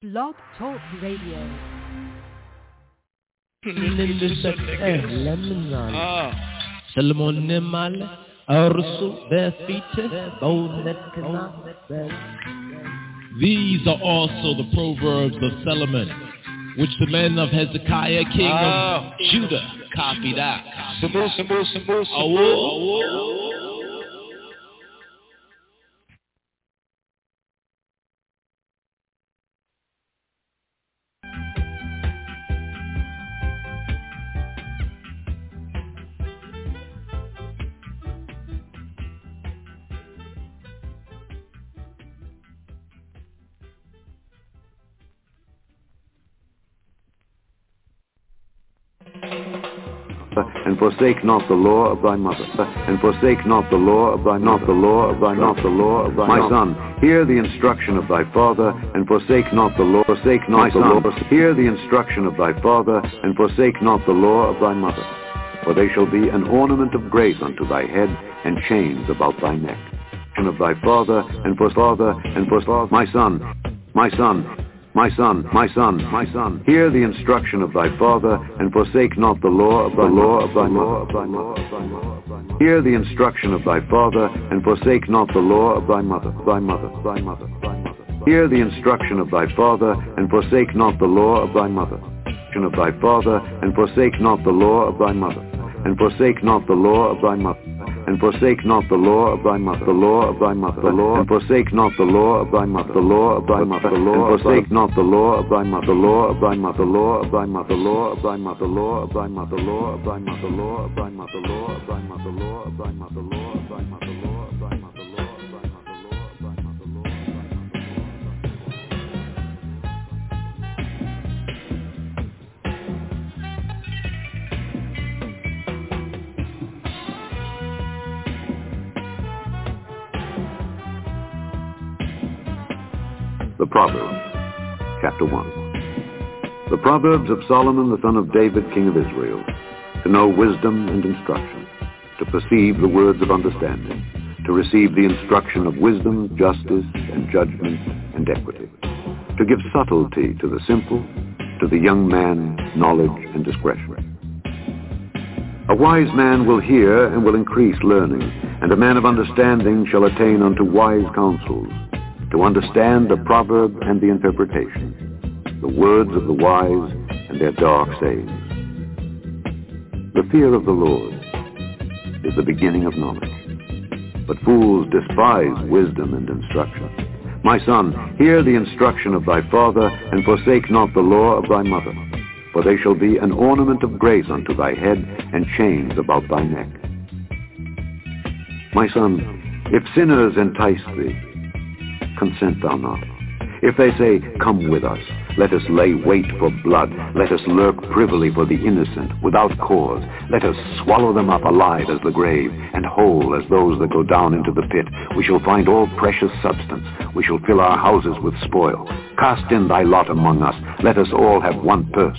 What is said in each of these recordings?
Blog Talk Radio. Salomon Male, Arsu, Bethite, These are also the proverbs of Solomon, which the men of Hezekiah, king of Judah, copied out. And forsake not the law of thy mother, and forsake not the law of thy, not the law of thy, not the law of thy. My son, hear the instruction of thy father, and forsake not the law, forsake not the law. Hear the instruction of thy father, and forsake not the law of thy mother. For they shall be an ornament of grace unto thy head, and chains about thy neck. And of thy father, and for father, and for father, my son, my son. My son, my son, my son, hear the instruction of thy father, and forsake not the law of thy law of thy mother. Hear the instruction of thy father, and forsake not the law of thy mother, thy mother, thy mother, thy mother. Hear the instruction of thy father, and forsake not the law of thy mother. Of thy father, and forsake not the law of thy mother, and forsake not the law of thy mother. And forsake not the law of thy mother, the law of thy mother, the law, and forsake not the law of thy mother, the law of thy mother, the law, and forsake not the law of thy mother, the law of thy mother, the law of thy mother, the law of thy mother, the law of thy mother, the law of thy mother, the law of thy mother, the law of thy mother, the law of thy mother, the law of thy mother, the law of thy mother, the law of thy mother, the law of thy mother, the law of thy mother, the law of thy mother. The Proverbs, Chapter 1. The Proverbs of Solomon, the son of David, king of Israel, to know wisdom and instruction, to perceive the words of understanding, to receive the instruction of wisdom, justice, and judgment, and equity, to give subtlety to the simple, to the young man knowledge and discretion. A wise man will hear and will increase learning, and a man of understanding shall attain unto wise counsels, to understand the proverb and the interpretation, the words of the wise and their dark sayings. The fear of the Lord is the beginning of knowledge, but fools despise wisdom and instruction. My son, hear the instruction of thy father, and forsake not the law of thy mother, for they shall be an ornament of grace unto thy head, and chains about thy neck. My son, if sinners entice thee, consent thou not. If they say, come with us, let us lay wait for blood, let us lurk privily for the innocent, without cause, let us swallow them up alive as the grave, and whole as those that go down into the pit, we shall find all precious substance, we shall fill our houses with spoil. Cast in thy lot among us, let us all have one purse.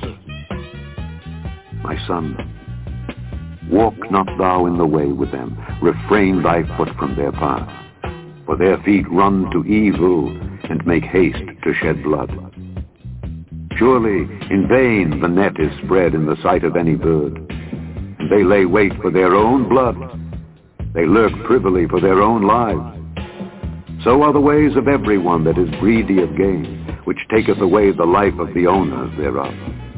My son, walk not thou in the way with them, refrain thy foot from their path. For their feet run to evil, and make haste to shed blood. Surely in vain the net is spread in the sight of any bird, and they lay wait for their own blood. They lurk privily for their own lives. So are the ways of every one that is greedy of gain, which taketh away the life of the owners thereof.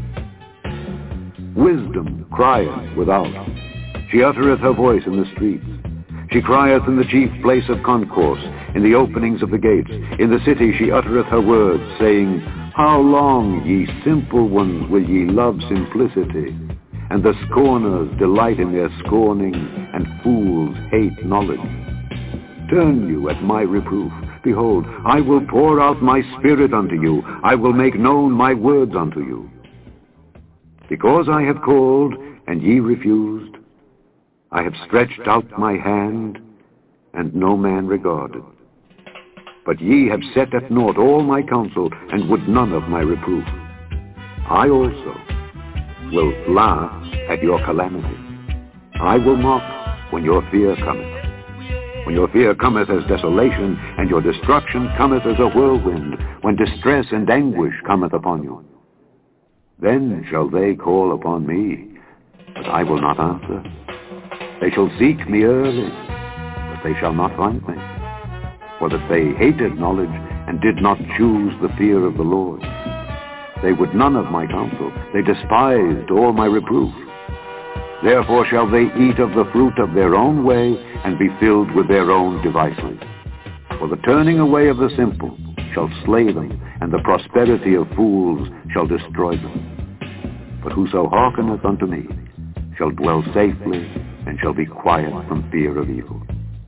Wisdom crieth without, she uttereth her voice in the streets. She crieth in the chief place of concourse, in the openings of the gates. In the city she uttereth her words, saying, How long, ye simple ones, will ye love simplicity? And the scorners delight in their scorning, and fools hate knowledge. Turn you at my reproof. Behold, I will pour out my spirit unto you. I will make known my words unto you. Because I have called, and ye refused, I have stretched out my hand, and no man regarded. But ye have set at naught all my counsel, and would none of my reproof. I also will laugh at your calamity. I will mock when your fear cometh. when your fear cometh as desolation, and your destruction cometh as a whirlwind, when distress and anguish cometh upon you. Then shall they call upon me, but I will not answer. They shall seek me early, but they shall not find me. For that they hated knowledge, and did not choose the fear of the Lord. They would none of my counsel. They despised all my reproof. Therefore shall they eat of the fruit of their own way, and be filled with their own devices. For the turning away of the simple shall slay them, and the prosperity of fools shall destroy them. But whoso hearkeneth unto me shall dwell safely, and shall be quiet from fear of evil.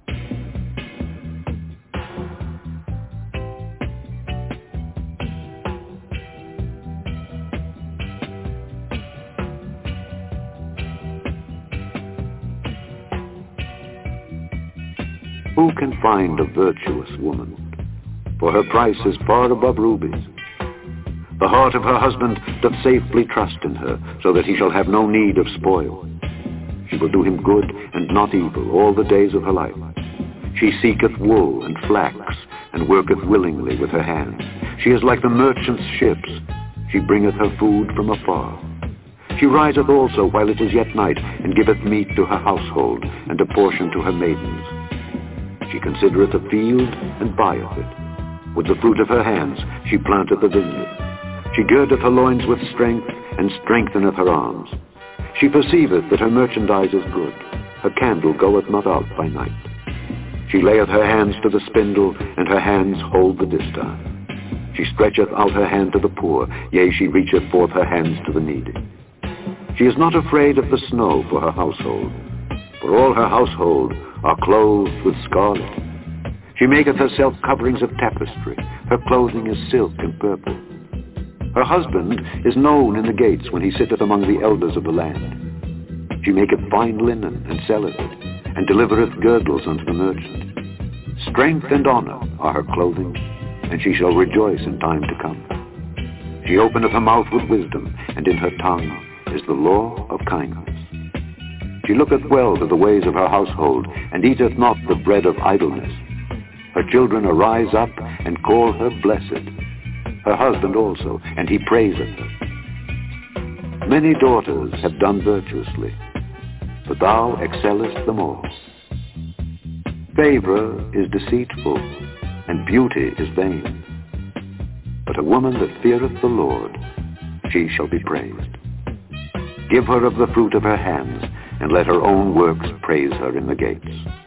Who can find a virtuous woman? For her price is far above rubies. The heart of her husband doth safely trust in her, so that he shall have no need of spoil. She will do him good and not evil all the days of her life. She seeketh wool and flax, and worketh willingly with her hands. She is like the merchant's ships. She bringeth her food from afar. She riseth also while it is yet night, and giveth meat to her household, and a portion to her maidens. She considereth a field, and buyeth it. With the fruit of her hands she planteth a vineyard. She girdeth her loins with strength, and strengtheneth her arms. She perceiveth that her merchandise is good. Her candle goeth not out by night. She layeth her hands to the spindle, and her hands hold the distaff. She stretcheth out her hand to the poor, yea, she reacheth forth her hands to the needy. She is not afraid of the snow for her household, for all her household are clothed with scarlet. She maketh herself coverings of tapestry. Her clothing is silk and purple. Her husband is known in the gates when he sitteth among the elders of the land. She maketh fine linen, and selleth it, and delivereth girdles unto the merchant. Strength and honor are her clothing, and she shall rejoice in time to come. She openeth her mouth with wisdom, and in her tongue is the law of kindness. She looketh well to the ways of her household, and eateth not the bread of idleness. Her children arise up, and call her blessed. Her husband also, and he praiseth her. Many daughters have done virtuously, but thou excellest them all. Favor is deceitful, and beauty is vain. But a woman that feareth the Lord, she shall be praised. Give her of the fruit of her hands, and let her own works praise her in the gates.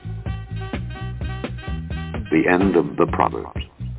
The end of the Proverbs.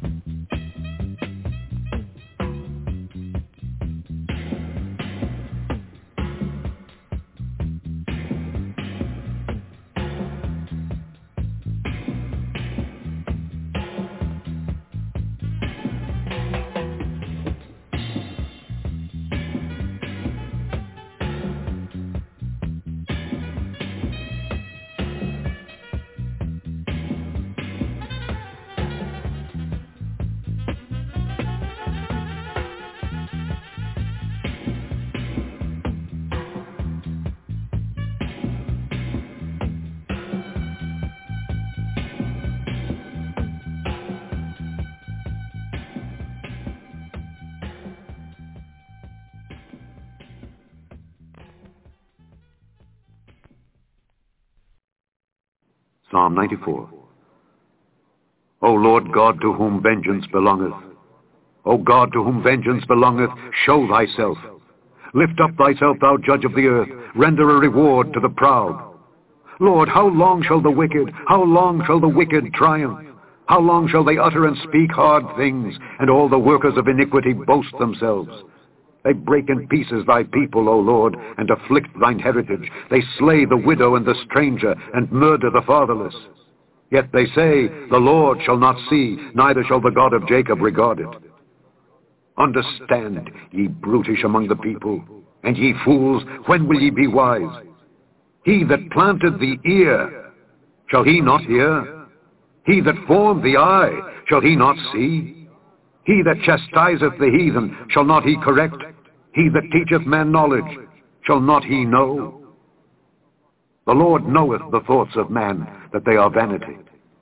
Psalm 94. O Lord God, to whom vengeance belongeth, O God, to whom vengeance belongeth, show thyself. Lift up thyself, thou judge of the earth. Render a reward to the proud. Lord, how long shall the wicked triumph? How long shall they utter and speak hard things, and all the workers of iniquity boast themselves? They break in pieces thy people, O Lord, and afflict thine heritage. They slay the widow and the stranger, and murder the fatherless. Yet they say, the Lord shall not see, neither shall the God of Jacob regard it. Understand, ye brutish among the people, and ye fools, when will ye be wise? He that planted the ear, shall he not hear? He that formed the eye, shall he not see? He that chastiseth the heathen, shall not he correct? He that teacheth man knowledge, shall not he know? The Lord knoweth the thoughts of man, that they are vanity.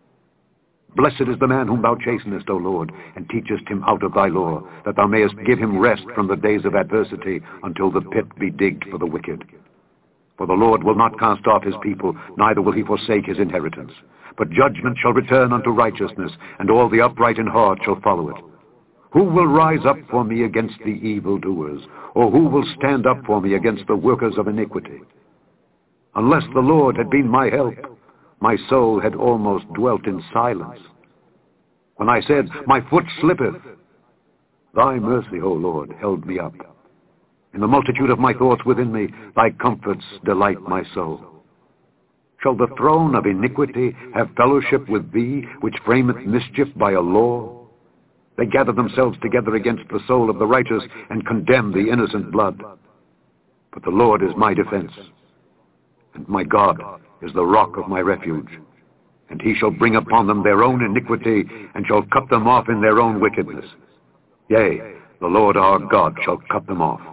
Blessed is the man whom thou chastenest, O Lord, and teachest him out of thy law, that thou mayest give him rest from the days of adversity, until the pit be digged for the wicked. For the Lord will not cast off his people, neither will he forsake his inheritance. But judgment shall return unto righteousness, and all the upright in heart shall follow it. Who will rise up for me against the evildoers, or who will stand up for me against the workers of iniquity? Unless the Lord had been my help, my soul had almost dwelt in silence. When I said, my foot slippeth, thy mercy, O Lord, held me up. In the multitude of my thoughts within me, thy comforts delight my soul. Shall the throne of iniquity have fellowship with thee, which frameth mischief by a law? They gather themselves together against the soul of the righteous, and condemn the innocent blood. But the Lord is my defense, and my God is the rock of my refuge. And he shall bring upon them their own iniquity, and shall cut them off in their own wickedness. Yea, the Lord our God shall cut them off.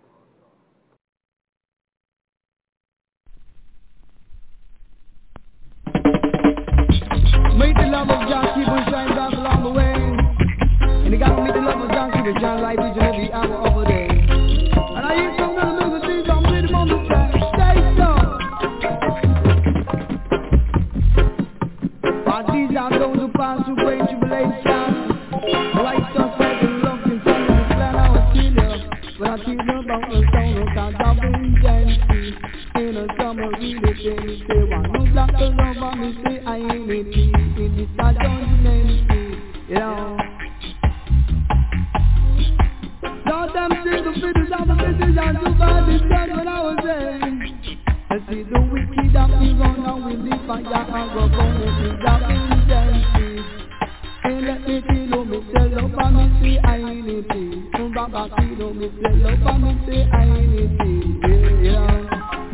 Make the love of John keep on shining down along the way. And you gotta make the love of John keep on shining like each and every hour of the day. And I hear some of the music I'm ready on the track. Stay strong. But these are those who pass through great tribulation. Life starts having love and sun in the plan I was still. When I feel about the sound of God, I've been dancing. In the summer, really things say, one no black to love on me, say I ain't it. In this I don't name, you know. Now them see the videos of the message and so bad this time when I was there. I see the wicked that we run now with the fire and go on with the been dancing. And let me feel me tell up and me say I ain't it. Baba feel me tell up and me say I ain't it. Yeah.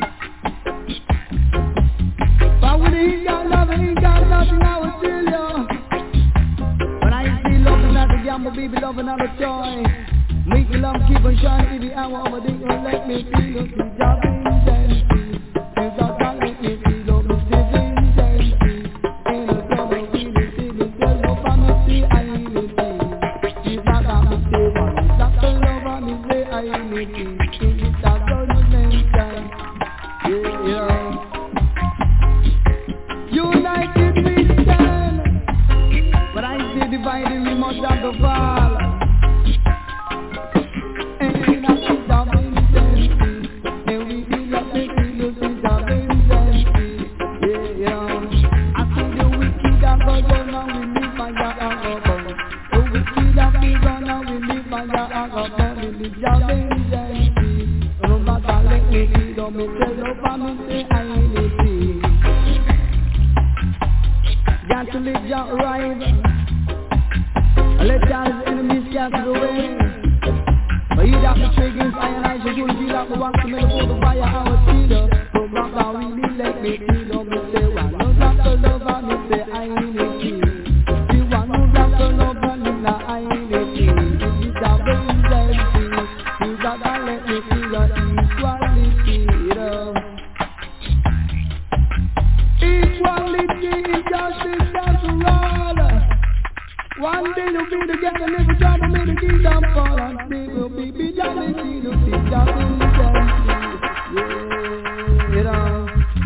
But when he got love and he got nothing, I will tell you. When I see love and not a gamble, baby, love and not a toy. Make the love keep on shining every hour of the day. Don't let me feel it, see job in dancing. And God don't let me feel it, me still in dancing. In the summer, we live, see me tell love and me say I ain't it. She's not that me say one, it's not the love and me say I ain't it. In this I don't mention, yeah. United we stand, but I say divided we must have the fall. And I see the vengeance, and we feel like the feelings is the vengeance. Yeah, I see the wicked that go down and we live by your alcohol. The wicked that we go down and we live by your alcohol. We live your vengeance. No matter let me feel, me tell up and me say I ain't it. Got to live your right. Let God's enemies scatter away. But he that betrays against I and I shall do the that we want to make for the fire our cheater. So Papa really let me feel me say one no drop the love and me say I ain't it. You want no drop the love and me now I ain't it. This is a vengeance. You gotta let me feel the equality. Equality, injustice, that's all. One day you'll be together, never try to make the kingdom fall. And they will be damaging, you'll be damaging. Yeah.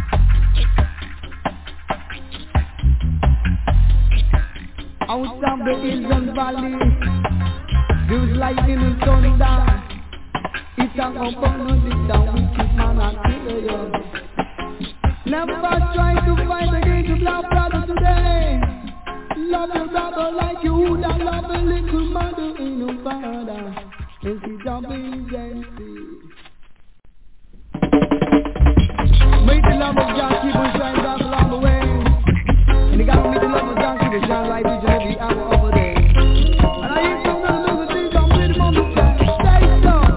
Out of the hills and valleys, there's lightning and thunder. It's an opponent, it's a wicked man, I kill you. Never try to fight against your black brother today. Love your brother like you that love a little mother in your father. And she jumping dancing. Make the love of John keep on shining down along the way. And you gotta make the love of John keep on shining like each and every hour of the day. And I hear some of the music I'm ready on the track. Stay strong.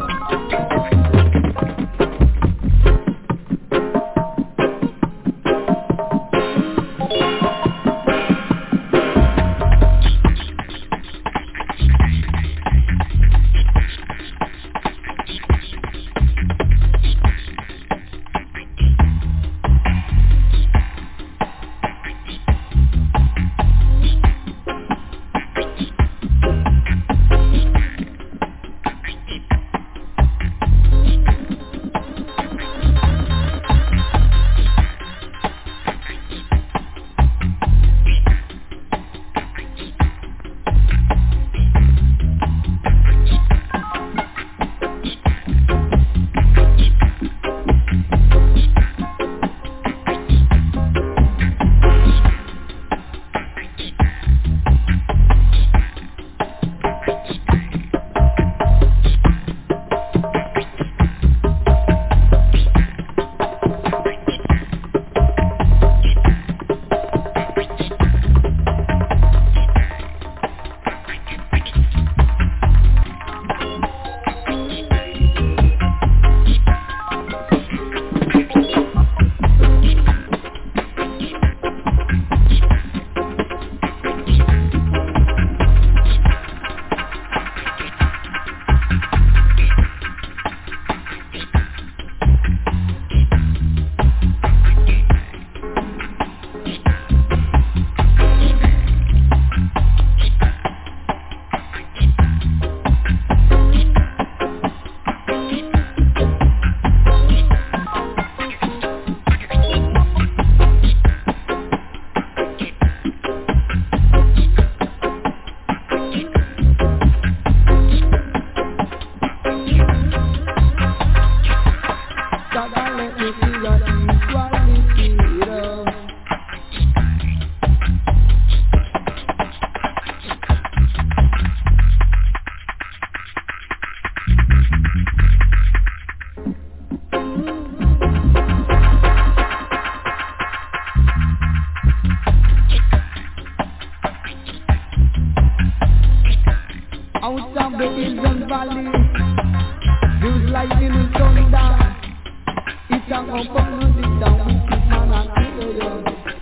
up and run it down, wicked man and kill you.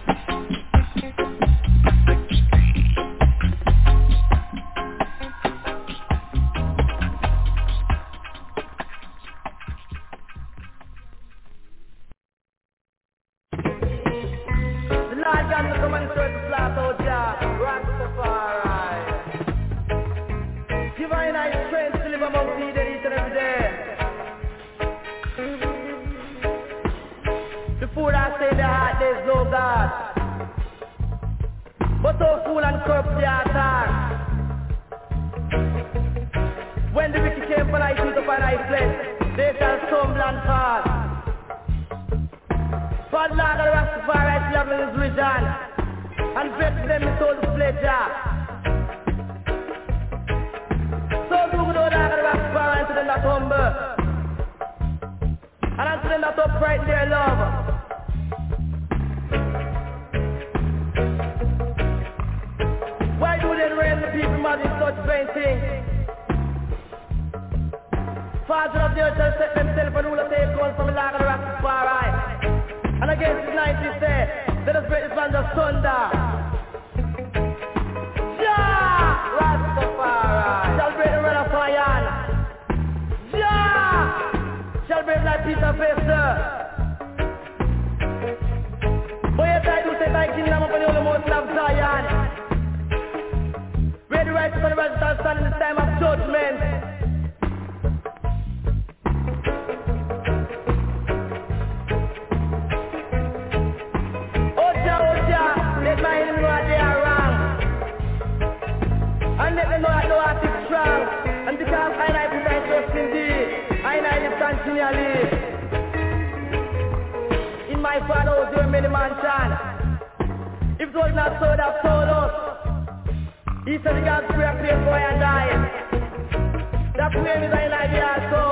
But so fool and corrupt they are. When the wicked came for thy feet upon thy flesh, they shall stumble and fall. For the Lord of Rastafari is loving his vision, and bless them with all his pleasure. So do the Lord of Rastafari unto them that humble, and unto them that upright in their love. Why do they raise the people mad in such vain things? Father of the earth shall set themselves and rule a take hold from the Lord of the Rastafari. And against his 90 say, let us break this land of thunder. Jah Rastafari shall break the rod of iron. Jah shall break thy piece of vessel. But yet I do say thy kingdom upon the only most of Zion. Ready right for the rest shall stand in the time of judgment. Oh Jah, let my enemy know that they are wrong, and let them know that thou art strong. And because I put thy trust in thee, I live continually. In my Father's house there are many mansions. If it was not so, that told us. He said God's prayer place boy and die. That prayer is an idea also.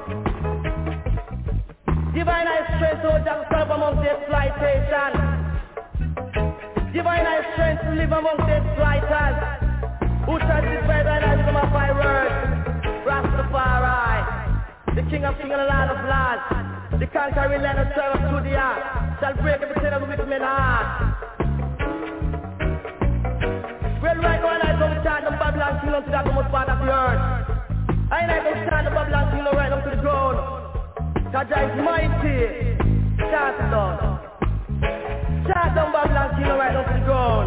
Divine strength to serve amongst the exploitation. Divine strength to live amongst the exploiters who try to destroy thy life from my word. Rastafari, the King of Kings and the Lord of Lords, the conquering land of serve of Judea, shall break every chain of wicked men's heart. Well, right now I come chant the Babylon kingdom to that most part of the earth. I come chant the Babylon kingdom right up to the ground. Jah is mighty. Chant it down. Chant down Babylon kingdom right up to the ground.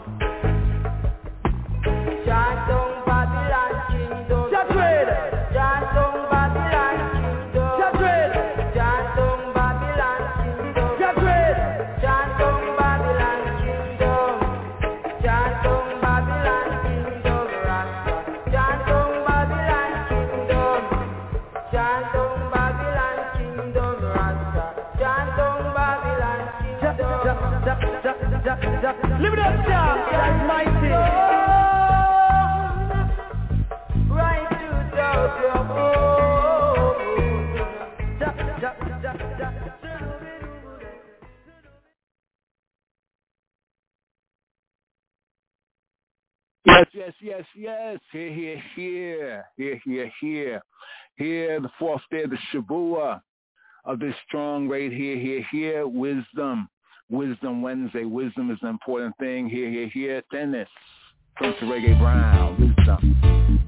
Chant down Babylon kingdom. Chant it. Chant down Babylon kingdom. Chant it. Chant down Babylon kingdom. Chant it. Chant down Babylon kingdom. Chant down. Live it up, Jah, that's mighty. Right to Yes. Here, the fourth day of the Shavua of this strong right here. Wisdom Wednesday. Wisdom is an important thing. Here. Dennis, Prince of Reggae Brown. Wisdom.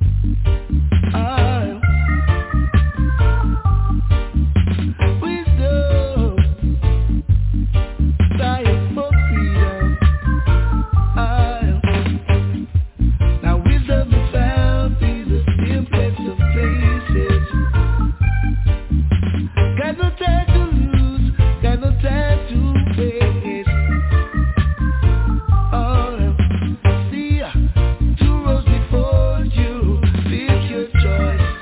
Now wisdom is found in the simplest of places. Got no time to lose, got no time to waste. Two rows before you, pick your choice.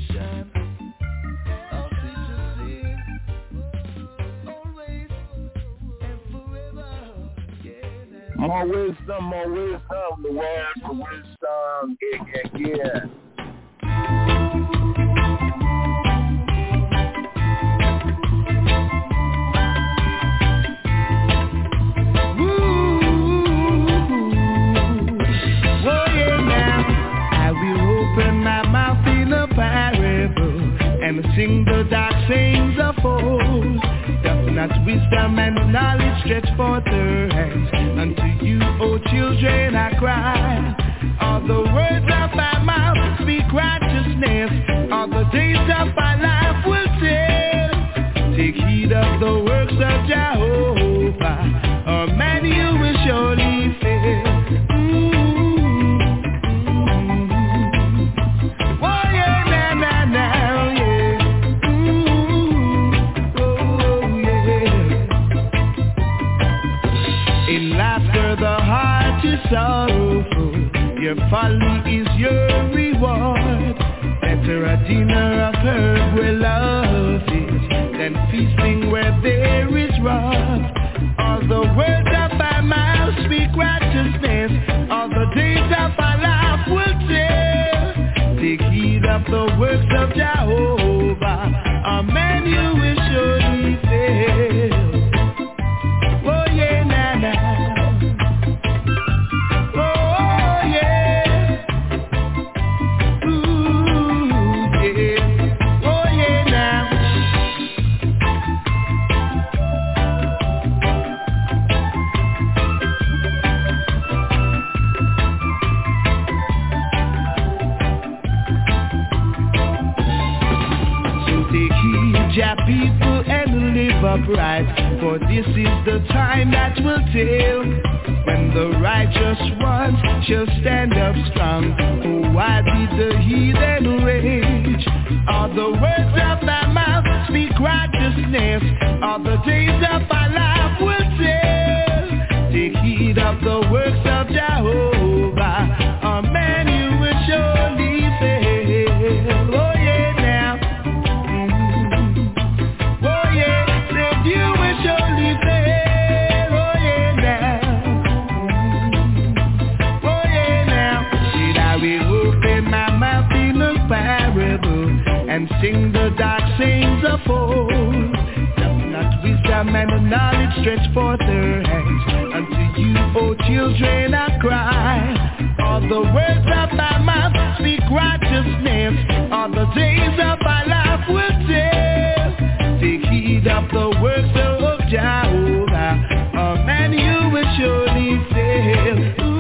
salvation. Our future sing, always and forever. Yeah. More wisdom, the word for wisdom, yeah. And sing the dark sayings of old. Doth not wisdom and knowledge stretch forth her hands? Unto you, O children, I cry. All the words of my mouth speak righteousness. All the days of my life will tell. Take heed of the works of Jehovah, or man you will surely fail. Sorrowful, your folly is your reward. Better a dinner of herb where love is, than feasting where there is wrath. All the words of my mouth speak righteousness. All the days of my life will tell. Take heed of the works of Jehovah, a man you will surely fail. Oh yeah, na. People and live upright, for this is the time that will tell, when the righteous ones shall stand up strong. Oh, why did the heathen rage? All the words of my mouth speak righteousness. All the days of my life will tell. Take heed of the works of Jehovah, a man you will surely fail. Oh yeah, now. And sing the dark sayings of old. Doth not wisdom and knowledge stretch forth her hands? Unto you, O children, I cry. All the words of my mouth speak righteousness. All the days of my life will tell. Take heed of the works of Jehovah, a man you will surely fail.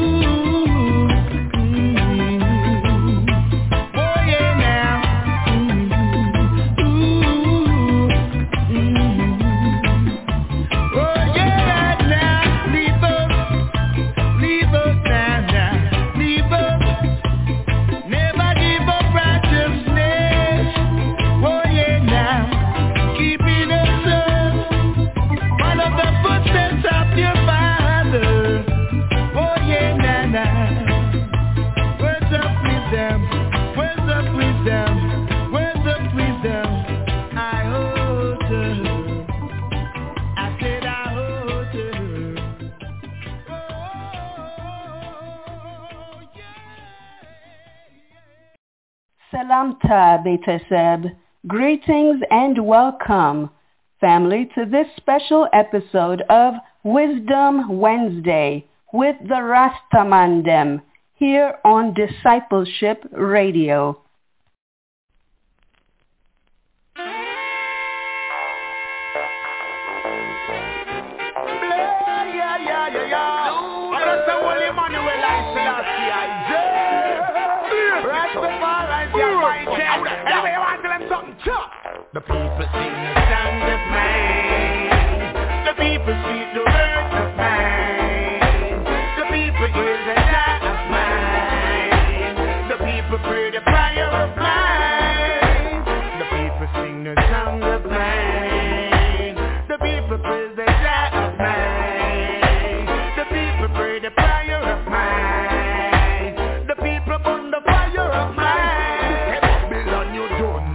Salamta Beteseb. Greetings and welcome, family, to this special episode of Wisdom Wednesday with the Rastamandem here on Discipleship Radio. The people sing the song of mine. The people speak the words of mine. The people praise the God of mine. The people pray the prayer of mine. The people sing the song of mine. The people praise the God of mine. The people pray the prayer of mine. The people burn the fire of mine. Babylon, you don't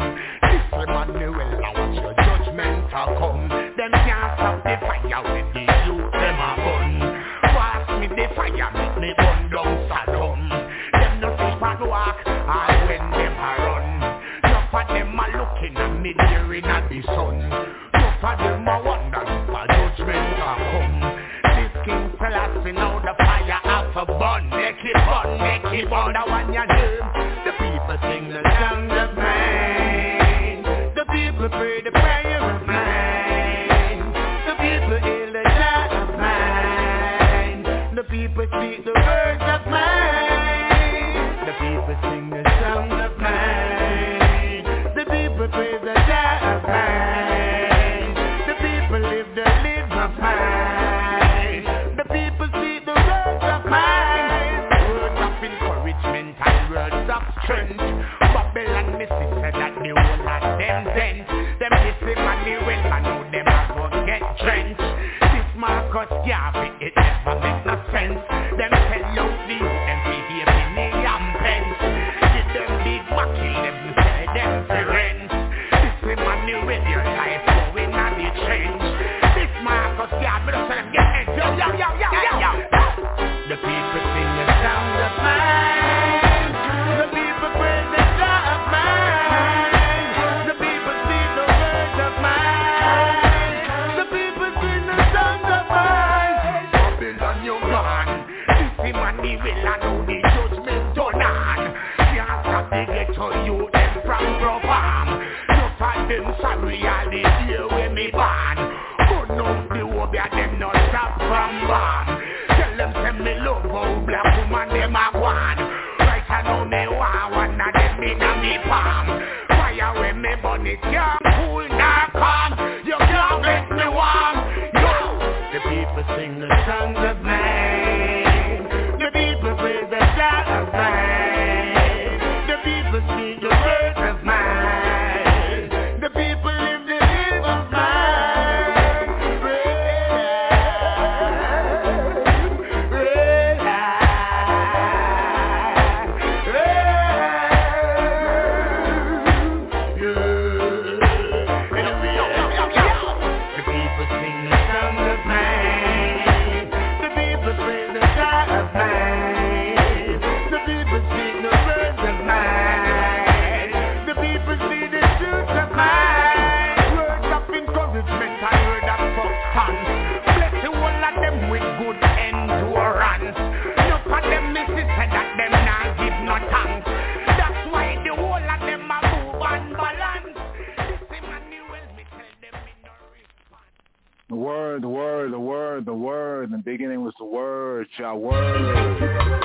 them a looking at me daring at the sun. Enough of them a wonder if a judgment a come. This King Selassie now the fire have a burn. Make it burn, that one you name. The people sing the song of mine. The people pray the prayer of mine. The people heal the shout of mine. The people speak the words of mine. The people sing the song of mine. The people praise the shout of mine. The people live the lives of mine. The people speak the words of mine. Words of encouragement and words of strength. Babylon Missy said that the whole of them sent. Them kissing money well, I know them a go get drenched. This Marcus Garvey, it never make no sense. Them tell out the youth, them feed the penny and pence. Give them big wacky, them sell them for rent. This is money with your life going on the change. This Marcus Garvey, don't tell them get head. Yo. The people sing the sound of mine. The people praise the song of mine. The people speak the words of mine. The people sing the song of mine. Babylon, you gone. This is money will I know the judgment done on. Can't stop the ghetto you them from perform. No for them sorry all the year when me born. But no the hope ya them not stop from bomb. Tell them send me love how black woman them a gone. Right I know me want one of them in a me palm. Fire when me burn it can't cool nor calm. You can't make me warm. Yo, the people sing the songs of mine. The people praise the shout of mine. The people speak the words of mine. The people live the lives of mine. The word. In the beginning was the word, Jah word.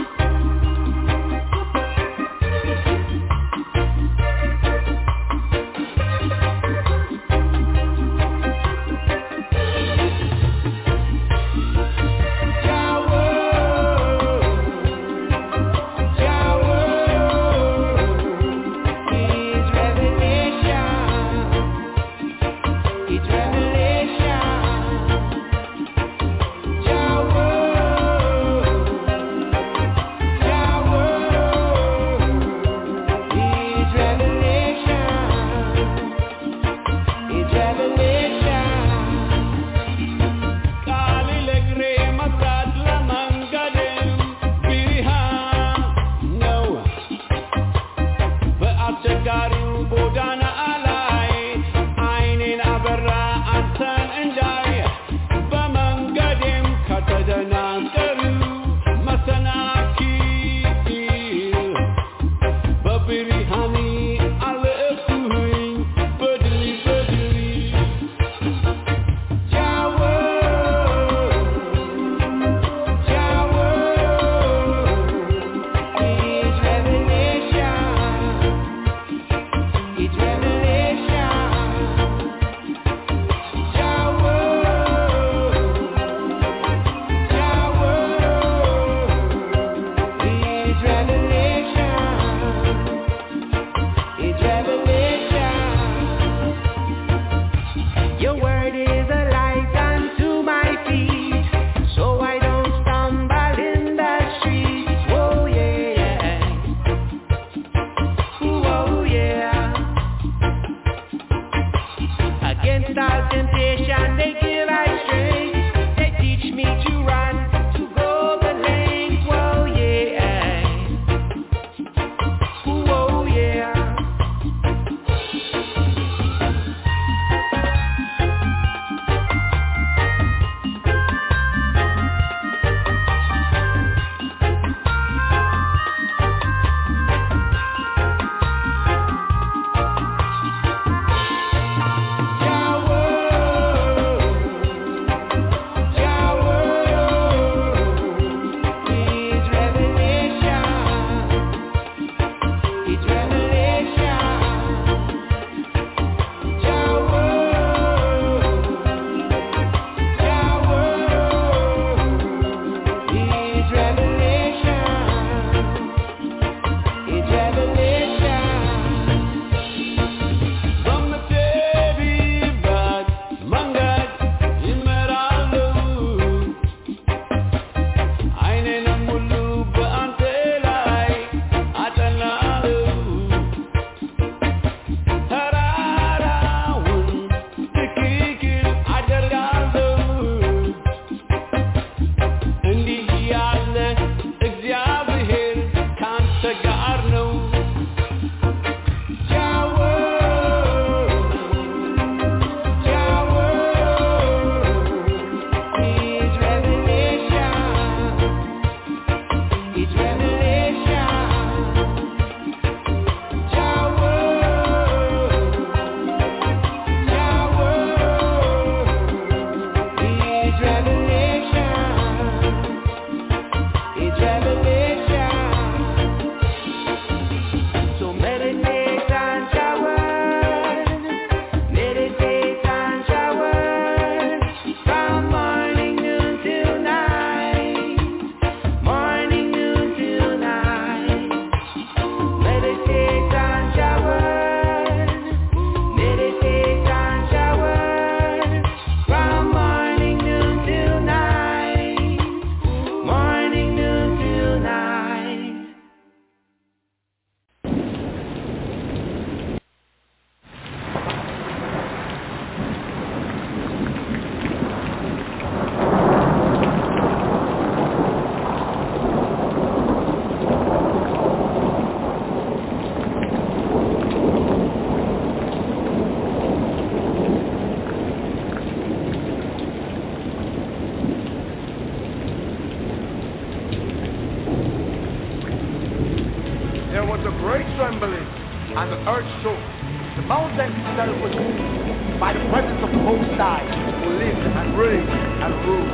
trembling, and the earth shook. The mountains fell with by the presence of the Most High, who lives and reigns and rules.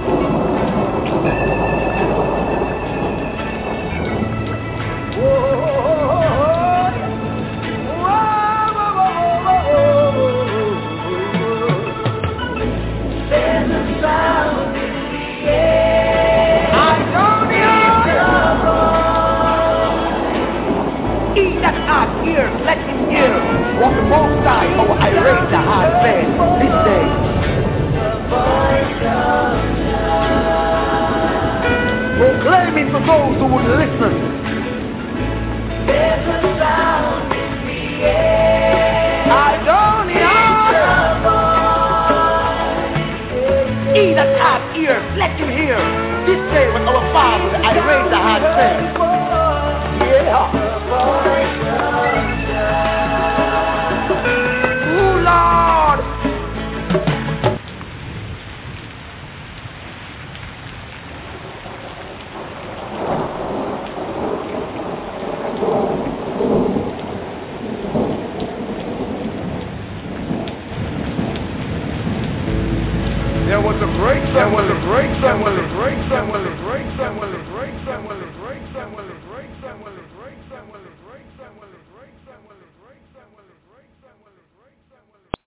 There's a sound in the air. I don't hear. He that hath ears, let him hear what the Most High, our irate has said this day. Proclaim it to those who would listen. There's a sound in the air. I don't hear. He that hath ears, let him hear. This day what our Father, the irate has said. Yeah. Lord. There was a great sun, was a great sun, was a great sun, was a great sun, was a great sun, was a great sun, was a great sun, was a great sun, was a great sun, was a great sun, was a great sun, was a great sun, was a great sun, was a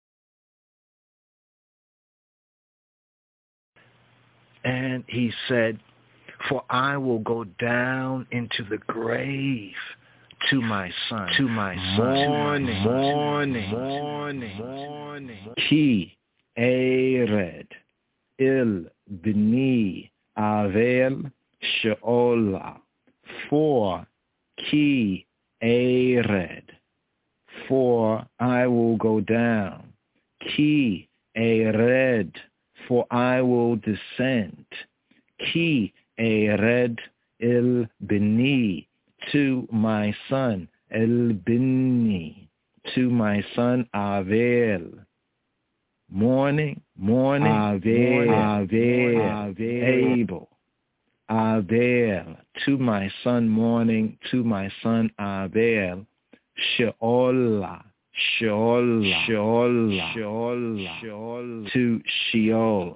And he said, for I will go down into the grave to my son, morning, morning, morning, morning. Ki ered il bni avel sheola. For ki ered, for I will go down. Ki ered, for I will descend. Ki ered il bni, to my son, el bni, to my son Avel. Morning, morning, Avel, Abel, Avel, to my son morning, to my son Avel, Sheolah, Sheolah, Sheolah, Sheolah, Sheolah, to Sheol,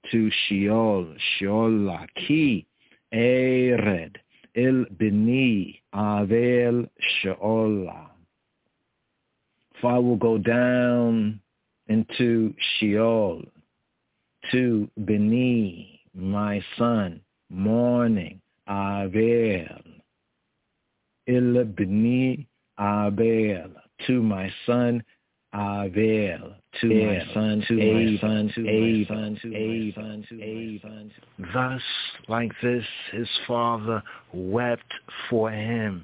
Sheolah, Ki ered il bni Avel Sheolah. For I will go down into Sheol, to Beni, my son, morning, Avel, il bni Abel, to my son, Avel, to my son, to my son, to my son, to my son, to my son. Thus, like this, his father wept for him.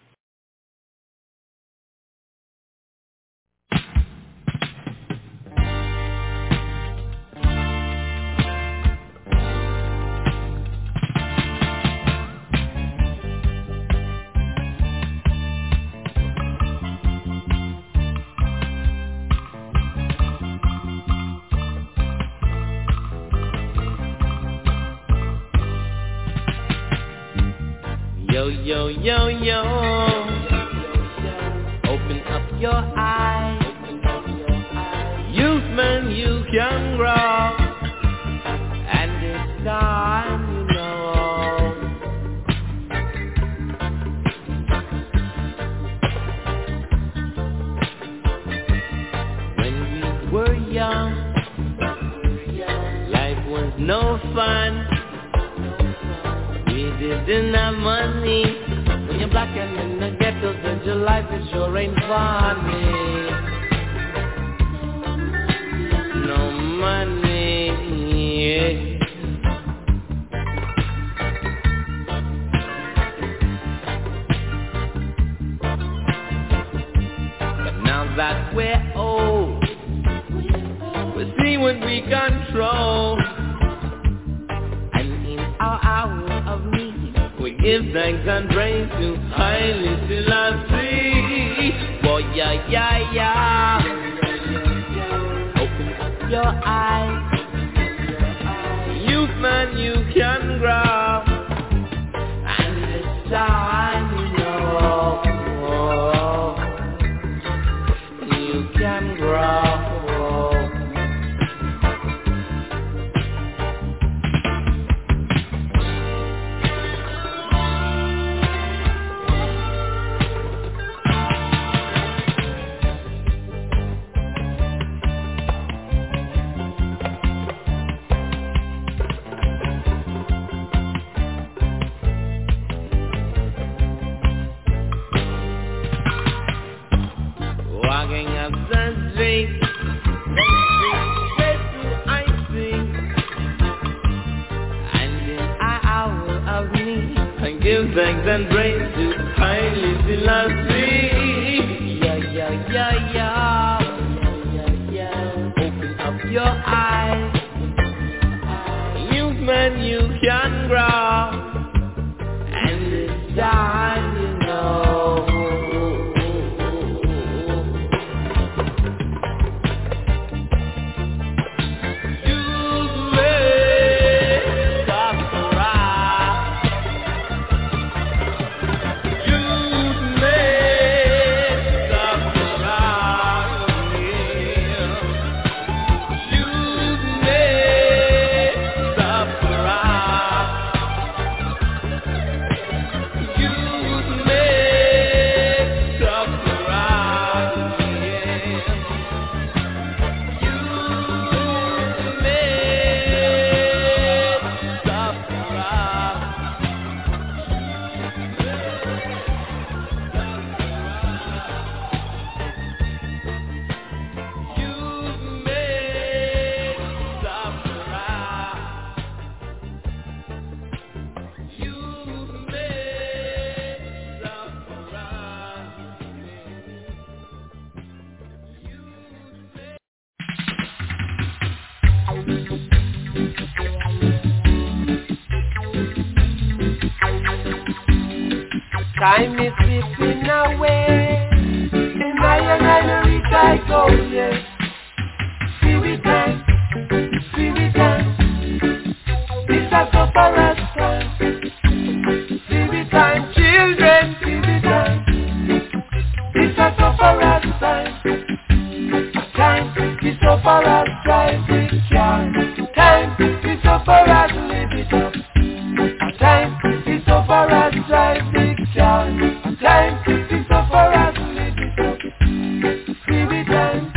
Yo, yo, yo, yo, open up your eyes. Youth man, you can grow, and it's time, you know. When we were young, life was no fun. We didn't have money. When you're black and in the ghettos, then your life is sure ain't funny. No money. But now that we're old, we see what we control. And in our hour of need, we give thanks and praise to Haile Selassie. Boy, yeah, yeah, yeah. Open up your eyes. Youth man, you can grow. And it's time, you know. Open up your eyes. Human, you can grow. And it's time, you know. Time is slipping away, and I reach I go, yes. Spirit time, this a so for us time. Spirit time, children, spirit time, this a so for us time. Time is so for us, drive it down. Time is so for us, live it up. Time is so for us, drive it down. Time is so for us, live it up. Spirit time,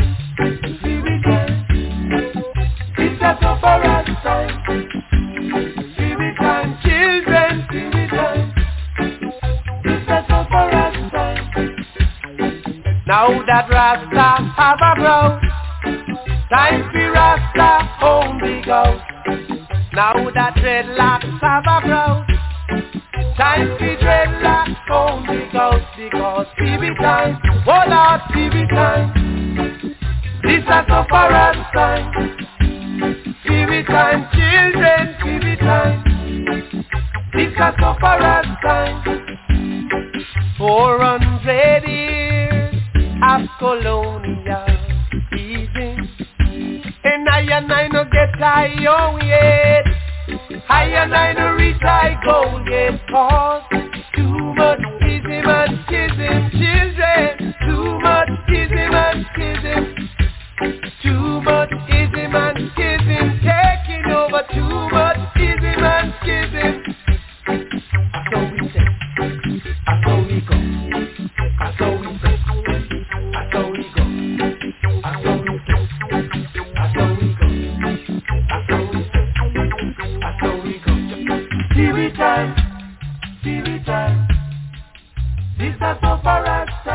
it's a so for us time. Spirit time, children, spirit time, it's a so for us time. Now that Rasta have a grow, time for Rasta home we go. Now that dreadlocks have a grow, time for dreadlocks home we go. Because TV time, oh Lord, TV time, this a so for us time. TV time, children, TV time, this a so for us time. 400 years of colonial easing, and I no get tired yet. I no reach I go yet. Cause too much ism and schism, children. Too much ism and schism. Too much ism and schism, taking over. Too much ism and schism. So we say, so we go, so we say, so we go, so we say, so we go, so we go. TV time, this is so for us.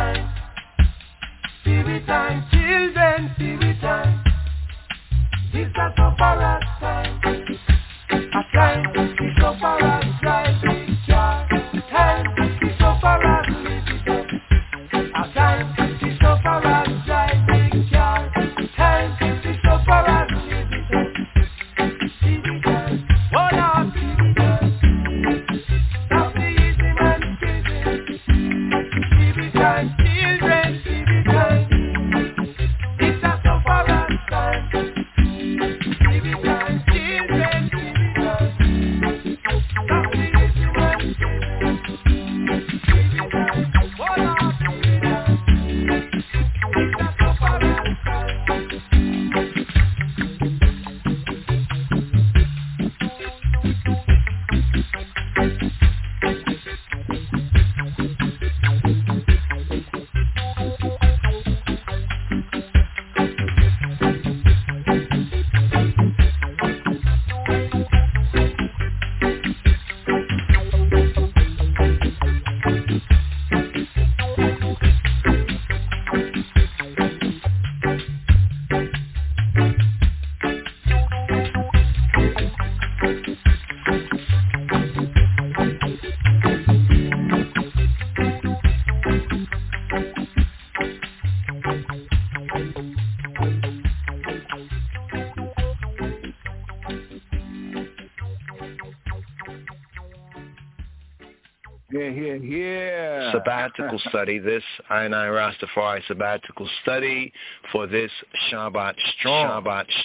Yeah. Sabbatical study. This I Rastafari sabbatical study for this Shabbat strong.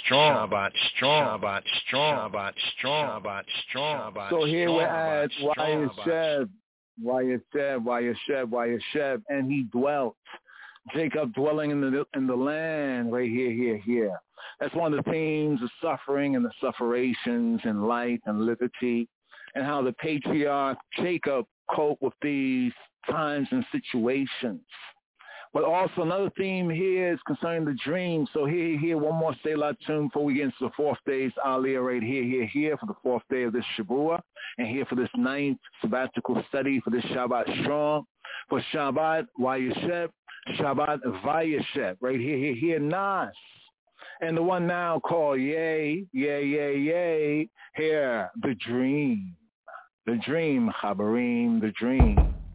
So here we're at Wayasheb, and he dwelt. Jacob dwelling in the land, right here. That's one of the themes of suffering and the sufferations and life and liberty, and how the patriarch Jacob coped with these times and situations. But also another theme here is concerning the dream. So here, one more Selah tune before we get into the fourth day's Aliyah right here for the fourth day of this Shavua, and here for this ninth sabbatical study for this Shabbat strong, for Shabbat Wayasheb, Shabbat Vayasheb, right here, Nas. And the one now called Yay, here, the dream, Chabarim, the dream.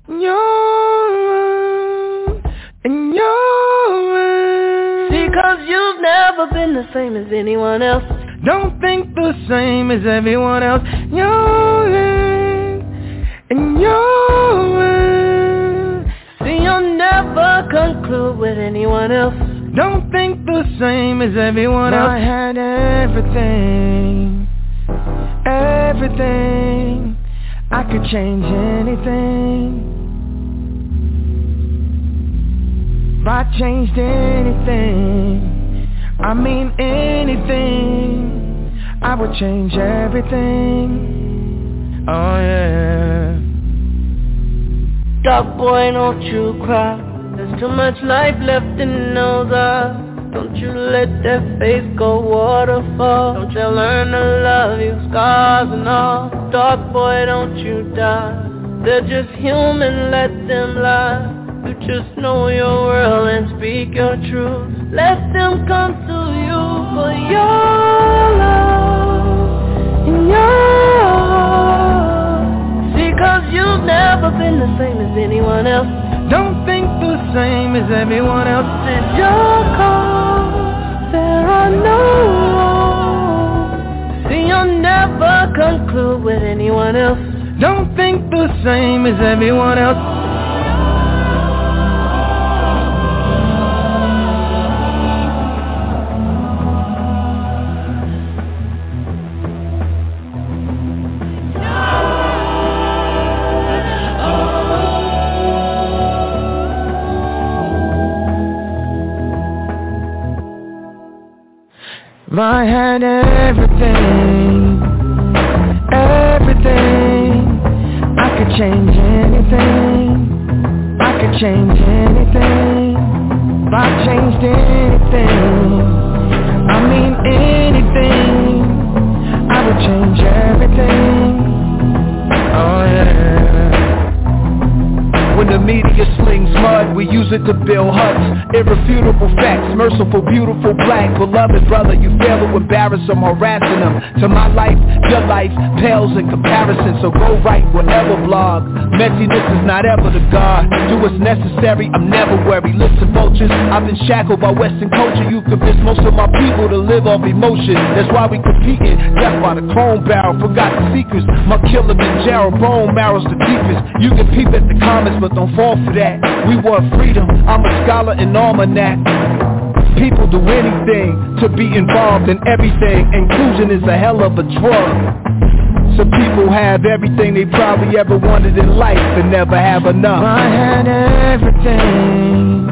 And you're see, 'cause you've never been the same as anyone else. Don't think the same as everyone else. And you're see, you'll never conclude with anyone else. Don't think the same as everyone else. I had everything. I could change anything. If I changed anything, I mean anything, I would change everything. Oh yeah. Dog boy, don't you cry. There's too much life left in those eyes. Don't you let that face go waterfall. Don't you learn to love you, scars and all. Dog boy, don't you die. They're just human, let them lie. You just know your world and speak your truth. Let them come to you for your love and your heart. See, 'cause you've never been the same as anyone else. Don't think the same as everyone else. It's your call. There are no rules. See, you'll never conclude with anyone else. Don't think the same as everyone else. I had everything. I could change anything. If I changed anything, I mean anything, I would change everything. Oh yeah. When the media slings mud, we use it to build huts. Irrefutable facts, merciful, beautiful, black. Beloved brother, you fail to embarrass them, harassing them. To my life, your life pales in comparison. So go write whatever blog. Messiness is not ever the God. Do what's necessary, I'm never worried. Listen vultures, I've been shackled by Western culture. You convinced most of my people to live off emotion. That's why we competing, death by the chrome barrel. Forgotten secrets, my Kilimanjaro bone marrow's the deepest. You can peep at the comments, but don't fall for that. We want freedom, I'm a scholar in almanac. People do anything to be involved in everything. Inclusion is a hell of a drug. Some people have everything they probably ever wanted in life and never have enough. I had everything.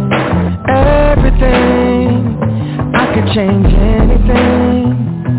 I could change anything.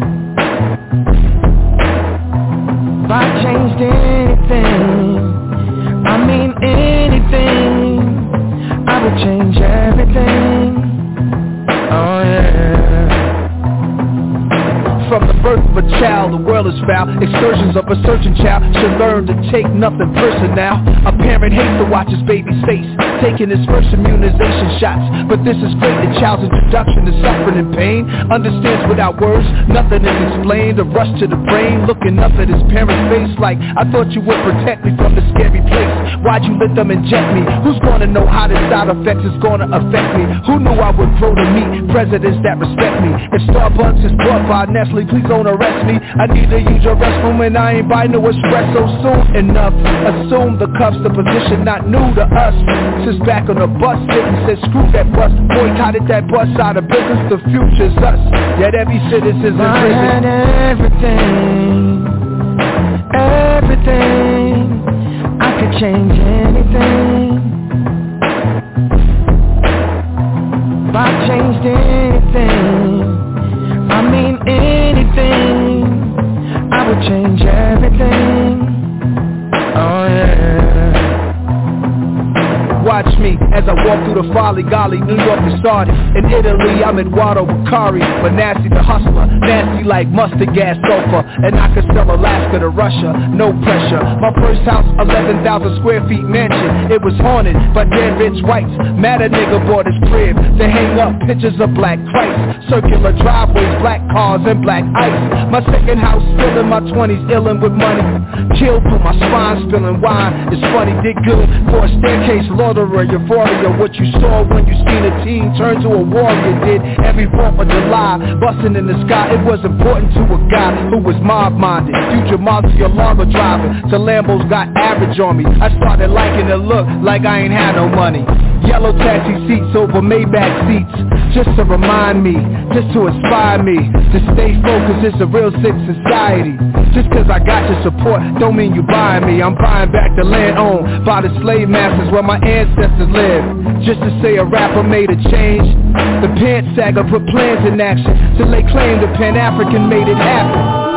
If I changed anything, I mean anything, I would change everything. Oh yeah. From the birth of a child, the world is foul. Excursions of a searching child should learn to take nothing personal. A parent hates to watch his baby's face taking his first immunization shots. But this is great, the child's introduction to suffering and pain. Understands without words, nothing is explained. A rush to the brain, looking up at his parents' face like, I thought you would protect me from the scary place. Why'd you let them inject me? Who's gonna know how the side effects is gonna affect me? Who knew I would grow to meet presidents that respect me? If Starbucks is bought by Nestle, please don't arrest me. I need to use your restroom and I ain't buy no espresso soon enough. Assume the cuffs, the position not new to us. Since back on the bus, sitting said screw that bus, boycotted that bus out of business. The future's us, yet every citizen's in prison. Everything, I could change anything. If I changed anything, I mean anything, I would change everything. Oh yeah. Watch me as I walk through the folly golly. New York to Saudi. In Italy, I'm Eduardo Bacari. But nasty the hustler, nasty like mustard gas sulfur. And I could sell Alaska to Russia, no pressure. My first house, 11,000 square feet mansion. It was haunted by dead rich whites. Mad a nigga bought his crib to hang up pictures of black Christ. Circular driveways, black cars and black ice. My second house, still in my 20s, illin' with money. Chilled through my spine, spilling wine. It's funny, did good for a staircase, Lord euphoria, what you saw when you seen a teen turn to a warrior. Did every 4th of July, busting in the sky. It was important to a guy who was mob-minded. Future Murcielago driving till Lambos got average on me. I started liking the look like I ain't had no money. Yellow taxi seats over Maybach seats, just to remind me, just to inspire me to stay focused. It's a real sick society. Just cause I got your support don't mean you buying me. I'm buying back the land owned by the slave masters where my ancestors lived. Just to say a rapper made a change. The Pant Saga put plans in action till they claim the Pan-African made it happen.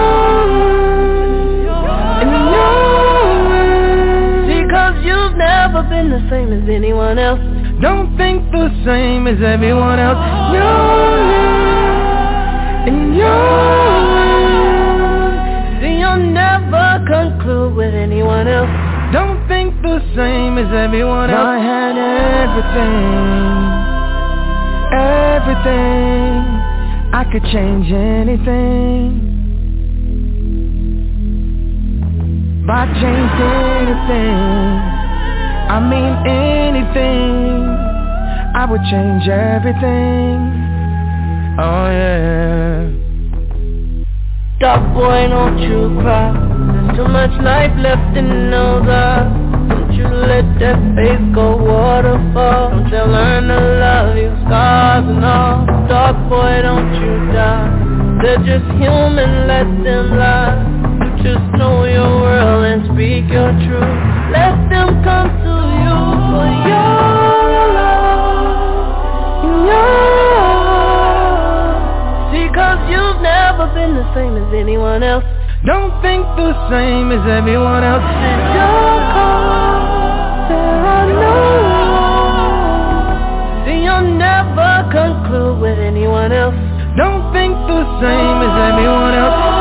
Cause you've never been the same as anyone else. Don't think the same as everyone else. And see, you'll never conclude with anyone else. Don't think the same as everyone else. I had everything. I could change anything. If I changed anything, I mean anything, I would change everything. Oh yeah. Dog boy, don't you cry. There's too much life left in those eyes. Don't you let that face go waterfall. Don't you learn to love your scars and all. Dog boy, don't you die. They're just human, let them lie. Just know your world and speak your truth. Let them come to you for your love. See, cause you've never been the same as anyone else. Don't think the same as everyone else. And your cause, there are no. See, you'll never conclude with anyone else. Don't think the same as everyone else.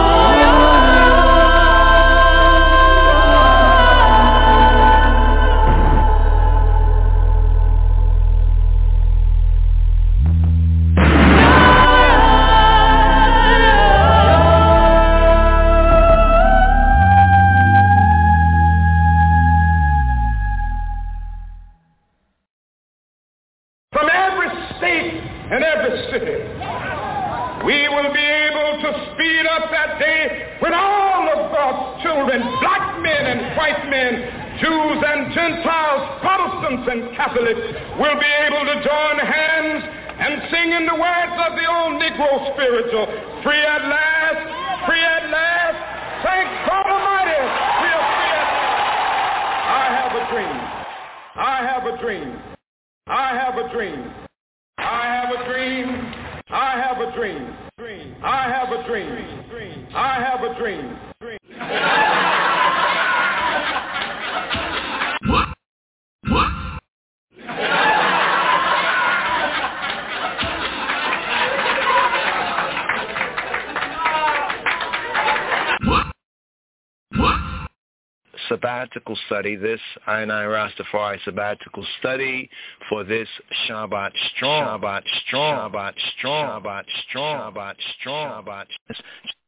will be able to join hands and sing in the words of the old Negro spiritual, free at last, thank God Almighty, we are free at last. I have a dream. I have a dream. I have a dream. I have a dream. I have a dream. I have a dream. I have a dream. sabbatical study, this I Rastafari sabbatical study for this Shabbat Strong. Shabbat Strong. Shabbat Strong. Shabbat Strong. Shabbat Strong. Shabbat Strong.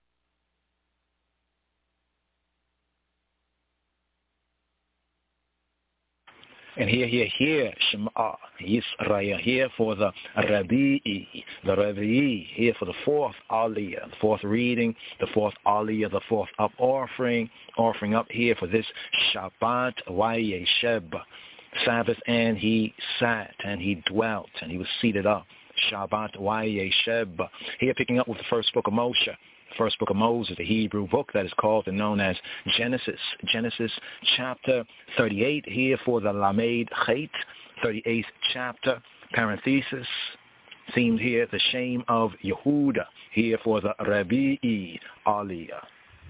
And here, Shema Yisrael, here for the Rabi'i, here for the fourth Aliyah, the fourth reading, the fourth Aliyah, the fourth up offering up here for this Shabbat Vayesheb, Sabbath, and he sat, and he dwelt, and he was seated up. Shabbat Vayesheb, here picking up with the first book of Moshe. First book of Moses, the Hebrew book that is called and known as Genesis. Genesis chapter 38 here for the Lamed Chet, 38th chapter, parenthesis. Seems here the shame of Yehuda here for the Rabi'i Aliyah.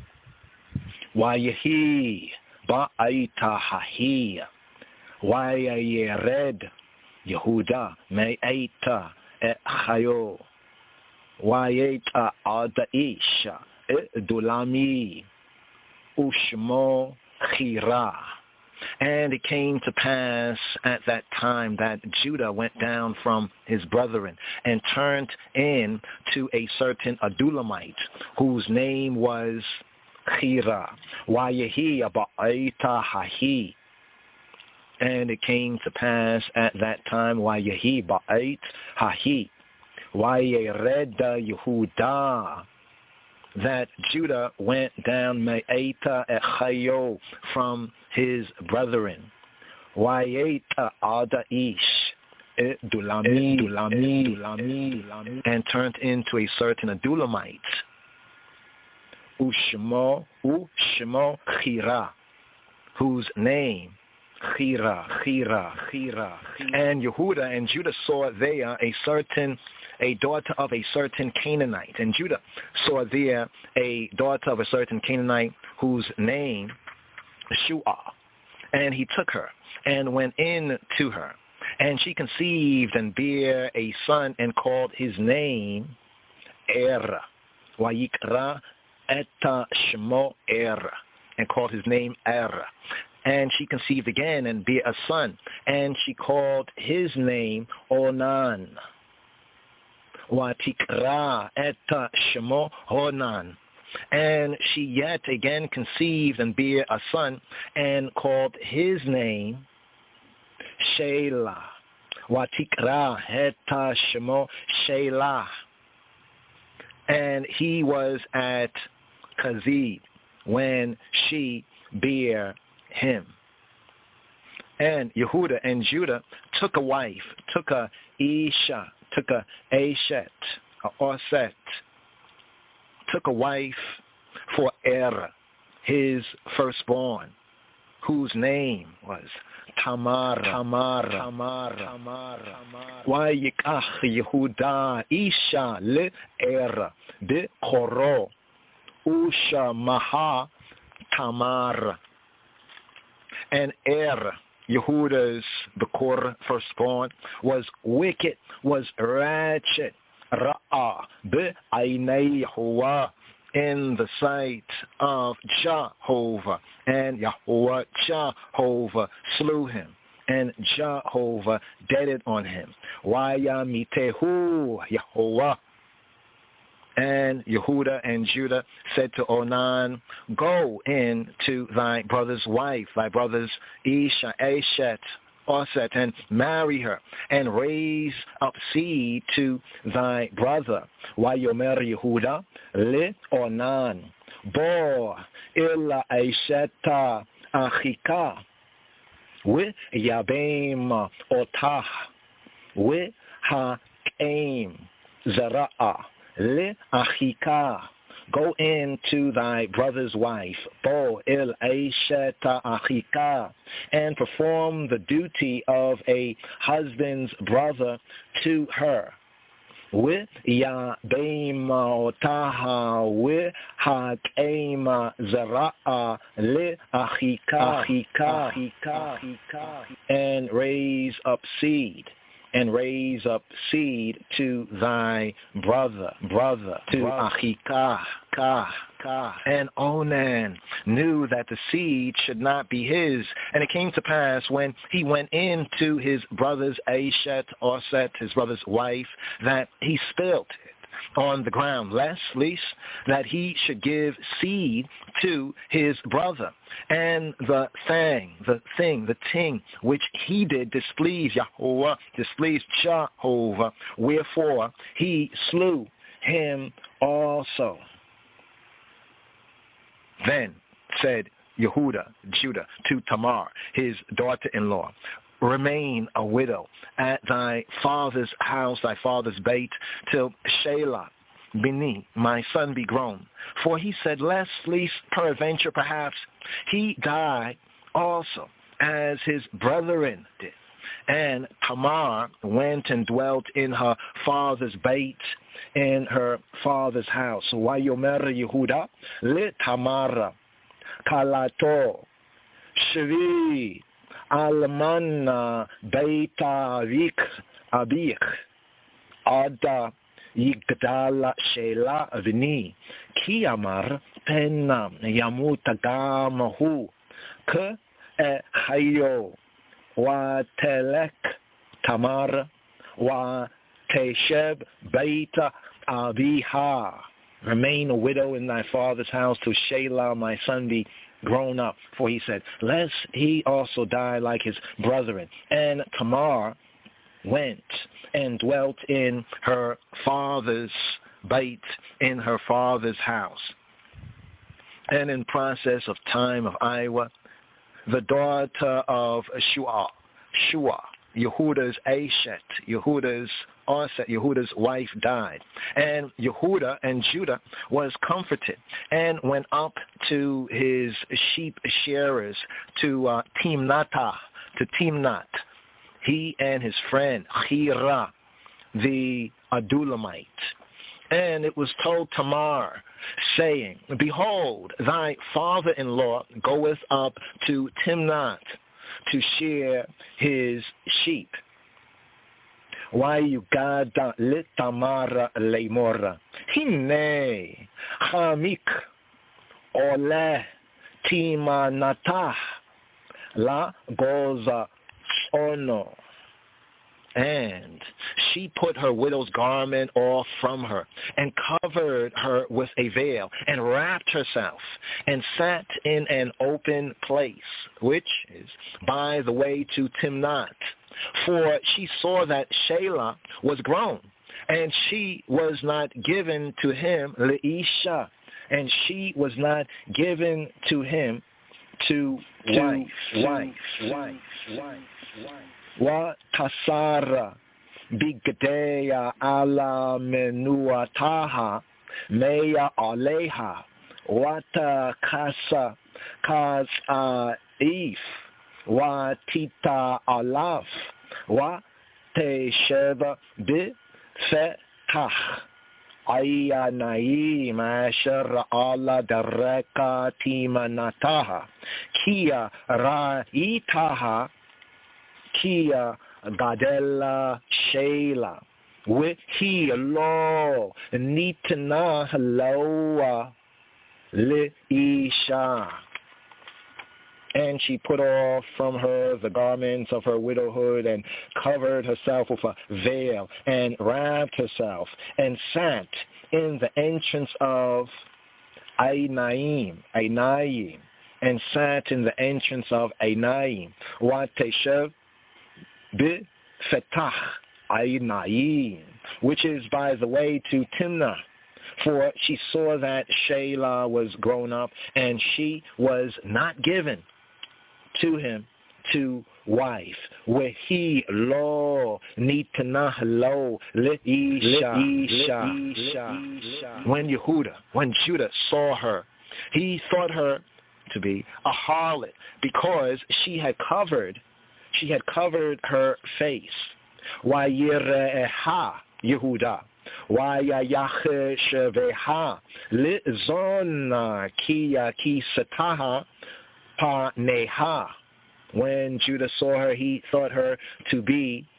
Wayehi ba'aita hahi wayered Yehuda me'aita chayo. Wayeta Adaisha Dulami Ushmo Chira. And it came to pass at that time that Judah went down from his brethren and turned in to a certain Adulamite whose name was Chira. Wayehi Ba'aita Hahi. And it came to pass at that time Wayehi Ba'ait Hahi. Wayereda Yehuda, that Judah went down Me'eta Echayo from his brethren. Wayeta Adaish Dulami, and turned into a certain Adulamite. Ushmo Chira, whose name Chira. And Yehuda and Judah saw there a daughter of a certain Canaanite. And Judah saw there a daughter of a certain Canaanite whose name Shua. And he took her and went in to her. And she conceived and bare a son and called his name Er. Wayikra eta shmo Er. And called his name Er. And she conceived again and bare a son. And she called his name Onan. Watikra eta shemo Onan. And she yet again conceived and bare a son and called his name Shelah. Watikra eta shemo Shelah. And he was at Kazid when she bare him. And Yehuda and Judah took a wife, took a Isha, took a Ashet, a Oset, took a wife for Er, his firstborn, whose name was Tamar. Wayikach Yehuda Isha le Er de Koro Usha Maha Tamar. And Er, Yehuda's Bekor firstborn, was wicked, was ratchet, Ra'ah be'aynei Yehovah, in the sight of Jehovah. And Yahweh Jehovah slew him, and Jehovah deaded on him. Wayamitehu Yehovah. And Yehuda and Judah said to Onan, go in to thy brother's wife, thy brother's Isha, Ashet, Oset, and marry her, and raise up seed to thy brother. Wayomer Yehuda le Onan, bo illa Asheta achika, we yabem otah, we ha'keim zara'a. Le achika, go in to thy brother's wife, bo el aisheta achika, and perform the duty of a husband's brother to her. With ya beima otaha, with ha keima zara'a le achika, and raise up seed and raise up seed to thy brother, to Achikah, and Onan knew that the seed should not be his. And it came to pass when he went in to his brother's Ashet, his brother's wife, that he spilt it on the ground, lest that he should give seed to his brother. And the thing which he did displeased Yahweh, displeased Jehovah, wherefore he slew him also. Then said Judah to Tamar, his daughter-in-law, remain a widow at thy father's house, thy father's bait, till Shelah, Bini, my son, be grown. For he said, lest peradventure perhaps he die also, as his brethren did. And Tamar went and dwelt in her father's bait, in her father's house. Vayomer Yehuda le Tamar kalato shvi alman beita vik abik ada yigdala shela vini ki amar penna yamutagamahu ke hayo wa telek Tamar wa tesheb beita abiha. Remain a widow in thy father's house till Shelah my son be grown up. For he said, lest he also die like his brethren. And Tamar went and dwelt in her father's bait, in her father's house. And in process of time of Iowa, the daughter of Shua, Yehuda's Ashet, Yehuda's wife died. And Yehuda and Judah was comforted and went up to his sheep shearers to Timnat, he and his friend Hira, the Adulamite. And it was told Tamar, saying, behold, thy father-in-law goeth up to Timnat to shear his sheep. Why you gada litamara leimora? Hine chamik ole timanatah la goza ono. And she put her widow's garment off from her and covered her with a veil and wrapped herself and sat in an open place, which is by the way to Timnat. For she saw that Shelah was grown, and she was not given to him Leisha, and she was not given to him to wife. Wa tasara bigdeya ala menuataha meya aleha wata kasa if wa tita alaf wa tesheva bi fetah ayanai mashar ala dareka timanataha kia raitaha Kia Gadella Sheila with he lo nitna loa li isha. And she put off from her the garments of her widowhood and covered herself with a veil and wrapped herself and sat in the entrance of Ainaim, and sat in the entrance of Ainaim. What Teshev Bi Fetach Ainaim, which is by the way to Timnah. For she saw that Shelah was grown up, and she was not given to him to wife. Wehi lo nitnah lo leisha. When Judah saw her, he thought her to be a harlot because she had covered her face. Wayireha Yehuda. Wayayachesheveha lizona kiya kisataha pa neha. When Judah saw her, he thought her to be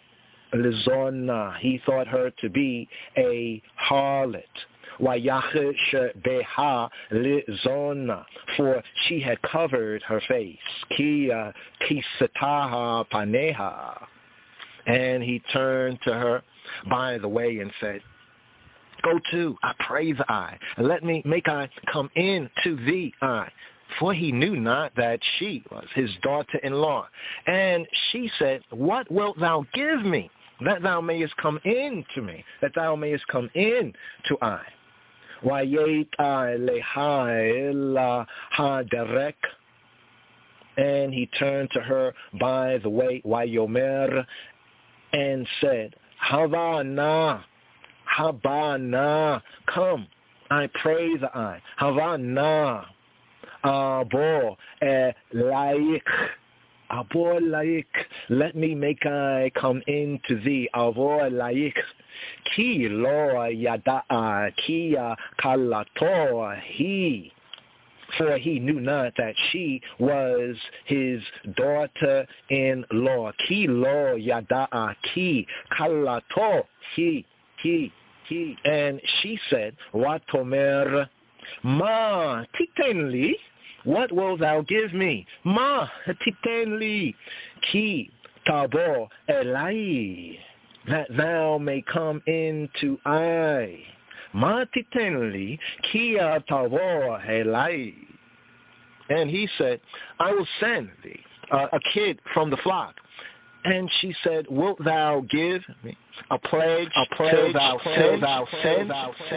Lizona. He thought her to be a harlot. Wayachish beha lizona, for she had covered her face. Kia kisataha paneha. And he turned to her by the way and said, Go to, I pray thee, let me make I come in to thee, For he knew not that she was his daughter-in-law. And she said, What wilt thou give me, that thou mayest come in to me, that thou mayest come in to I? Wayet I leha ela ha-derek. And he turned to her by the way, Wayomer, and said, Havana, Habana, come, I pray thee, Havana, Abo laik, Abo laik, let me make I come in to thee, Abo laik, ki lo yada'a, kia kalato, he. For he knew not that she was his daughter-in-law. Ki lo yada'a, ki kalato, he. And she said, Watomer, ma titenli, what wilt thou give me? Ma titenli, ki tabo elai, that thou may come into I. Ma titenli, kia tabo elai. And he said, I will send thee a kid from the flock. And she said, Wilt thou give me a pledge till thou send?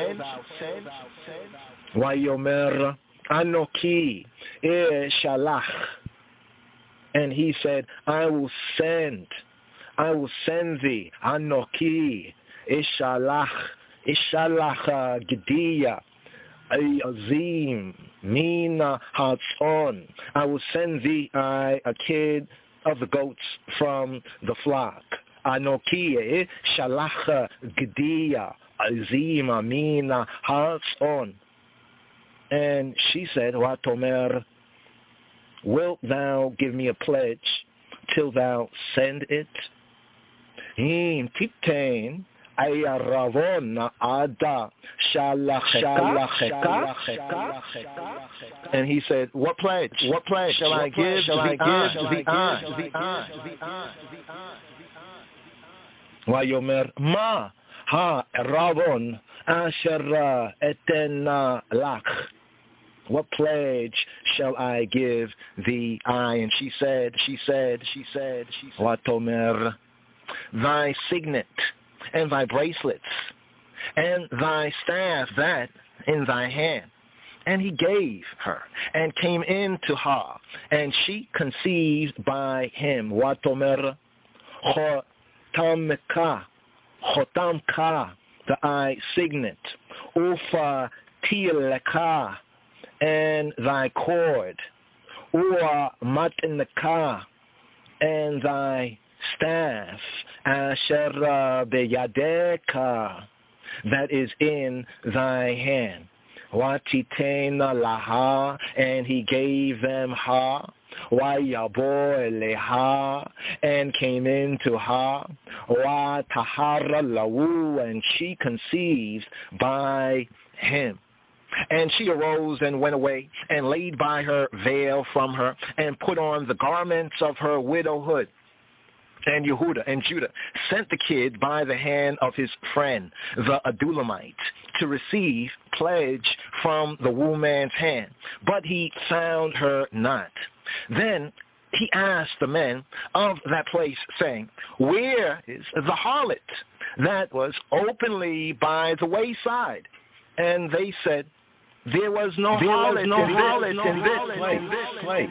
Wayomer anoki shalach. And he said, I will send thee, anoki ishalach gediya azim mina hatzon. I will send thee a kid of the goats from the flock. Anoki shalach gediya azim mina hatzon. And she said, Watomer, wilt thou give me a pledge till thou send it? Titain ayaravon ada shalacheka. And he said, What pledge shall I give the Wayomer ma ha ravon asher etena lach. What pledge shall I give thee? And she said, Watomer, thy signet and thy bracelets and thy staff that in thy hand. And he gave her and came in to her, and she conceived by him. Watomer, chotamka, thy signet, ufa tileka, and thy cord, ua matneka, and thy staff, asher beyadeka, that is in thy hand. Watitena laha, and he gave them her. Wayabo leha, and came into her. Watahara lawu, and she conceived by him. And she arose and went away, and laid by her veil from her, and put on the garments of her widowhood. And Yehuda and Judah sent the kid by the hand of his friend, the Adulamite, to receive pledge from the woman's hand. But he found her not. Then he asked the men of that place, saying, Where is the harlot that was openly by the wayside? And they said, There was no harlot in this place.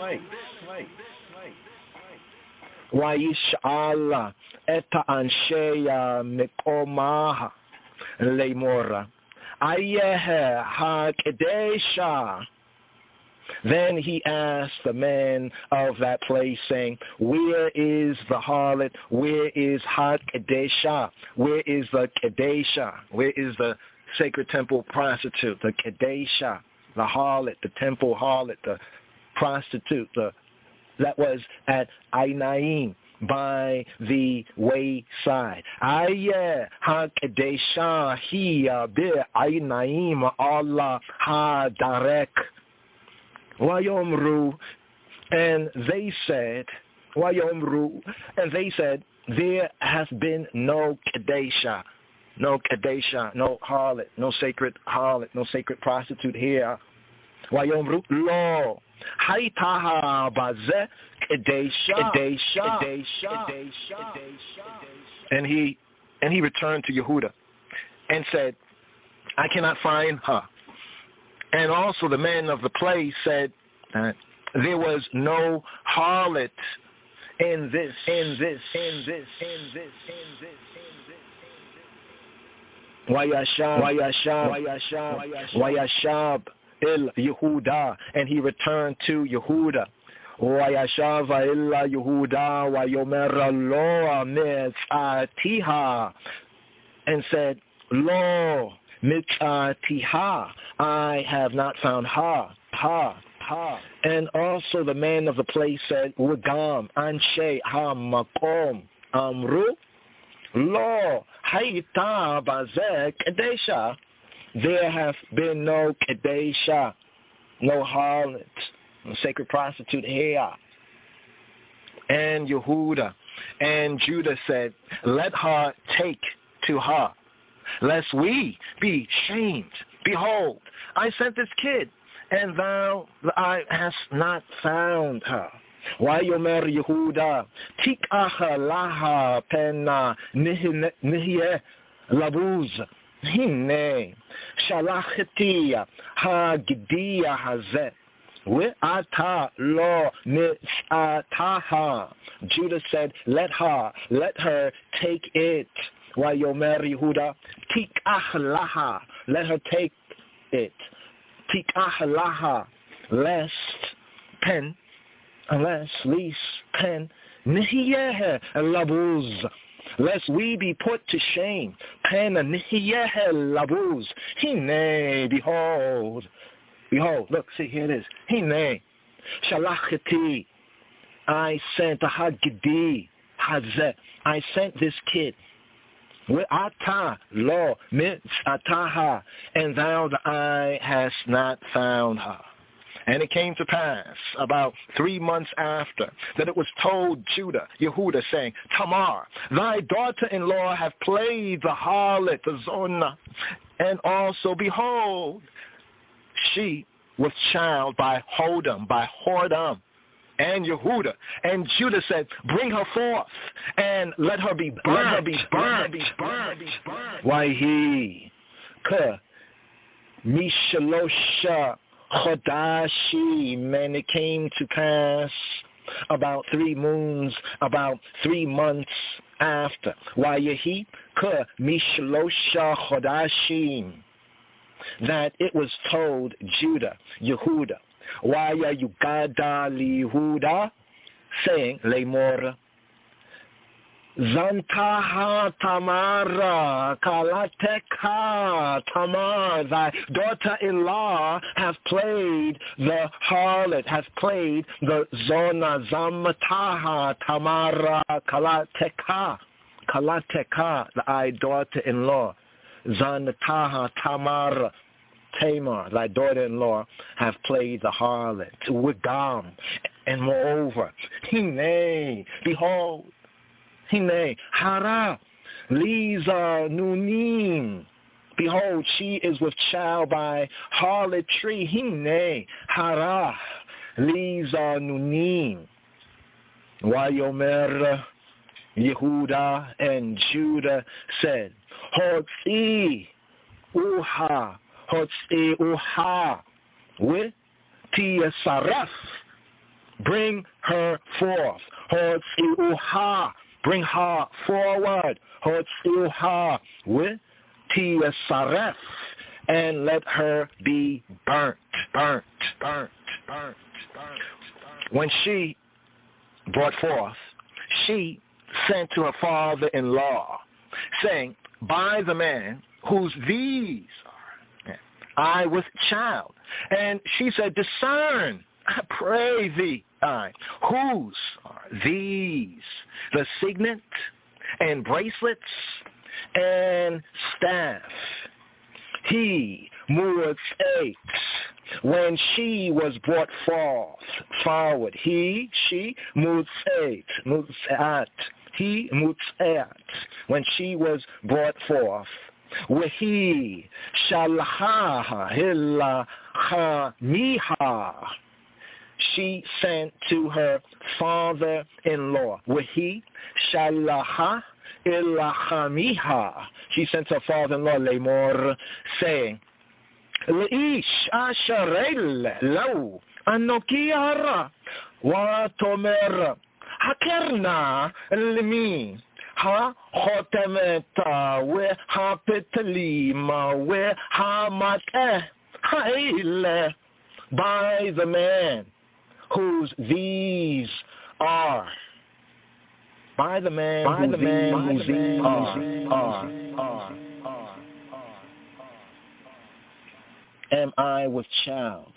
Wayish'ala eta ansheya mekomaha leimora ayehe ha-kedesha. Then he asked the men of that place, saying, Where is the harlot? Where is ha-kedesha? Where is the kedesha? Where is the sacred temple prostitute? The kedesha, the harlot, the temple harlot, the prostitute, that was at Ainaim, by the wayside. Aye ha-kadesha hiya bi-aynaim Allah ha-darek. Wayomru, and they said, Wayomru, and they said, there has been no kadesha, no harlot, no sacred harlot, no sacred prostitute here. Wayomru, lo, haytaha baze kadesha. And he returned to Yehuda and said, I cannot find her. And also the men of the place said that there was no harlot in this. Wayashab il Yehuda, and he returned to Yehuda. Wayashava illa Yehuda wayomer lo mitzatiha, and said, Lo mitzatiha, I have not found her. And also the man of the place said, Wagam anshe ha-makom amru lo hayta bazeh kadesha. There have been no kadesha, no harlot, no sacred prostitute here. And Yehuda and Judah said, let her take to her, lest we be shamed. Behold, I sent this kid, and thou hast not found her. Wayomer Yehuda, Tik'acha laha pena nihye labuz, hine shalachetiya ha-gidiya hazeh, ve'ata lo mitzataha. Judah said, let her take it. Wayomer Yehuda, Tik'ach laha, let her take it. Tik'ach laha, lest pen, nihiyeh labuz, lest we be put to shame. Pen nihiyeh labuz, hine, behold, look, see, here it is. Hine, shalacheti, I sent ha-gidi hazeh, I sent this kid. Ve'ata lo mitzataha, and thou the eye hast not found her. And it came to pass about 3 months after that it was told Judah, Yehuda, saying, Tamar, thy daughter-in-law hath played the harlot, the zonah, and also, behold, she was child by whoredom. And Yehuda and Judah said, bring her forth and let her be burnt. Why he ka mishalosha chodashim, and it came to pass about 3 moons, about 3 months after. Why he ka mishalosha chodashim, that it was told Judah, Yehuda, Waya Yugada Lihuda, saying, Lemor, Zantaha Tamara, Kalateka Tamar, thy daughter-in-law has played the harlot, has played the Zona Zamataha Tamara, Kalateka, thy daughter-in-law, Zantaha Tamara, Tamar, thy daughter-in-law, have played the harlot, Wigam, and moreover, Hine, behold, Hine, Hara, Liza Nunim, behold, she is with child by harlotry, Hine, Hara, Liza Nunim. Wayomer Yehuda and Judah said, Hotzi Uha, Hotzi Uha, with Tiasaref, bring her forth. Hotzi Uha, bring her forward. Hotzi Uha, with Tiasaref, and let her be burnt. When she brought forth, she sent to her father-in-law, saying, by the man whose these are, I with child. And she said, discern I pray thee, whose are these? The signet and bracelets and staff. He Mu'at when she was brought forward. She Mu'at. He Mu'at when she was brought forth. Wahi Shalha Ilachamiha. She sent to her father-in-law. Wahi Shalha Ilachamiha. She sent her father-in-law Lemor, saying, Leish Asharel Lau Anoki Hara Wa Tomer Hakerna Limi Ha Hotemeta We Ha Petalima We Ha Mate Haile by the man whose these are. By the man whose these are. Am I with child?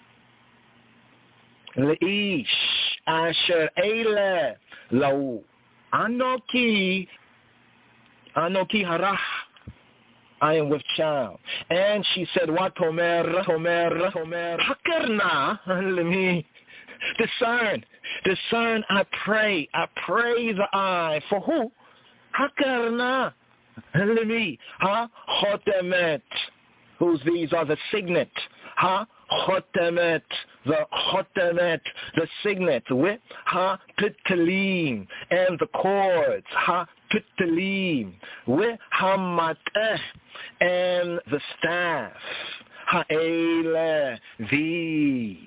Leish asher eile lau anoki harah. I am with child. And she said, what tomer hakerna lemi. Discern, I pray the eye. For who? Hakerna lemi. Ha chotemet. Whose these are the signet. Ha chotemet. The signet. With ha pitalim. And the cords. Ha pitalim. With ha mateh. And the staff. Ha'ele. These.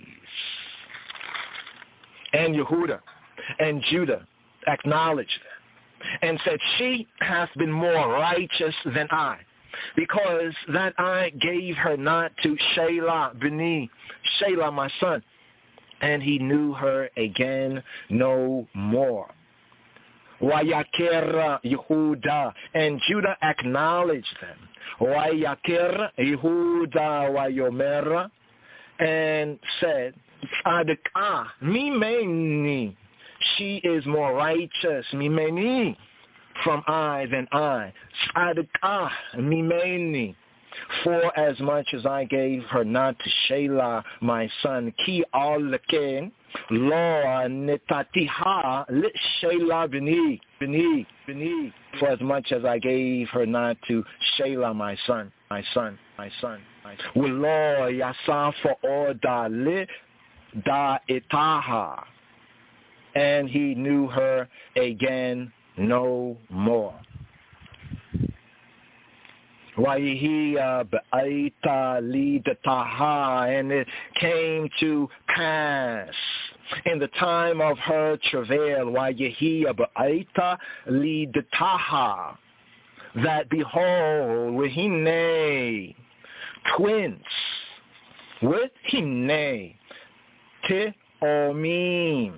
And Yehuda and Judah acknowledged them and said, she hath been more righteous than I, because that I gave her not to Shelah b'ni, Shelah my son, and he knew her again no more. Wayaker Yehuda, and Judah acknowledged them. Wayaker Yehuda wayomer, and said, Tzadikah mimeni, she is more righteous, mimeni, from I than I. Tzadikah mimeni, for as much as I gave her not to Shelah my son, ki al ken lo netatiha li Shelah b'ni, for as much as I gave her not to Shelah my son. Ulo yasa for oda li da itaha, and he knew her again no more. Wahiya ba'aita lidataha, and it came to pass in the time of her travail, Wahiya ba'aita lidataha, that behold, wahine, twins, with hine, Teomim,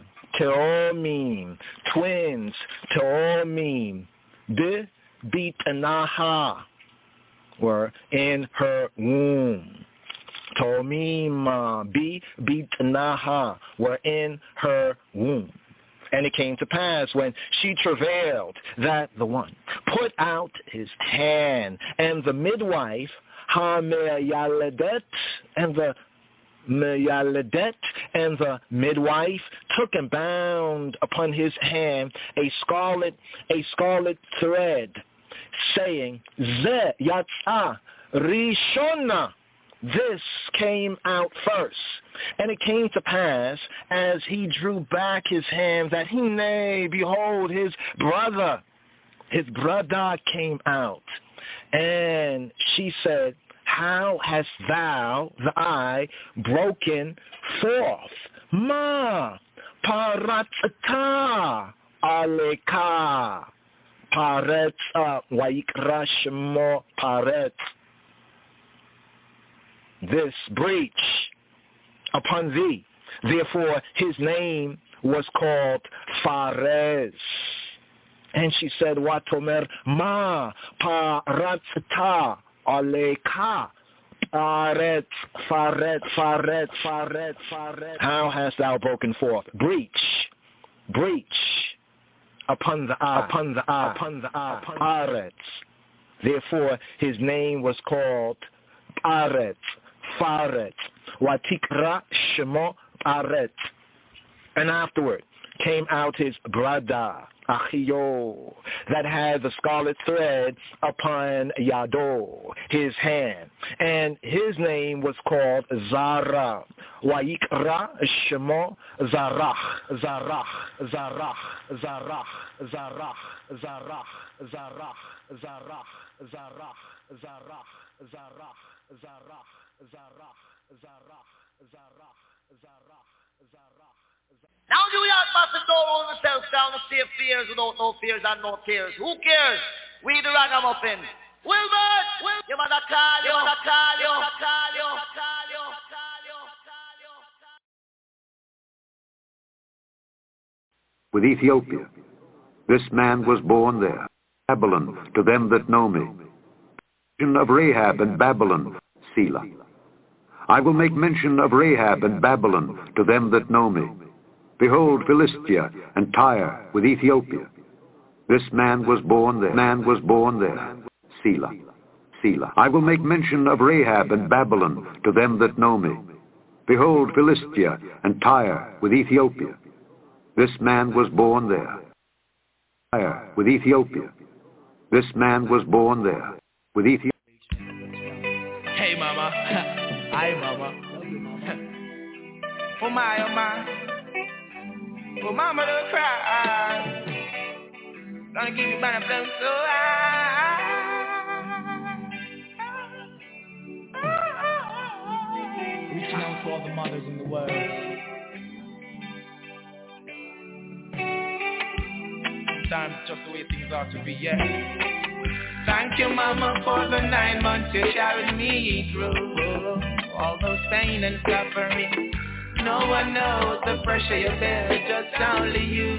twins, Teomim, de bitanaha, were in her womb. Teomim, bitanaha, were in her womb. And it came to pass when she travailed that the one put out his hand, and the midwife, ha-me-yaledet, and the Meyaledet, and the midwife took and bound upon his hand a scarlet thread, saying, Ze yatsa rishona, this came out first. And it came to pass, as he drew back his hand, that behold, his brother came out. And she said, how hast thou, the eye, broken forth? Ma paratzata aleka. Paretz wayikra shemo paretz. This breach upon thee. Therefore his name was called Pharez. And she said, Watomer ma paratzata aleka. Faret. How hast thou broken forth? Breach upon the Aretz. Therefore, his name was called Aretz, Faret, Watikra Shemo Aretz. And afterward came out his brother, Achio, that had the scarlet thread upon Yado, his hand. And his name was called Zara, Waikra Shemo Zarach. Now New York massive don't own themselves down to save fears without no fears and no tears. Who cares? We the ragamuffin. Wilbert! You mother call you. With Ethiopia, this man was born there. Babylon, to them that know me. Mention of Rahab and Babylon, Selah. I will make mention of Rahab and Babylon, to them that know me. Behold, Philistia and Tyre with Ethiopia. This man was born there. Selah. I will make mention of Rahab and Babylon, to them that know me. Behold, Philistia and Tyre with Ethiopia. This man was born there. Tyre with Ethiopia. This man was born there. With Ethiopia. Hey, mama. Hi, mama. Oh, my. Oh, mama, don't cry. Gonna keep you by the blood so high. Reaching out to all the mothers in the world. Sometimes it's just the way things ought to be, yeah. Thank you, mama, for the 9 months you carried me through. All those pain and suffering. No one knows the pressure you bear, just only you.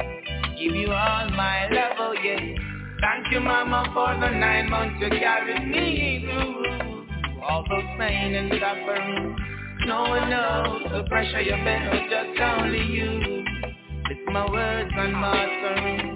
Give you all my love, oh yeah. Thank you, mama, for the 9 months you carried me through. All those pain and suffering. No one knows the pressure you bear, just only you. It's my words and my offering.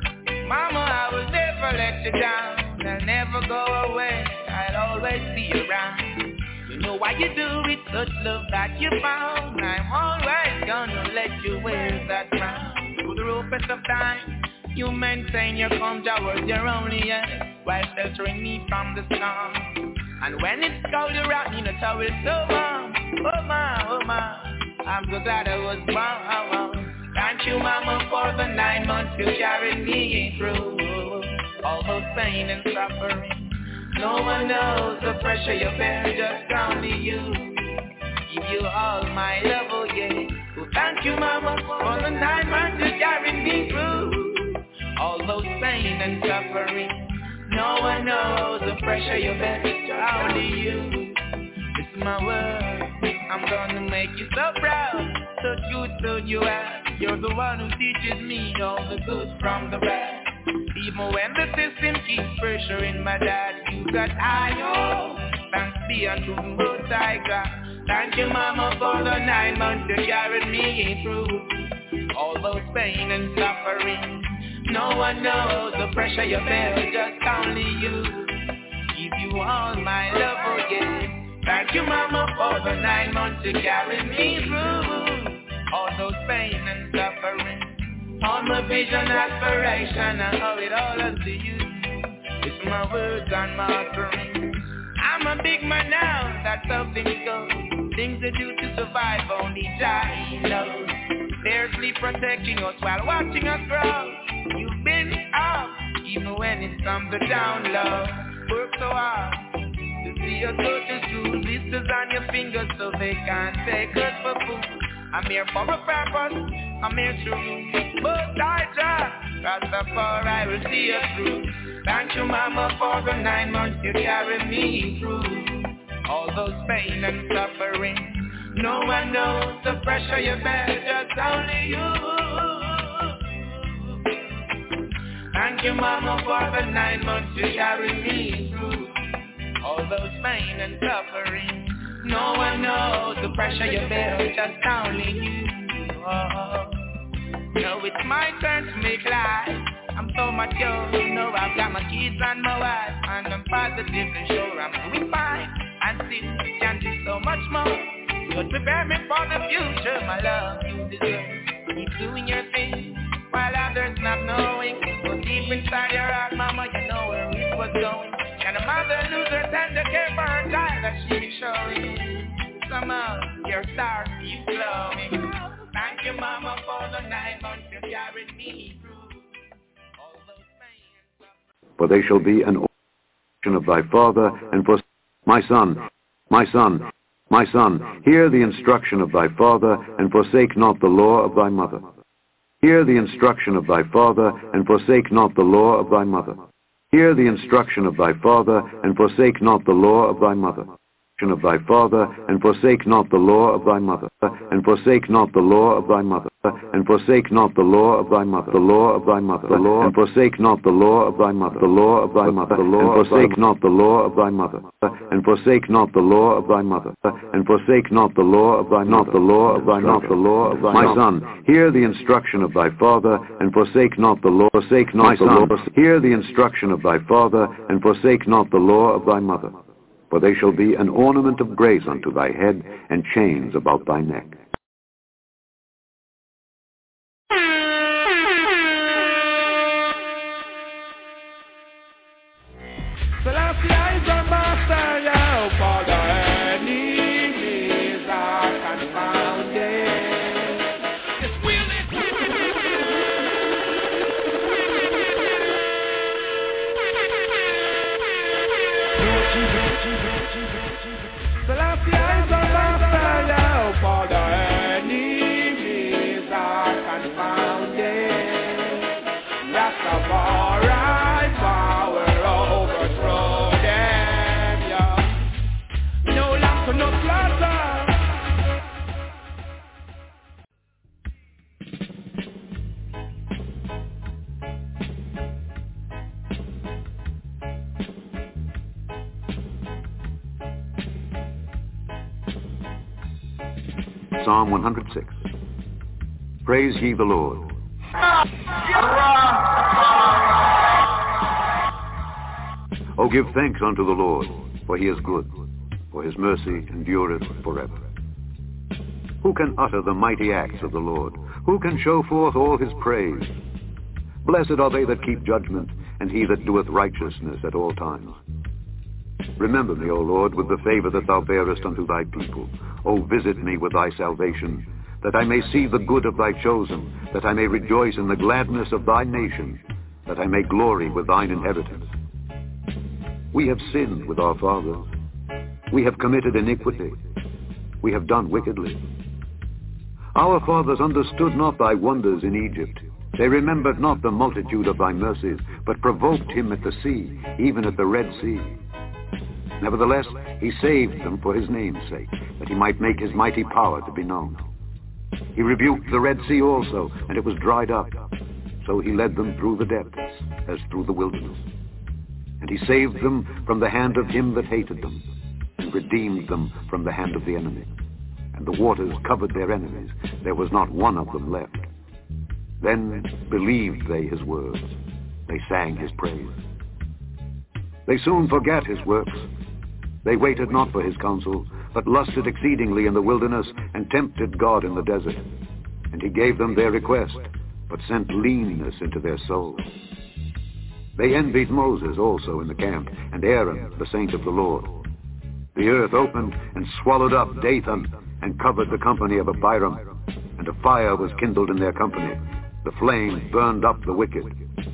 Mama, I will never let you down. I'll never go away. I'll always be around. You know why you do it, such love that you found. I'm always gonna let you wear that crown. Through the ropes of time, you maintain your calm towards your only end, while sheltering me from the storm. And when it's cold, you wrap me in a towel so warm. Oh my, I'm so glad I was born. Thank you, mama, for the 9 months you carried me through. All those pain and suffering. No one knows the pressure you bear, just only you. Give you all my love, oh yeah. So thank you, mama, for the 9 months you carried me through. All those pain and suffering. No one knows the pressure you bear, just only you. This is my word. I'm gonna make you so proud. So good, so you are. You're the one who teaches me all the good from the bad. Even when the system keeps pressuring my dad, you got I-O. Thanks be unto the Most High God. Thank you, mama, for the 9 months you carried me through. All those pain and suffering. No one knows the pressure you bear, just only you. Give you all my love, oh yeah. Thank you, mama, for the 9 months you carried me through. All those pain and suffering. All my vision, aspiration, I owe it all unto you. It's my words and my offering. I'm a big man now, that's how things go. Things to do to survive, only Jah knows. Fiercely protecting us while watching us grow. You've been up, even when it comes to down low. Work so hard to see us go to school. Blisters on your fingers so they can't take us for food. I'm here for a purpose, I'm here to rule. But I just, Rastafari will see you through. Thank you, mama, for the 9 months you carried me through. All those pain and suffering. No one knows the pressure you bear, just only you. Thank you, mama, for the 9 months you carried me through. all those pain and suffering. No one knows the pressure you bear, just only you. Oh. Now it's my turn to make life. I'm so much young, you know I've got my kids and my wife, and I'm positive and sure I'm doing fine. And still can do so much more. You'll prepare me for the future, my love, you deserve. Keep doing your thing while others not knowing. Go deep inside your heart, mama, you know where it was going. Can a mother lose her tender care for her child that she be showing? Somehow your stars keep glowing. Thank you, mama, for the 9 months you carried me through. For they shall be an ordination of thy father, and for my son, my son, my son, hear the instruction of thy father, and forsake not the law of thy mother. Hear the instruction of thy father, and forsake not the law of thy mother. Hear the instruction of thy father, and forsake not the law of thy mother. Of thy father, and forsake not the law of thy mother, and forsake not the law of thy mother, and forsake not the law of thy mother, the law of thy mother, the law, and forsake not the law of thy mother, the law of thy mother, the law, and forsake not the law of thy mother, and forsake not the law of thy mother, and forsake not the law of thy, not the law of thy, not the law of thy. My son, hear the instruction of thy father, and forsake not the law, forsake not the law. Hear the instruction of thy father, and forsake not the law of thy mother. For they shall be an ornament of grace unto thy head, and chains about thy neck. Psalm 106. Praise ye the Lord. O give thanks unto the Lord, for he is good, for his mercy endureth forever. Who can utter the mighty acts of the Lord? Who can show forth all his praise? Blessed are they that keep judgment, and he that doeth righteousness at all times. Remember me, O Lord, with the favor that thou bearest unto thy people. O visit me with thy salvation, that I may see the good of thy chosen, that I may rejoice in the gladness of thy nation, that I may glory with thine inheritance. We have sinned with our fathers. We have committed iniquity. We have done wickedly. Our fathers understood not thy wonders in Egypt. They remembered not the multitude of thy mercies, but provoked him at the sea, even at the Red Sea. Nevertheless, he saved them for his name's sake, that he might make his mighty power to be known. He rebuked the Red Sea also, and it was dried up. So he led them through the depths, as through the wilderness. And he saved them from the hand of him that hated them, and redeemed them from the hand of the enemy. And the waters covered their enemies. There was not one of them left. Then believed they his words. They sang his praise. They soon forgat his works. They waited not for his counsel, but lusted exceedingly in the wilderness, and tempted God in the desert. And he gave them their request, but sent leanness into their souls. They envied Moses also in the camp, and Aaron, the saint of the Lord. The earth opened and swallowed up Dathan, and covered the company of Abiram, and a fire was kindled in their company. The flame burned up the wicked.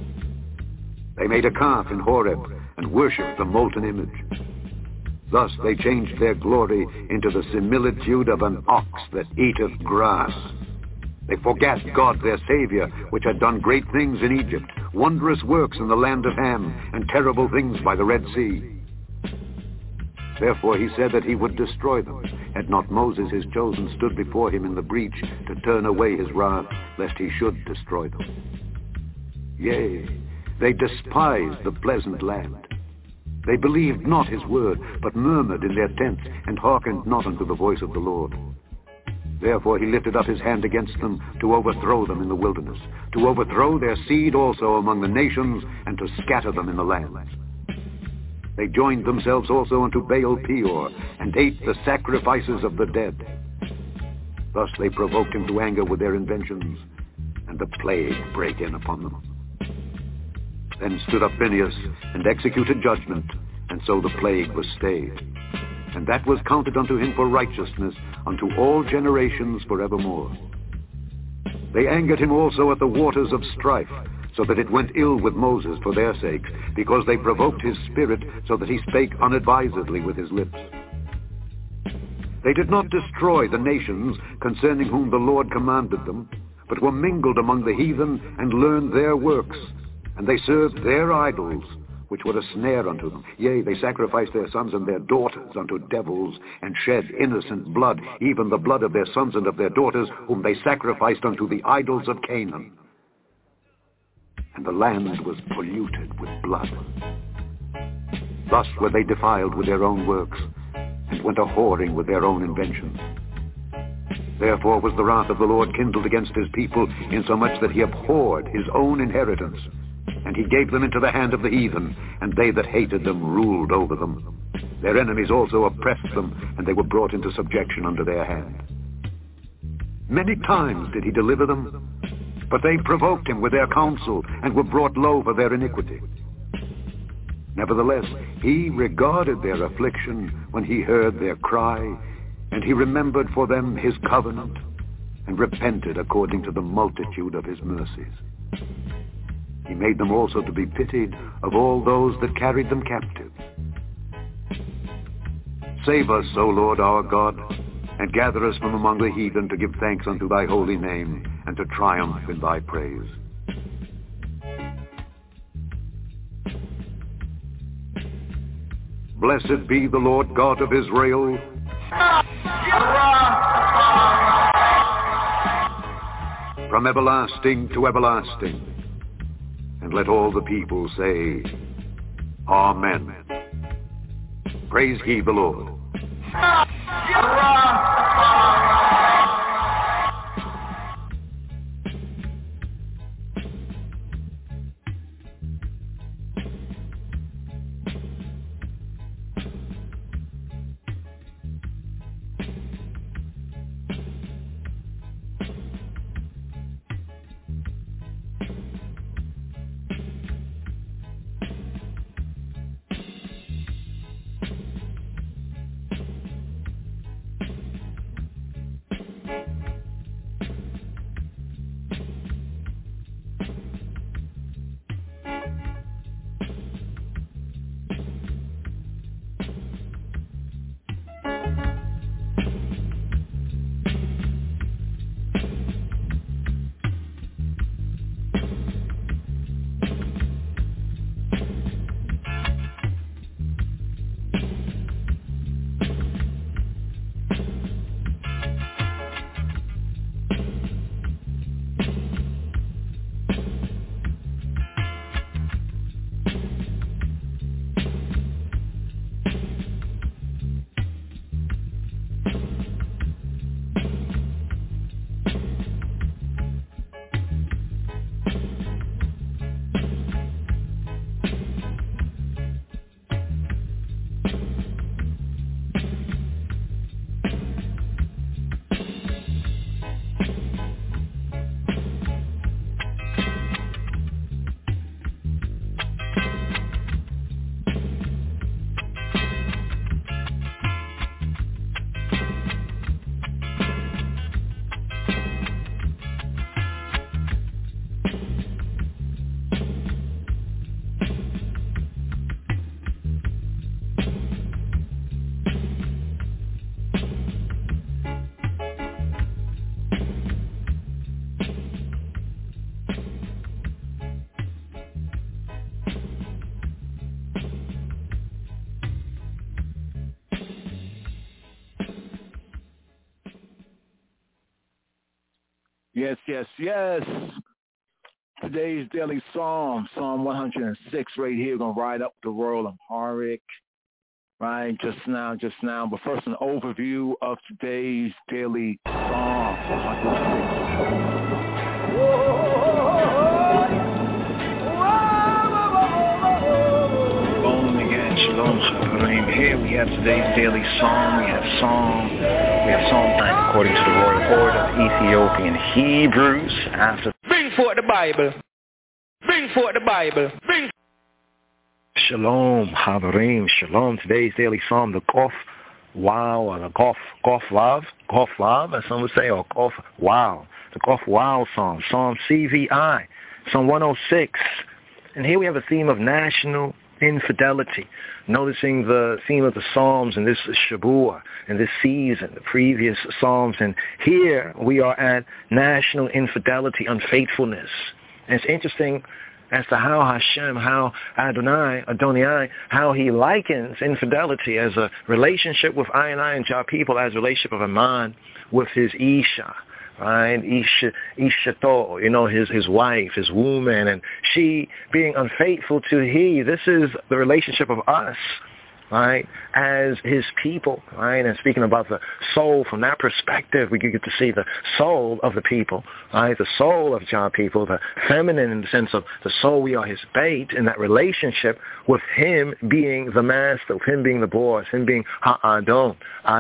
They made a calf in Horeb, and worshipped the molten image. Thus they changed their glory into the similitude of an ox that eateth grass. They forgat God their Savior, which had done great things in Egypt, wondrous works in the land of Ham, and terrible things by the Red Sea. Therefore he said that he would destroy them, had not Moses his chosen stood before him in the breach to turn away his wrath, lest he should destroy them. Yea, they despised the pleasant land. They believed not his word, but murmured in their tents, and hearkened not unto the voice of the Lord. Therefore he lifted up his hand against them, to overthrow them in the wilderness, to overthrow their seed also among the nations, and to scatter them in the lands. They joined themselves also unto Baal Peor, and ate the sacrifices of the dead. Thus they provoked him to anger with their inventions, and the plague brake in upon them. Then stood up Phinehas, and executed judgment, and so the plague was stayed. And that was counted unto him for righteousness unto all generations forevermore. They angered him also at the waters of strife, so that it went ill with Moses for their sakes, because they provoked his spirit, so that he spake unadvisedly with his lips. They did not destroy the nations concerning whom the Lord commanded them, but were mingled among the heathen, and learned their works, and they served their idols, which were a snare unto them. Yea, they sacrificed their sons and their daughters unto devils, and shed innocent blood, even the blood of their sons and of their daughters, whom they sacrificed unto the idols of Canaan. And the land was polluted with blood. Thus were they defiled with their own works, and went a-whoring with their own inventions. Therefore was the wrath of the Lord kindled against his people, insomuch that he abhorred his own inheritance, and he gave them into the hand of the heathen, and they that hated them ruled over them. Their enemies also oppressed them, and they were brought into subjection under their hand. Many times did he deliver them, but they provoked him with their counsel, and were brought low for their iniquity. Nevertheless, he regarded their affliction when he heard their cry, and he remembered for them his covenant, and repented according to the multitude of his mercies. He made them also to be pitied of all those that carried them captive. Save us, O Lord our God, and gather us from among the heathen to give thanks unto thy holy name, and to triumph in thy praise. Blessed be the Lord God of Israel, from everlasting to everlasting. And let all the people say, Amen. Praise ye the Lord. Yes, yes, yes. Today's daily psalm, Psalm 106 right here. We're going to ride up the roll of Amharic, right, just now. But first, an overview of today's daily psalm, 106. Shalom again, Shalom Chaverim. Here we have today's daily psalm. We have Psalm 9 according to the royal order of Ethiopian Hebrews. After bring forth the Bible. Bring forth the Bible. Bring. Shalom Chaverim. Shalom. Today's daily psalm, the Kof Wow, or the Kof Vav, as some would say, or Kof Wow. The Kof Wow psalm, Psalm CVI, Psalm 106. And here we have a theme of national infidelity, noticing the theme of the Psalms in this Shabua, in this season, the previous Psalms. And here we are at national infidelity, unfaithfulness. And it's interesting as to how Hashem, how Adonai, how he likens infidelity as a relationship with I and Jah people, as a relationship of a man with his Isha. Right, Ishato, his wife, his woman, and she being unfaithful to he. This is the relationship of us, right, as his people, right. And speaking about the soul from that perspective, we get to see the soul of the people, right, the soul of Jah people, the feminine in the sense of the soul. We are his bait in that relationship with him being the master, with him being the boss, him being Ha'adon,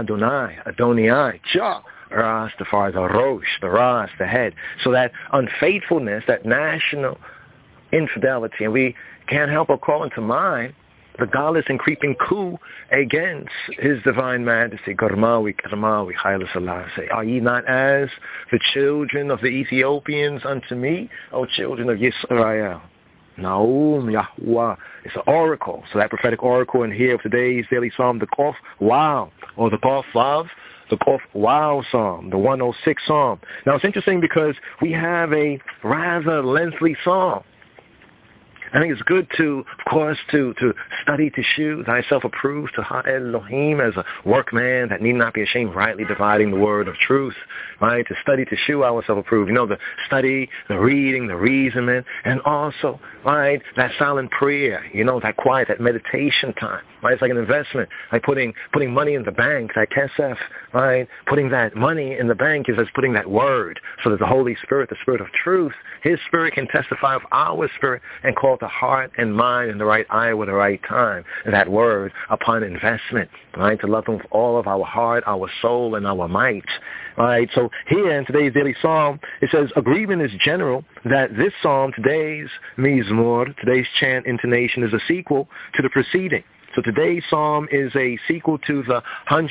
Adonai, Jah. Ras, the far the Rosh, the Ras, the head. So that unfaithfulness, that national infidelity, and we can't help but call into mind the godless and creeping coup against his divine majesty. Garmawi, Haile Selassie. Are ye not as the children of the Ethiopians unto me, O children of Yisrael? Naum Yahweh. It's an oracle. So that prophetic oracle in here of today's daily psalm, the Kof Wow, or the Kof Vav, the Kof Wow Psalm, the 106 Psalm. Now it's interesting because we have a rather lengthy psalm. I think it's good to, of course, to study to shew thyself approved to Ha-Elohim as a workman that need not be ashamed, rightly dividing the word of truth, right? To study to shew ourselves approved. The study, the reading, the reasoning, and also, right, that silent prayer, that quiet, that meditation time, right? It's like an investment, like putting money in the bank, that kesef, right? Putting that money in the bank is as putting that word, so that the Holy Spirit, the Spirit of truth, his Spirit can testify of our spirit and call the heart and mind in the right eye with the right time. And that word upon investment, right? To love him with all of our heart, our soul, and our might, right? So here in today's daily psalm, it says agreement is general that this psalm, today's mizmor, today's chant intonation, is a sequel to the preceding. So today's psalm is a sequel to the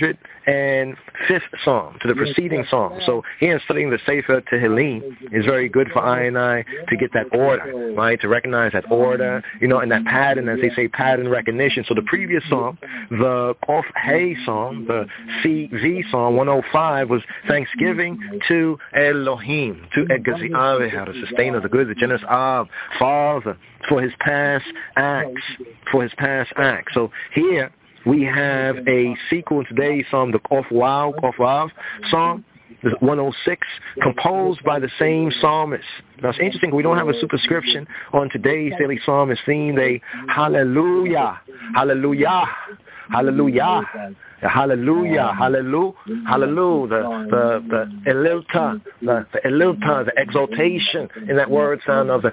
105th psalm, to the preceding psalm. So here studying the Sefer Tehillim is very good for I to get that order, right? To recognize that order, and that pattern, as they say, pattern recognition. So the previous psalm, the Kof Hey psalm, the CV psalm 105, was thanksgiving to Elohim, to Egazi Aveha, the sustainer, the good, the generous Av, Father, for his past acts, So here we have a sequel in today's psalm, the Kof Vav psalm, the 106, composed by the same psalmist. Now it's interesting, we don't have a superscription on today's daily psalm. It's themed a hallelujah, hallelujah, hallelujah. Hallelujah, hallelujah, hallelujah, the elilta, the exaltation in that word sound of the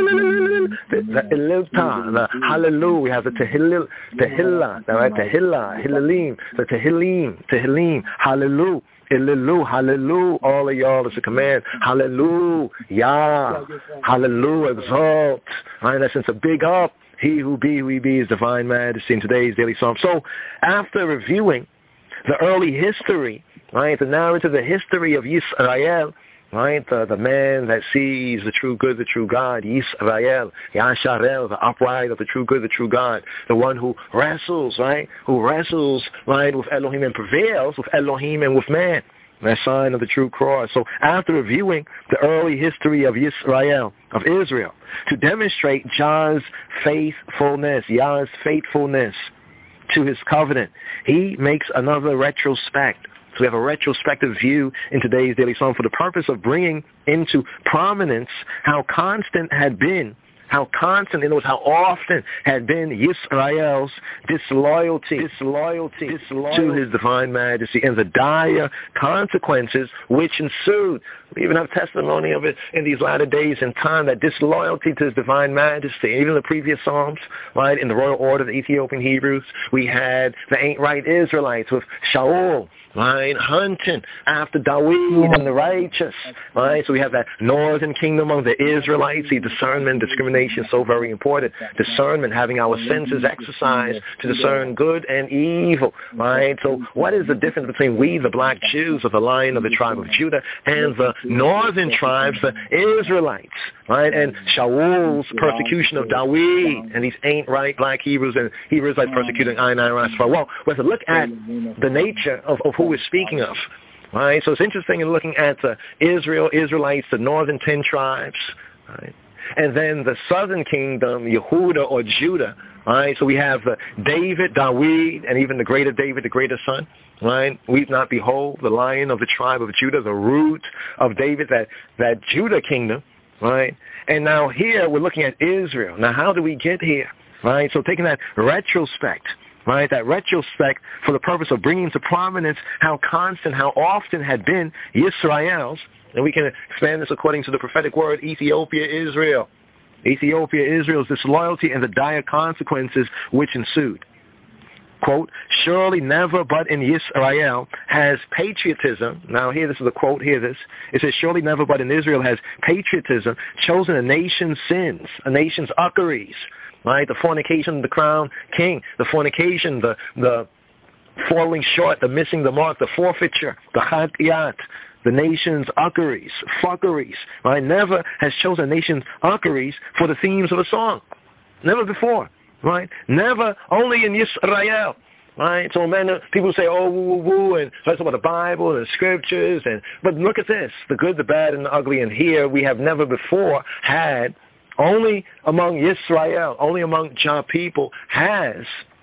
elilta, the hallelujah. We have the tehillah, right? Hillalim, the tehillim, hallelujah. Hallelujah, all of y'all, it's a command. Hallelujah, hallelujah, exalt. Right, that's a big up. He who be, we be, is divine majesty in today's daily psalm. So after reviewing the early history, right, the narrative, the history of Yisrael, right, the man that sees the true good, the true God, Yisrael, Yasharel, the upright of the true good, the true God, the one who wrestles, right, with Elohim and prevails with Elohim and with man. That sign of the true cross. So after reviewing the early history of Israel, to demonstrate Yah's faithfulness to his covenant, he makes another retrospect So we have a retrospective view in today's Daily Psalm for the purpose of bringing into prominence how constant, in other words, how often had been Yisrael's disloyalty to his divine majesty and the dire consequences which ensued. We even have testimony of it in these latter days in time, that disloyalty to his divine majesty. Even in the previous Psalms, right, in the royal order of the Ethiopian Hebrews, we had the ain't right Israelites with Shaul, right, hunting after Dawid and the righteous, right? So we have that northern kingdom of the Israelites. See, discernment, discrimination, so very important. Discernment, having our senses exercised to discern good and evil, right? So what is the difference between we, the black Jews of the Lion of the tribe of Judah, and the northern tribes, the Israelites, right? And Shaul's persecution of Dawid and these ain't right black Hebrews and Hebrews like persecuting Ayin Rastafari. Well, we have to look at the nature of who we're speaking of, right? So it's interesting in looking at the Israelites, the northern 10 tribes, right? And then the southern kingdom, Yehuda or Judah, right? So we have David, Dawid, and even the greater David, the greater son, right? We've not behold the Lion of the tribe of Judah, the root of David, that Judah kingdom, right? And now here we're looking at Israel. Now how do we get here, right? So taking that retrospect, right, that retrospect for the purpose of bringing to prominence how constant, how often had been Yisrael's, and we can expand this according to the prophetic word, Ethiopia, Israel's disloyalty and the dire consequences which ensued. Quote, surely never but in Yisrael has patriotism, now here this is a quote, hear this, it says, surely never but in Israel has patriotism chosen a nation's sins, a nation's uckeries, right, the fornication of the crown king, the fornication, the falling short, the missing the mark, the forfeiture, the chatiyat, the nation's uckeries, fuckeries, right? Never has chosen a nation's uckeries for the themes of a song. Never before, right? Never, only in Yisrael, right? So people say, oh, woo, woo, woo, and let's talk about the Bible and the scriptures, but look at this, the good, the bad, and the ugly, and here we have never before had, only among Yisrael, only among Jah people, has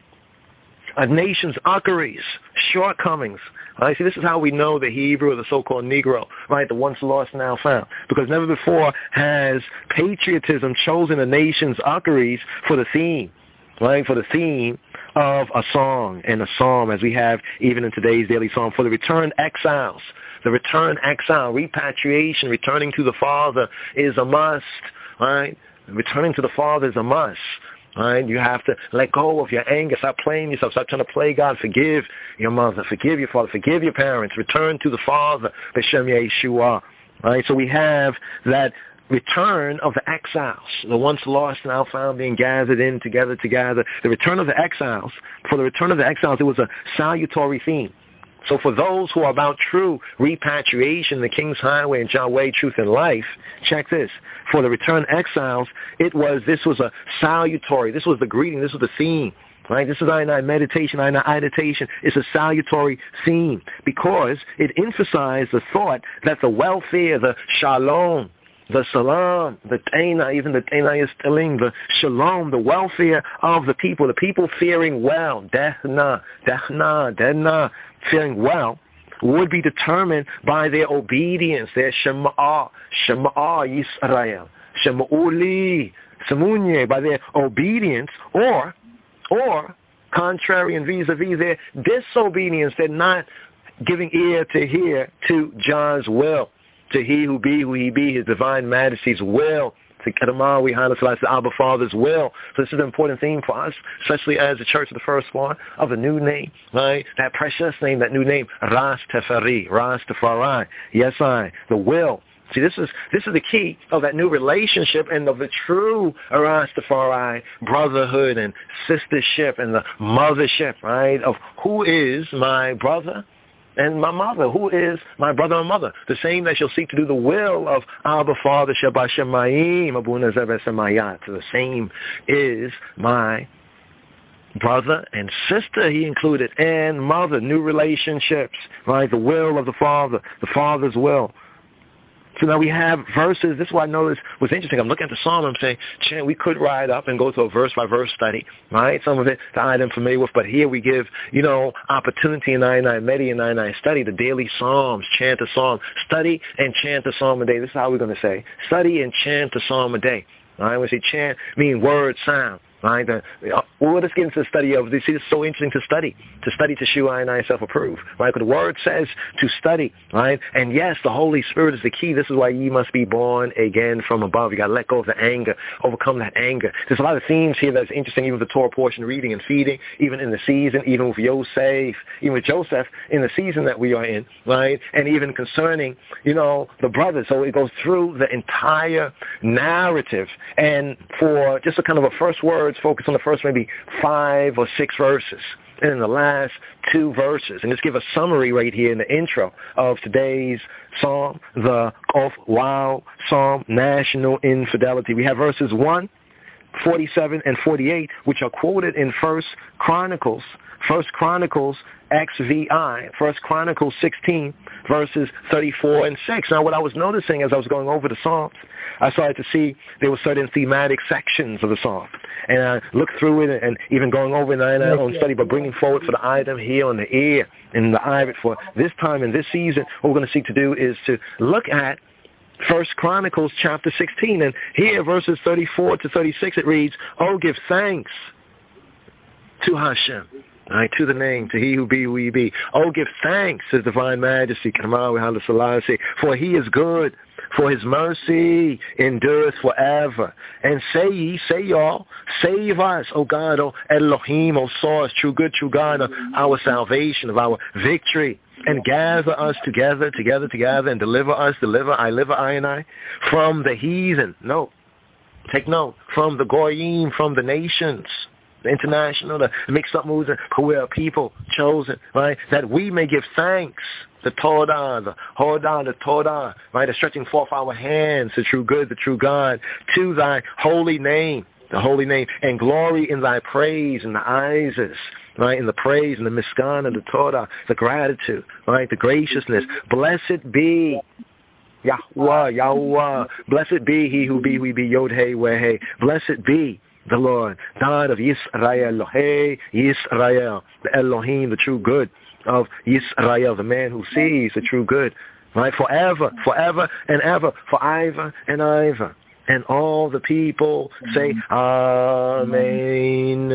a nation's uckeries, shortcomings. Right? See, this is how we know the Hebrew or the so-called Negro, right? The once lost, now found. Because never before has patriotism chosen a nation's uckeries for the theme, right? For the theme of a song and a psalm, as we have even in today's daily psalm, for the returned exiles. The returned exile, repatriation, returning to the Father is a must, right? Returning to the Father is a must. Right? You have to let go of your anger. Stop playing yourself. Stop trying to play God. Forgive your mother. Forgive your father. Forgive your parents. Return to the Father. B'Shem Yeshua. Right? So we have that return of the exiles, the once lost now found, being gathered in together. The return of the exiles. For the return of the exiles, it was a salutary theme. So for those who are about true repatriation, the King's Highway and Yahweh, truth and life, check this. For the returned exiles, this was a salutary, this was the greeting, this was the theme. Right? This is Einai meditation, Einai meditation. It's a salutary theme because it emphasized the thought that the welfare, the shalom, the salam, the taina, even the taina is telling the shalom, the welfare of the people fearing well, dehna, fearing well, would be determined by their obedience, their Shema Yisrael, Shema'uli, Samunye, by their obedience, or contrary and vis-a-vis their disobedience, they're not giving ear to hear to Jah's will, to he who be who he be, his divine majesty's will, to Kedamawi, the Abba Father's will. So this is an important theme for us, especially as the church of the firstborn of the new name, right? That precious name, that new name, Rastafari. Yes, the will. See, this is the key of that new relationship and of the true Rastafari brotherhood and sistership and the mothership, right? Of who is my brother and my mother, who is my brother and mother, the same that shall seek to do the will of Abba Father, Shabbat Shemayim, Abu Nazar Semayat. The same is my brother and sister, he included, and mother, new relationships, right? The will of the Father, the Father's will. So now we have verses. This is what I noticed was interesting. I'm looking at the psalm. I'm saying, Chan, we could ride up and go to a verse-by-verse study, right? Some of it that I'm familiar with, but here we give, opportunity in I Medi and I study the daily psalms, chant a psalm, study and chant a psalm a day. This is how we're going to say, study and chant a psalm a day. All right, when we say chant, mean word, sound. Right? Well, let's get into the study of this. It's so interesting to study to shew I and I self-approve. Right? Because the word says to study. Right? And yes, the Holy Spirit is the key. This is why ye must be born again from above. You got to let go of the anger, overcome that anger. There's a lot of themes here that's interesting, even with the Torah portion, reading and feeding, even in the season, even with Yosef, even with Joseph in the season that we are in. Right? And even concerning, the brothers. So it goes through the entire narrative. And for just a kind of a first word, focus on the first maybe 5 or 6 verses, and in the last 2 verses, and just give a summary right here in the intro of today's psalm, the Wow Psalm, National Infidelity. We have verses 1, 47, and 48, which are quoted in First Chronicles XVI, First Chronicles 16, verses 34 and 6. Now, what I was noticing as I was going over the Psalms, I started to see there were certain thematic sections of the Psalm. And I looked through it and even going over in our own study, but bringing forward for the item here on the ear and the eye for this time and this season, what we're going to seek to do is to look at First Chronicles chapter 16. And here, verses 34 to 36, it reads, "Oh, give thanks to Hashem." Right, to the name, to he who be, who he be. Oh, give thanks to the divine majesty, for he is good, for his mercy endureth forever. And say ye, say y'all, save us, O God, O Elohim, O source, true good, true God, of our salvation, of our victory. And gather us together, and deliver I and I, from the heathen. No, take note, from the goyim, from the nations. The international, the mixed up moves, who we are people chosen, right? That we may give thanks, the Torah, right? The stretching forth our hands, the true good, the true God, to thy holy name, the holy name, and glory in thy praise, in the Isis, right? In the praise, in the miskana, the Torah, the gratitude, right? The graciousness. Blessed be Yahweh. Blessed be he who be, we be, Yod, Hey, Weh, Hey. Blessed be the Lord, God of Yisrael, Elohei Yisrael, the Elohim, the true good of Yisrael, the man who sees the true good, right? Forever and ever, for Iva and Iva. And all the people say, Amen,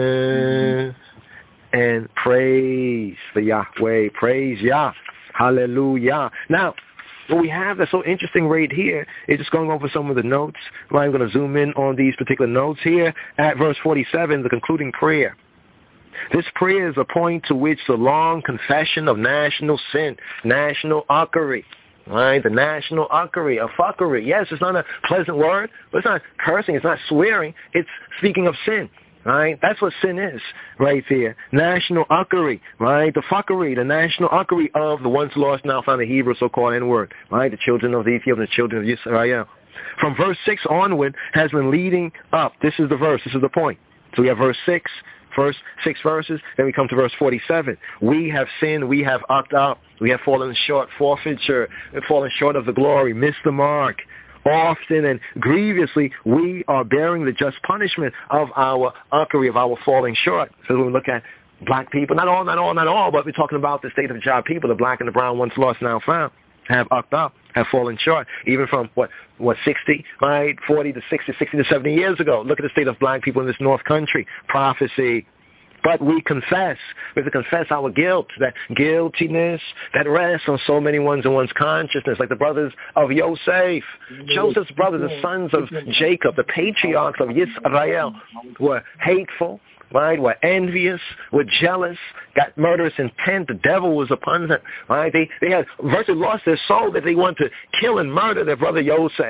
and praise the Yahweh, praise Yah, hallelujah. Now, what we have that's so interesting right here is just going over some of the notes. I'm going to zoom in on these particular notes here at verse 47, the concluding prayer. This prayer is a point to which the long confession of national sin, national uckery, right? The national uckery, a fuckery. Yes, it's not a pleasant word, but it's not cursing, it's not swearing, it's speaking of sin. Right? That's what sin is right there. National uckery, right? The fuckery, the national uckery of the once lost, now found, the Hebrew so-called N-word, right? The children of the Ethiopians, the children of Israel. From verse 6 onward has been leading up. This is the verse. This is the point. So we have verse 6, first 6 verses. Then we come to verse 47. We have sinned. We have ucked up. We have fallen short, forfeiture, fallen short of the glory, missed the mark. Often and grievously, we are bearing the just punishment of our uckery, of our falling short. So when we look at black people, not all, but we're talking about the state of job people, the black and the brown, once lost, now found, have ucked up, have fallen short, even from, what 60, right, 40 to 60 to 70 years ago. Look at the state of black people in this North Country. Prophecy. But we confess. We have to confess our guilt, that guiltiness that rests on so many ones in one's consciousness, like the brothers of Yosef. Joseph's brothers, the sons of Jacob, the patriarchs of Yisrael, were hateful, right? Were envious, were jealous, got murderous intent. The devil was upon them, right? They had virtually lost their soul that they wanted to kill and murder their brother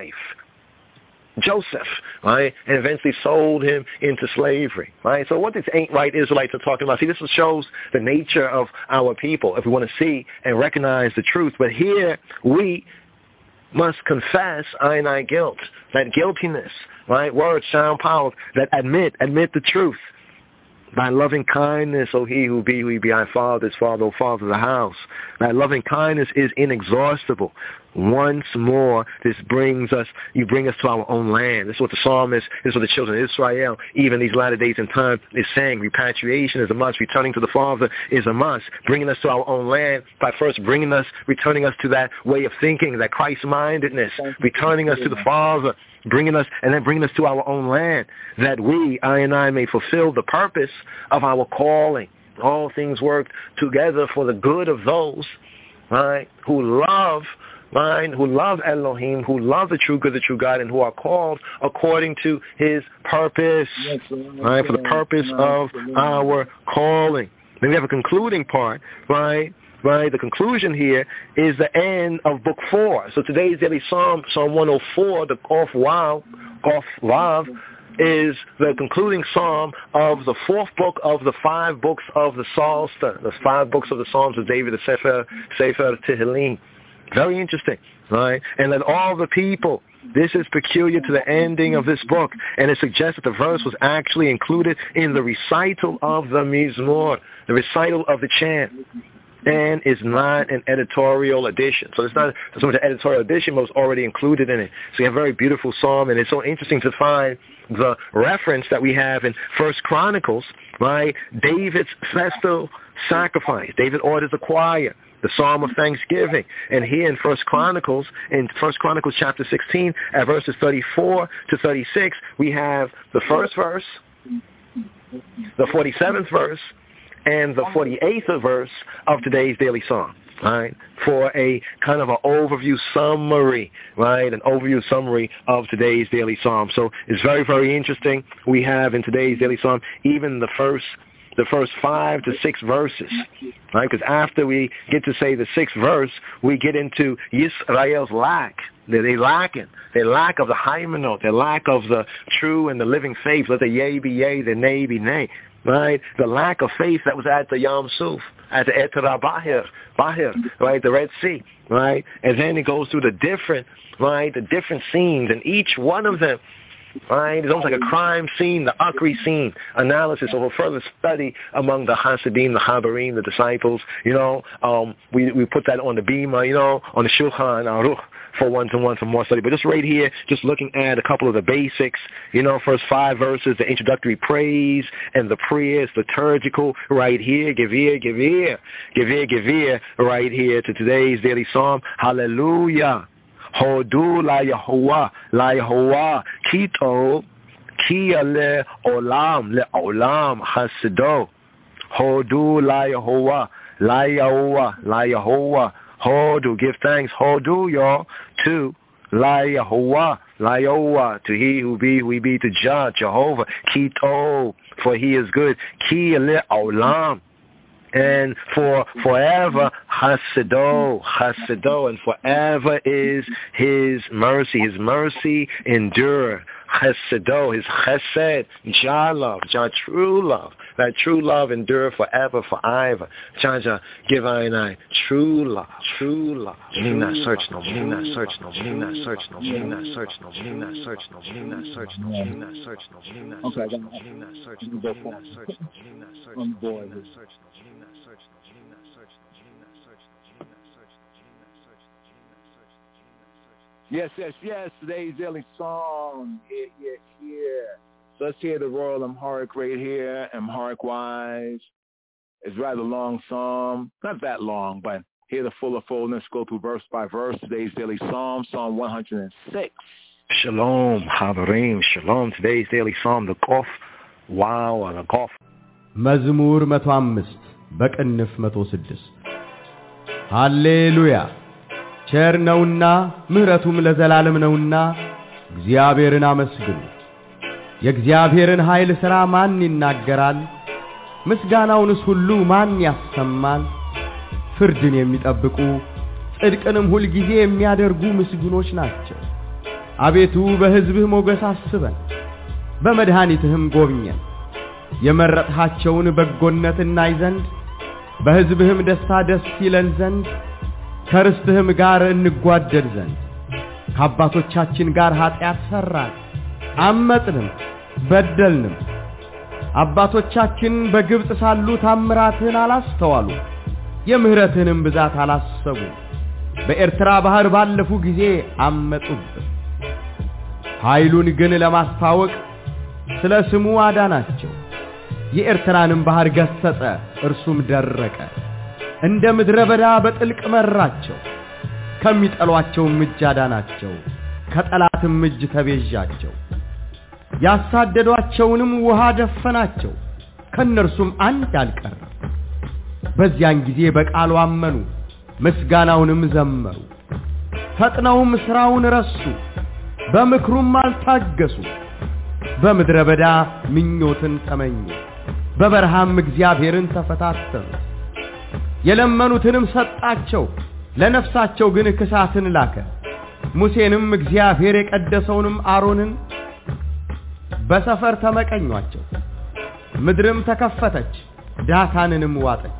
Joseph, right, and eventually sold him into slavery, right? So what these ain't right Israelites are talking about, see, this shows the nature of our people, if we want to see and recognize the truth. But here we must confess I guilt, that guiltiness, right? Words, sound, power, that admit the truth. Thy loving kindness, O he who be our Father's Father, O Father of the house. Thy loving kindness is inexhaustible. Once more, you bring us to our own land. This is what the psalmist, this is what the children of Israel, even these latter days in time, is saying. Repatriation is a must. Returning to the Father is a must. Bringing us to our own land by first returning us to that way of thinking, that Christ-mindedness, returning us to the Father, bringing us to our own land, that I and I may fulfill the purpose of our calling. All things work together for the good of those, right, who love Elohim, who love the true God, and who are called according to his purpose, right, for the purpose of our calling. Then we have a concluding part, right? The conclusion here is the end of Book 4. So today's daily Psalm 104, the Qaf Vav, is the concluding psalm of the fourth book of the 5 books of the Psalter, the 5 books of the Psalms of David, the Sefer Tehillim. Very interesting, right? And let all the people, this is peculiar to the ending of this book, and it suggests that the verse was actually included in the recital of the Mizmor, the recital of the chant, and is not an editorial addition. So it's not so much an editorial addition, but it's already included in it. So you have a very beautiful psalm, and it's so interesting to find the reference that we have in 1 Chronicles, right? David's festal sacrifice. David orders a choir, the Psalm of Thanksgiving. And here in 1 Chronicles chapter 16, at verses 34 to 36, we have the first verse, the 47th verse, and the 48th verse of today's daily psalm, right, for a kind of an overview summary, right, an overview summary of today's daily psalm. So it's very, very interesting. We have in today's daily psalm even the first 5 to 6 verses, right, because after we get to say the 6th verse, we get into Yisrael's lack. They lack of the hymenot, they lack of the true and the living faith. Let the yea be yea, the nay be nay. Right, the lack of faith that was at the Yam Suf, at the Etera Bahir, right, the Red Sea, right, and then it goes through the different scenes, and each one of them, right, is almost like a crime scene, the Akri scene analysis, or further study among the Hasidim, the Habarim, the disciples. We put that on the Bima, on the Shulchan Aruch, for one-to-one, for more study. But just right here, just looking at a couple of the basics, first 5 verses, the introductory praise and the prayers, liturgical, right here, give ear, right here to today's daily psalm. Hallelujah. Hodu la Yahuwah, Kito, Kia le olam hasido. Hodu la Yahuwah, Hodu, give thanks, Hodu, y'all, to La Yahuwah, to he who be to Jah, Jehovah, Kito, for he is good, Ki le olam, and for forever, Hasido, and forever is his mercy endure. Chesido, his chesed, Jah love, Jah true love, that true love endure forever, forever. Jah give I true love. Meaning not search no. Yes. Today's daily song. Here. So let's hear the Royal Amharic right here, Amharic wise. It's rather long psalm. Not that long, but hear the fuller fullness. Go through verse by verse. Today's daily psalm, Psalm 106. Shalom, Haverim. Shalom. Today's daily psalm, the Qaf. Wow, the Qaf. መዝሙር 105 በቅንፍ 106 ሃሌሉያ ቸር ነውና ምህረቱም ለዘላለም ነውና እግዚአብሔርን አመስግኑ። የእግዚአብሔርን ኃይል ሥራ ማን ይናገራል? ምስጋናውንስ ሁሉ ማን ያሰማል? ፍርድን የሚጠብቁ ጽድቅንም ሁሉ ጊዜ የሚያደርጉ ምስጉኖች ናቸው። አቤቱ በሕዝብህ ሞገስ አስበን፣ በመድኃኒትህም ጎብኘን። የመረጥሃቸውን በጎነት እናይ ዘንድ በሕዝብህም ደስታ ደስ ይለን ዘንድ ከርስትህም ጋር እንጓደድ ዘንድ ከአባቶቻችን ጋር ኃጢአት ሠራን፣ አመፅንም በደልንም። አባቶቻችን በግብጽ ሳሉ ታምራትን አላስተዋሉ የምህረትንም ብዛት አላሰቡ በኤርትራ ባህር ባለፉ ጊዜ አመጡበት ኃይሉን ግን ለማስታወቅ ስለ ስሙ አዳናቸው የኤርትራንም ባህር ገሰጸ እርሱም ደረቀ እንደ ምድረ በዳ በጥልቅ መራቸው ከሚጠሏቸው እጅ አዳናቸው ከጠላትም እጅ ተቤዣቸው ያሳደዷቸውንም ውሃ ደፈናቸው ከነርሱም አንድ አልቀረ በዚያን ጊዜ በቃሉ አመኑ ምስጋናውንም ዘመሩ ፈጥነውም ስራውን ረሱ በምክሩም አልታገሱ በምድረ በዳ ምኞትን ተመኙ በበረሃም እግዚአብሔርን ተፈታተኑ የለመኑትንም ሰጣቸው ለነፍሳቸው ግን ክሳትን ላከ ሙሴንም እግዚአብሔር የቀደሰውንም አሮንን በሰፈር ተመቀኟቸው ምድርም ተከፈተች ዳታንንም ዋጠች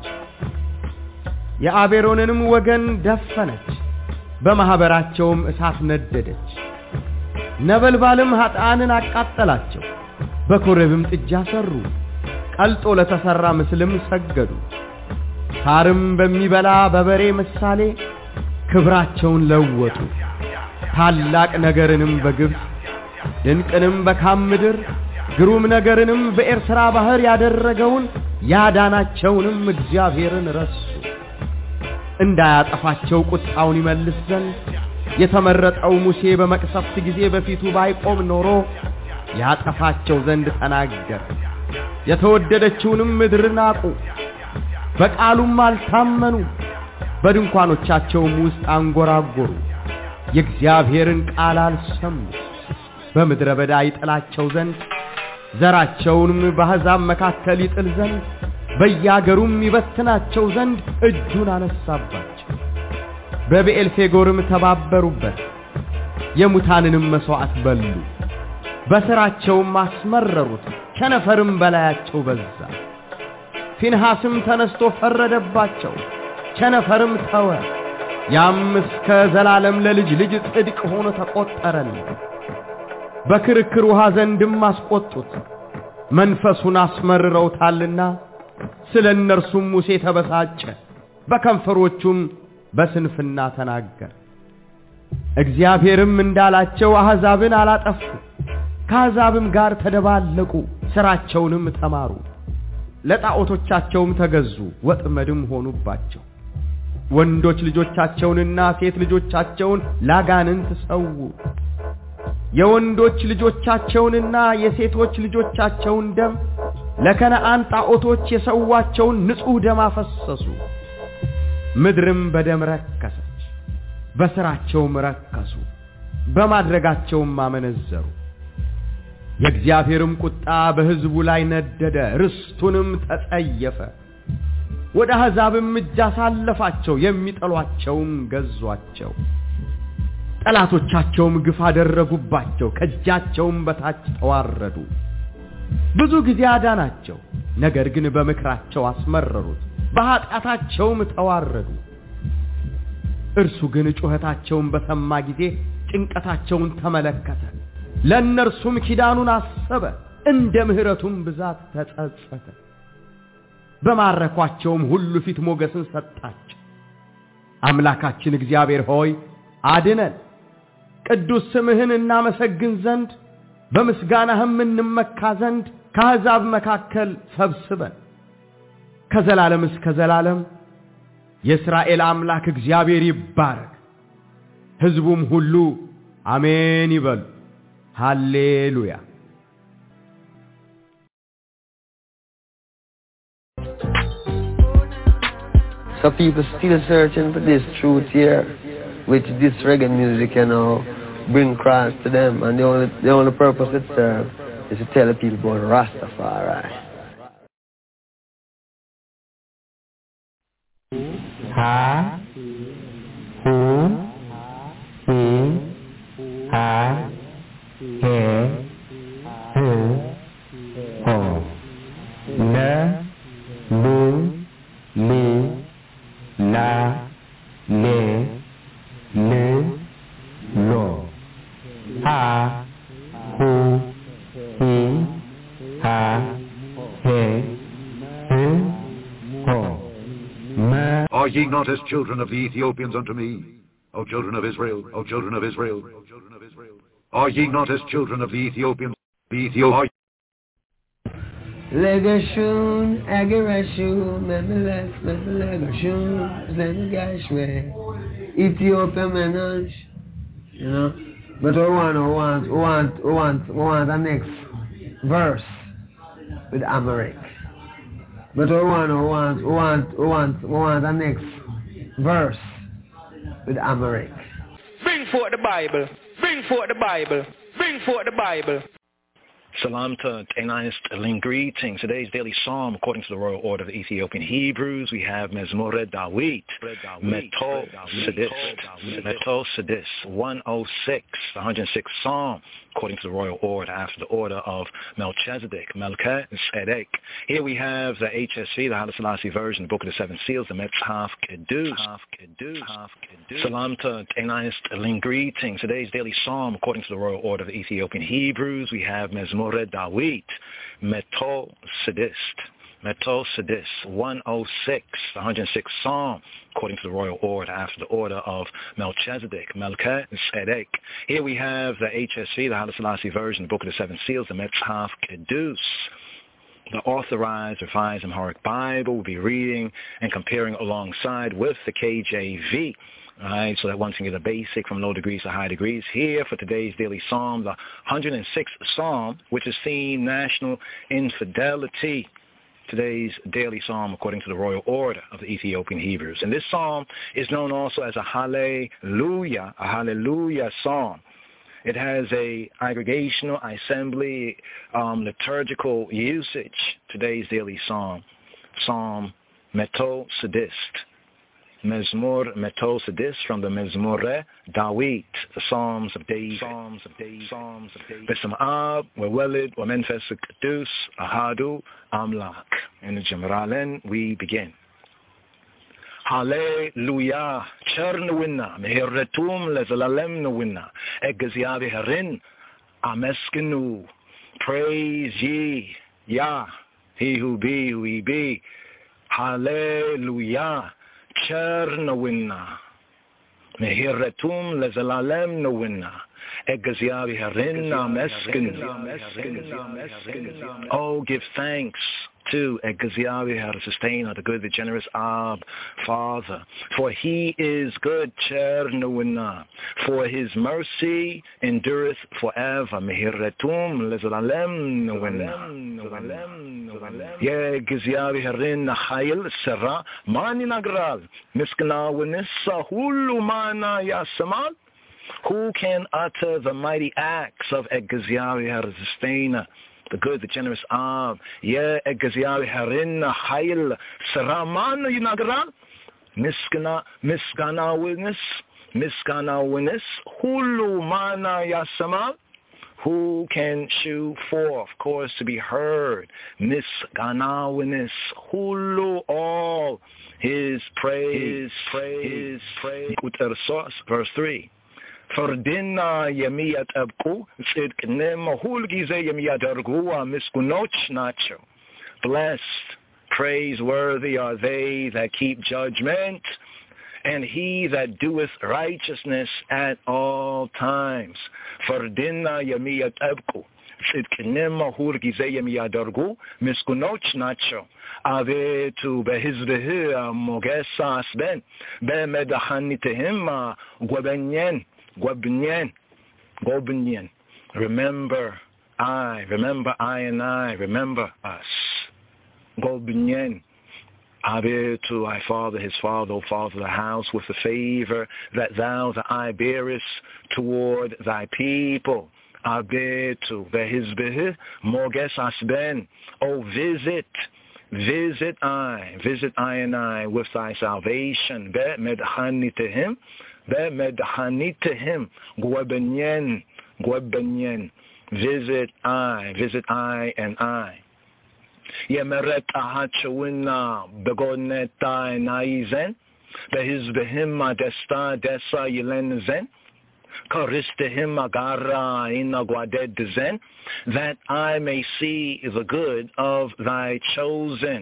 የአቤሮንንም ወገን ደፈነች በማህበራቸውም እሳት ነደደች ነበልባልም ኃጥአንን አቃጠላቸው በኮሬብም ጥጃ ሰሩ ቀልጦ ለተሰራ ምስልም ሰገዱ ሳርም በሚበላ በበሬ ምሳሌ ክብራቸውን ለወጡ ታላቅ ነገርንም በግብጽ ድንቅንም በካም ምድር ግሩም ነገርንም በኤርትራ ባህር ያደረገውን ያዳናቸውንም እግዚአብሔርን ረሱ እንዳያጠፋቸው ቁጣውን ይመልስ ዘንድ የተመረጠው ሙሴ በመቅሰፍት ጊዜ በፊቱ ባይቆም ኖሮ ያጠፋቸው ዘንድ ተናገረ የተወደደችውንም ምድር ናቁ በቃሉም አልታመኑ በድንኳኖቻቸውም ውስጥ አንጎራጎሩ የእግዚአብሔርን ቃል አልሰሙ በምድረ በዳ ይጥላቸው ዘንድ ዘራቸውንም በአሕዛብ መካከል ይጥል ዘንድ በያገሩም ይበትናቸው ዘንድ እጁን አነሳባቸው በብኤልፌጎርም ተባበሩበት የሙታንንም መስዋዕት በሉ በስራቸውም አስመረሩት ቸነፈርም በላያቸው በዛ ፊንሐስም ተነስቶ ፈረደባቸው ቸነፈርም ተወ ያም እስከ ዘላለም ለልጅ ልጅ ጽድቅ ሆኖ ተቆጠረልን በክርክር ውሃ ዘንድም አስቆጡት መንፈሱን አስመርረውታልና ስለ እነርሱም ሙሴ ተበሳጨ በከንፈሮቹም በስንፍና ተናገረ እግዚአብሔርም እንዳላቸው አሕዛብን አላጠፉ ከአሕዛብም ጋር ተደባለቁ ስራቸውንም ተማሩ ለጣዖቶቻቸውም ተገዙ ወጥመድም ሆኑባቸው ወንዶች ልጆቻቸውንና ሴት ልጆቻቸውን ላጋንንት ሰው የወንዶች ልጆቻቸውንና የሴቶች ልጆቻቸውን ደም ለከነዓን ጣዖቶች የሰዋቸውን ንጹህ ደም አፈሰሱ ምድርም በደም ረከሰች በስራቸውም ረከሱ በማድረጋቸውም አመነዘሩ የእግዚአብሔርም ቁጣ በሕዝቡ ላይ ነደደ ርስቱንም ተጸየፈ ወደ አሕዛብም እጅ አሳለፋቸው የሚጠሏቸውም ገዟቸው ጠላቶቻቸውም ግፍ አደረጉባቸው ከእጃቸውም በታች ተዋረዱ ብዙ ጊዜ አዳናቸው ነገር ግን በምክራቸው አስመረሩት በኃጢአታቸውም ተዋረዱ እርሱ ግን ጩኸታቸውን በሰማ ጊዜ ጭንቀታቸውን ተመለከተ ለእነርሱም ኪዳኑን አሰበ እንደ ምህረቱም ብዛት ተጸጸተ በማረኳቸውም ሁሉ ፊት ሞገስን ሰጣቸው አምላካችን እግዚአብሔር ሆይ አድነን ቅዱስ ስምህን እናመሰግን ዘንድ በምስጋናህም እንመካ ዘንድ ከአሕዛብ መካከል ሰብስበን ከዘላለም እስከ ዘላለም የእስራኤል አምላክ እግዚአብሔር ይባረክ ሕዝቡም ሁሉ አሜን ይበሉ ሃሌሉያ So people still searching for this truth here, which this reggae music, bring Christ to them, and the only purpose it serves is to tell the people about Rastafari. Ha, hu, hi, ha, he, hu, ho, le, lu, li, la, le, le, lo, ha, hu, hi, ha, ye not as children of the Ethiopians unto me, O children of Israel, O children of Israel? Are ye not as children of the Ethiopians? Legashun, Agarashun, Memelech, Memelegashun, Zenigashwe, Ethiopia Menage, you know. But we want the next verse with Amharic. But we want the next verse with Amharic. Bring forth the Bible. Bring forth the Bible. Bring forth the Bible. Salam to Enayist Ling greetings. Today's daily psalm, according to the Royal Order of the Ethiopian Hebrews, we have Mezmore Dawit, Meto Sedis, 106, the 106th psalm, according to the Royal Order, after the order of Melchizedek, Melchizedek. Here we have the HSV, the Haile Selassie version, the Book of the Seven Seals, the Metzhaf Kedus. Salam to Enayist Ling greetings. Today's daily psalm, according to the Royal Order of the Ethiopian Hebrews, we have Mezmore Dawit, Meto Sedis, 106, the 106th psalm, according to the Royal Order, after the order of Melchizedek, Melchizedek. Here we have the HSV, the Haile Selassie version, the Book of the Seven Seals, the Metzhaf Kedus. The authorized, revised Amharic Bible will be reading and comparing alongside with the KJV. All right, so that one can get a basic from low degrees to high degrees. Here for today's daily psalm, the 106th psalm, which is theme National Infidelity. Today's daily psalm according to the Royal Order of the Ethiopian Hebrews. And this psalm is known also as a hallelujah psalm. It has a aggregational, assembly, liturgical usage. Today's daily psalm, Psalm Meto Sedist. Mezmor Meto Sedis from the Mezmore Dawit, the Psalms of David. Besam Ab, Wewelid, Wamenfes Kedus, Ahadu, Amlak. In the Jemralen, we begin. Hallelujah, Chernawinna, Mehirretum Lezalalem Nawinna, Egaziavi Harin, Ameskinu, praise ye, Yah, he who be, who he be. Hallelujah. Chernawinna, Mehirretum Lezalalem Nawinna, Egaziavi Harinna Meskin. Oh, give thanks to Egaziavi Har Sustainer, the good, the generous Ab, Father. For he is good, Chernawinna. For his mercy endureth forever. Mehirretum Lezalalem Nawinna. Ye Egaziavi Harinna Hayil Serra Mani Nagral. Miskana Winissa Hulu Mana Yasamal. Who can utter the mighty acts of Egaziavi Har Sustainer, the good, the generous Ab? Ye Egaziavi Harinna Hayil Saraman Yinagran. Miskana witness, Hulu Mana Yasamal. Who can shew forth, of course, to be heard? Miskana witness, Hulu all his praise. Verse 3. Ferdinna yemiyat abku, sidknem hulgize yemiyat argua miskunoch nacho. Blessed, praiseworthy are they that keep judgment, and he that doeth righteousness at all times. Ferdinna yemiyat abku, sidknem hulgize yemiyat argu miskunoch nacho. Ave tu behizbehu mogesas ben, be medahanitehim gwabenyen. Gobinyan. Remember I, remember us. Gobinyan. Ave to thy father, his father, O father of the house, with the favor that thou, the eye, bearest toward thy people. Ave to behizbeh, moges asben. O visit I and I with thy salvation. Be medhani to him. Gwebenyen, visit I and I. Yemeret ahachawina begonetai naizen, behizbehim desta desa yilenzen, karistehim agara inagwadezen, that I may see the good of thy chosen.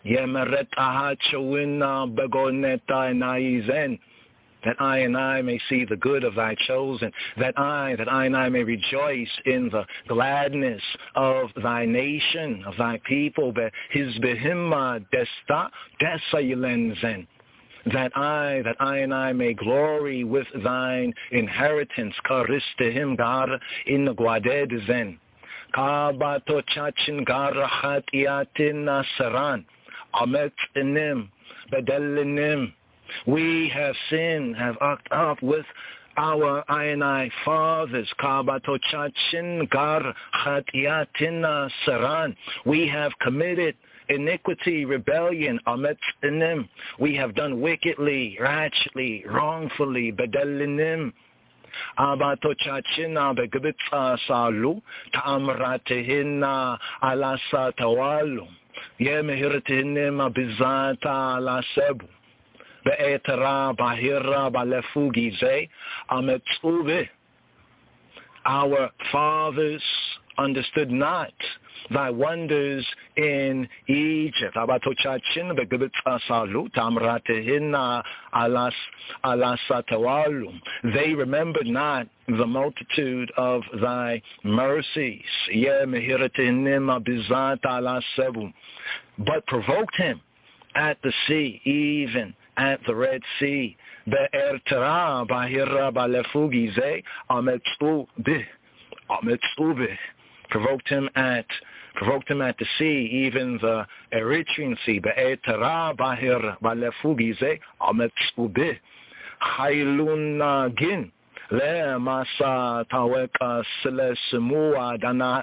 Yemeretahachawina begoneta naizen. That I and I may see the good of thy chosen, that I and I may rejoice in the gladness of thy nation, of thy people, behizbehimma desta desayilenzen. That I and I may glory with thine inheritance, karistehim gar in guadedezen. Kabato chachin garahat iatin nasaran, amet inim, bedelinim. We have sinned, have acted up with our I fathers. Kabatochachin gar chatiatina saran. We have committed iniquity, rebellion, amet inim. We have done wickedly, ratchetly, wrongfully, bedelinim. Abatochachina begibitsa salu, ta'amratihina alasa tawalu. Yemehirtihinima bizata alasebu. Be'etara bahira balefugize ametsuve. Our fathers understood not thy wonders in Egypt. Abatochachin begibitsa salu tamratehina alasatawalu. They remembered not the multitude of thy mercies. Ye mehiratehinima bizata alasebu. But provoked him at the sea, even at the Red Sea. Be'ertera bahira balefugize ametsuve. Provoked him at the sea, even the Eritrean Sea. Be'etara bahir balefugize ametsuve. Hailun gin le masa taweka sile semua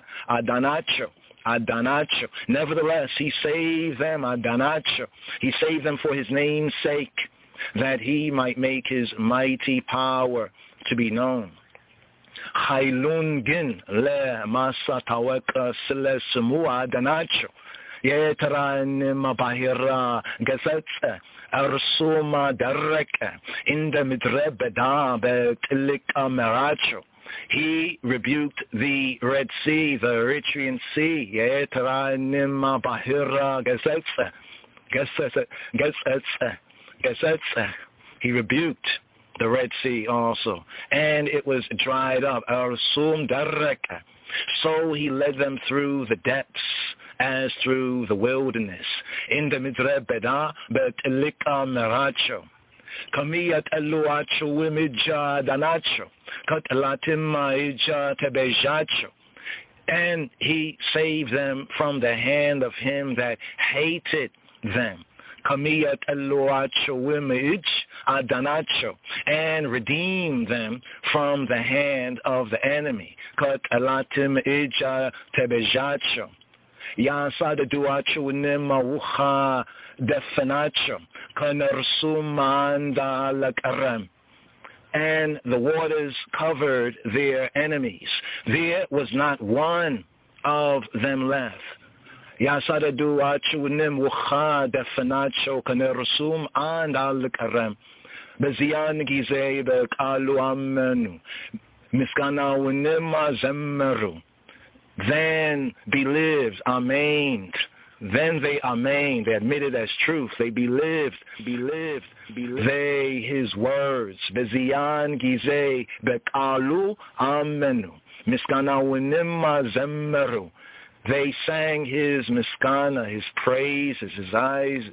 Adanacho. Nevertheless, he saved them, Adanacho. He saved them for his name's sake, that he might make his mighty power to be known. Hailungin le masataweka sile semua Adanacho. Yetaranim bahira gazetze arsuma darreke in the midrebeda betilika meracho. He rebuked the Red Sea, the Eritrean Sea. Yetaranim bahira gazetze. He rebuked the Red Sea also, and it was dried up. Arsum darreke. So he led them through the depths as through the wilderness. In the midre beda betelika meracho. Kamiyat eluacho imija danacho. Kat latima ija tebejacho. And he saved them from the hand of him that hated them. Kamiyat eluacho imij adanacho. And redeemed them from the hand of the enemy. Kat latim ija tebejacho. Yasada duacho nema wucha definacho. Kanarsumanda lakaram. And the waters covered their enemies. There was not one of them left. Yasada duacho nem wucha definacho kanarsum and alakaram. Bezian gizei bekalu amenu. Miskana unema zemmeru. Then believed, amen. Then they amen. They admitted as truth. They believed. They his words. Bezian gizei bekalu amenu. Miskana unimma zemmeru. They sang his miskana, his praises, his aises.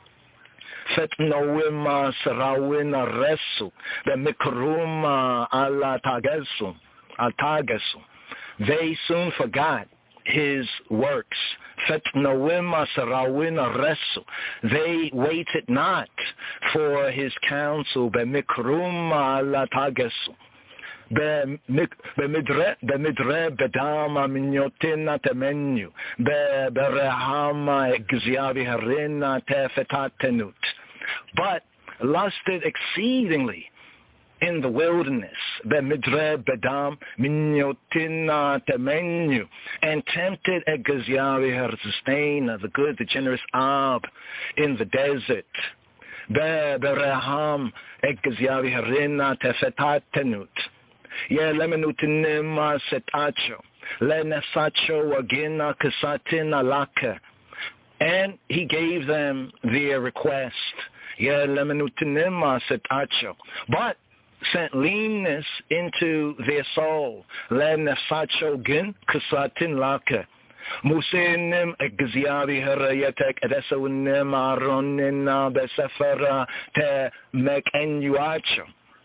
Fetnowima sarawina resu. Bemikruma ala tagesu. Atagesu. They soon forgot his works. They waited not for his counsel. But lusted exceedingly in the wilderness, and tempted at Gaziavi her sustainer, the good, the generous Ab, in the desert. Beraham at Gaziavi herina tefetatenut. Ye lemenutinima setacho. Lenesacho agina kasatina laka. And he gave them their request. But sent leanness into their soul. Musenim Exavi Herayatek Edesonim Aronina Besefera Te Mekenuacho.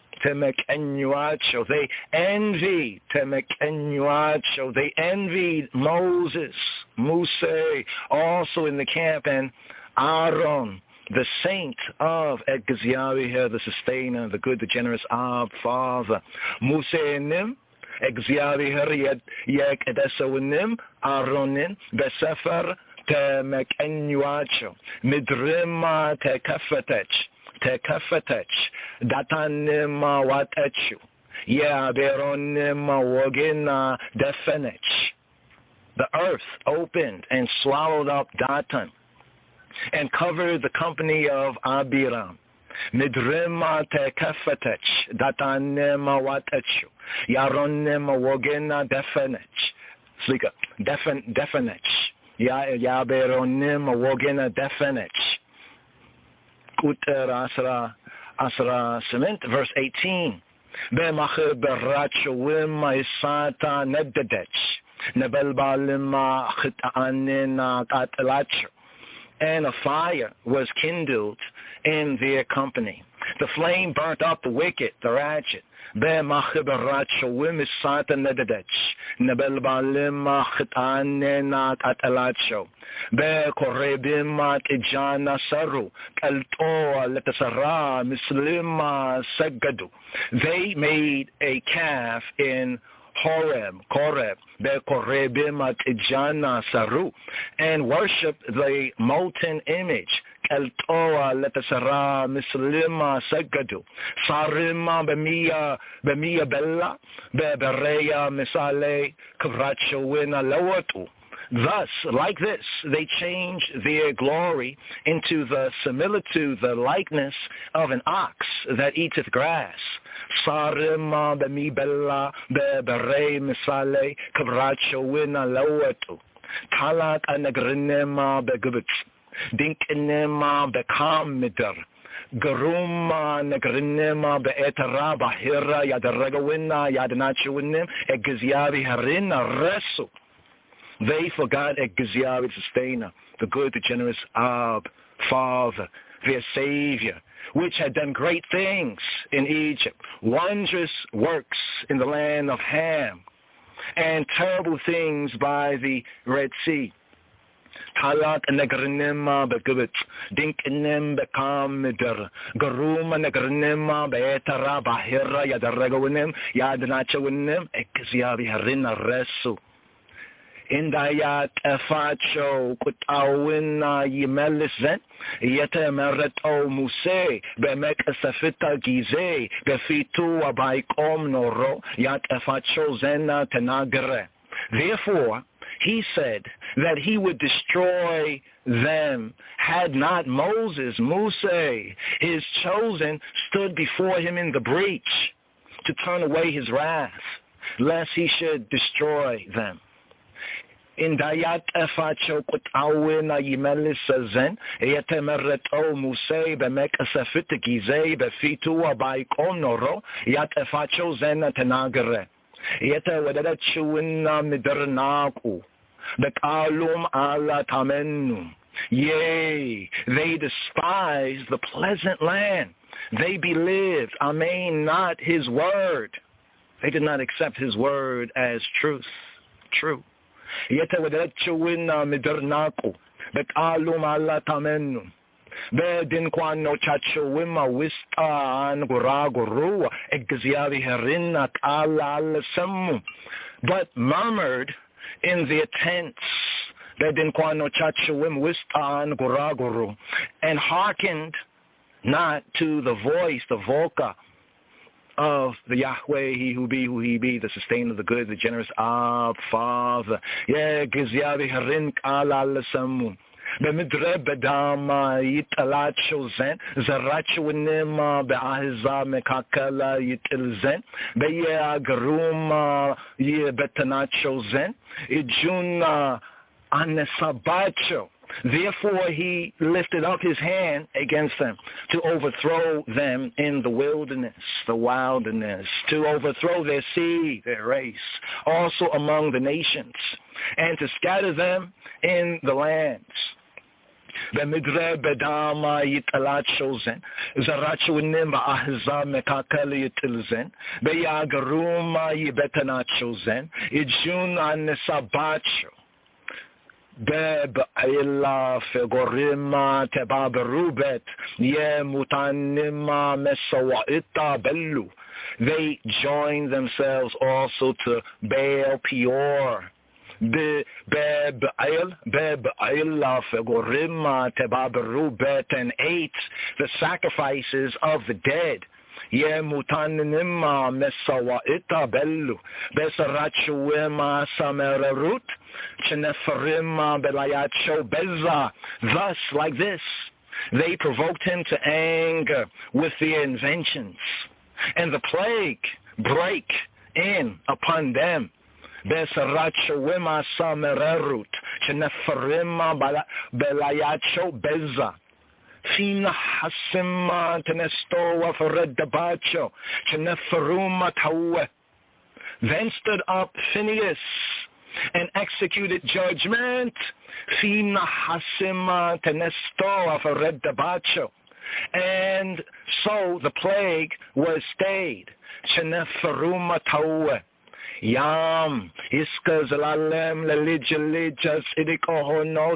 They envied They envied Moses, Muse, also in the camp, and Aaron, the saint of Exavi, the sustainer, the good, the generous Ab, Father. Musenim Exavi Yek Edesonim Aronin Besefer Te Mekenuacho. Midrima Te Kafetech, Datanima Watechu, Beronima Wogina Defenech. The earth opened and swallowed up Datan and covered the company of Abiram. Midrima Te Kafetech, Datanima Watechu, Yaronima Wogina Defenech. Slika, Defenech. Beronima Wogina Defenech. Asra Cement, verse 18. Bemache Berachuim Isata Nebdedech, Nebelbalima Chitaanina Katlach. And a fire was kindled in their company. The flame burnt up the wicked, the ratchet. Bemache Berachuim Isata Nebdedech, Nebelbalima Chitaanina Katlach. Be korebima tijana saru kaltoa letasara mislima segadu. They made a calf in Koreb, be korebima tijana saru, and worshipped the molten image. Kaltoa letasara mislima segadu. Sarima bemia bella, be bereya misale kavrachuina lawatu. Thus, like this, they change their glory into the similitude, the likeness of an ox that eateth grass. Sarima bemi bella bebere misale kavracho wina lawatu. Talak anagrinema begubit. Dinkinema bekamidar. Garuma nagrinema beetara bahira yadaragawina yadanachuinim egziavi harina resu. They forgot Exavi, the sustainer, the good, the generous Ab, Father, their Savior, which had done great things in Egypt, wondrous works in the land of Ham, and terrible things by the Red Sea. Talat negrinema begubit, dinkinim bekamidr, garuma negrinema beetara bahira yadaragawinim, yadanachawinim, Exavi harina resu. Indayat efacho kutawina yimelisen yetemeret o muse bemek esafita gize befitu abaikom noro yat efacho zena tenagre. Therefore, he said that he would destroy them had not Moses, Muse, his chosen, stood before him in the breach to turn away his wrath, lest he should destroy them. In Dayat efacho kutawina yimelisazen yetemeret o muse bemek asafit gize befitu abaikom noro yat efacho zena tenagre yete wedadat chuina midernaku bekalum ala tamenu. Yea, they despised the pleasant land. They believed, amen, not his word. They did not accept his word as truth, true. Yete wedachuina midernaku bekalum ala tamenu. Bedin kwano chachuima wista an guraguru egziavi herina ala semu, but murmured in their tents. Bedin kwano chachuim wista an guraguru, and hearkened not to the voice, the voca of the Yahweh, he who be, the sustainer, the good, the generous Ab, Father. Yeah, Giziavi Harin Kala Samu. Bemidre bedama yitalacho zen, zaracho nema beahiza mekakala yitilzen, beye agaruma ye betanacho zen, ijuna anesabacho. Therefore he lifted up his hand against them to overthrow them in the wilderness, to overthrow their seed, their race, also among the nations, and to scatter them in the lands. במדרי בדמה יתעלצ'ו זן, זרצ'ו נים באחזה מקקל יתלזן, ביאגרומה יבטנצ'ו זן, יג'ון הנסבצ'ו. בבעילה פגורימה תבברובet ימותנימה מסוואיתה בלו. They join themselves also to Baal Peor. Beba'ila fegorima tebaberubet, and ate the sacrifices of the dead. Yemutanima mesawa'ita bellu besarachuema samerarut cheneferima belayacho beza. Thus, like this, they provoked him to anger with their inventions, and the plague break in upon them. Besarachowema samerarut cheneferima belayacho beza. Fina hasima tenestoa feredabacho cheneferuma tawe. Then stood up Phineas and executed judgment. Fina hasima tenestoa feredabacho. And so the plague was stayed. Cheneferuma tawe. Yam iska zalalem lelijalijas idikohono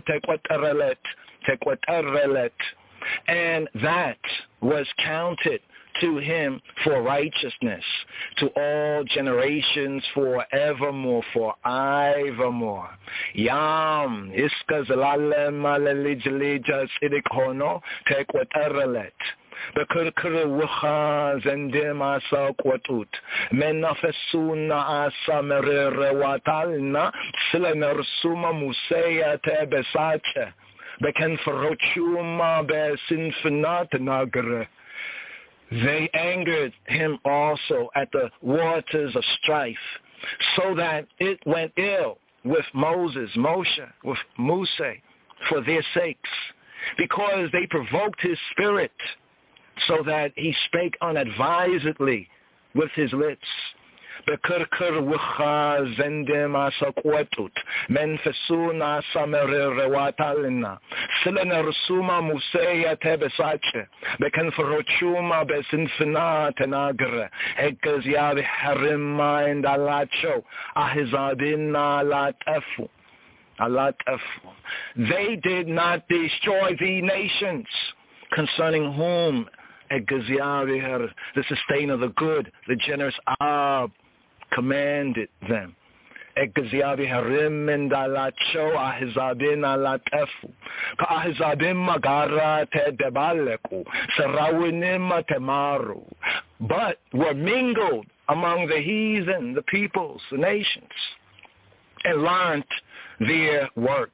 tekwaterelet. And that was counted to him for righteousness, to all generations forevermore, forevermore. Yam iska zalalem lelijalijas idikohono tekwaterelet. Bekurkuru wucha zendim asa kwatut. Menafesuna asa merere watalna. Silemersuma museya te besache. Beken ferochuma besinfinat nagre. They angered him also at the waters of strife, so that it went ill with Moshe, with Muse, for their sakes, because they provoked his spirit, so that he spake unadvisedly with his lips. Bekurkur wucha zendim asakwatut, menfesuna samererewatalina, silenersuma museya tebesache, bekenferochuma besinfina tenagre, ekazyavi harima and alacho, ahizadina alatefu. They did not destroy the nations, concerning whom Egaziarihar, the sustainer of the good, the generous Ab, commanded them. Egaziariharim and alacho ahizabin alatefu. Ka'ahizabim magara tedebaleku. Sarawinim temaru. But were mingled among the heathen, the peoples, the nations, and learned their works.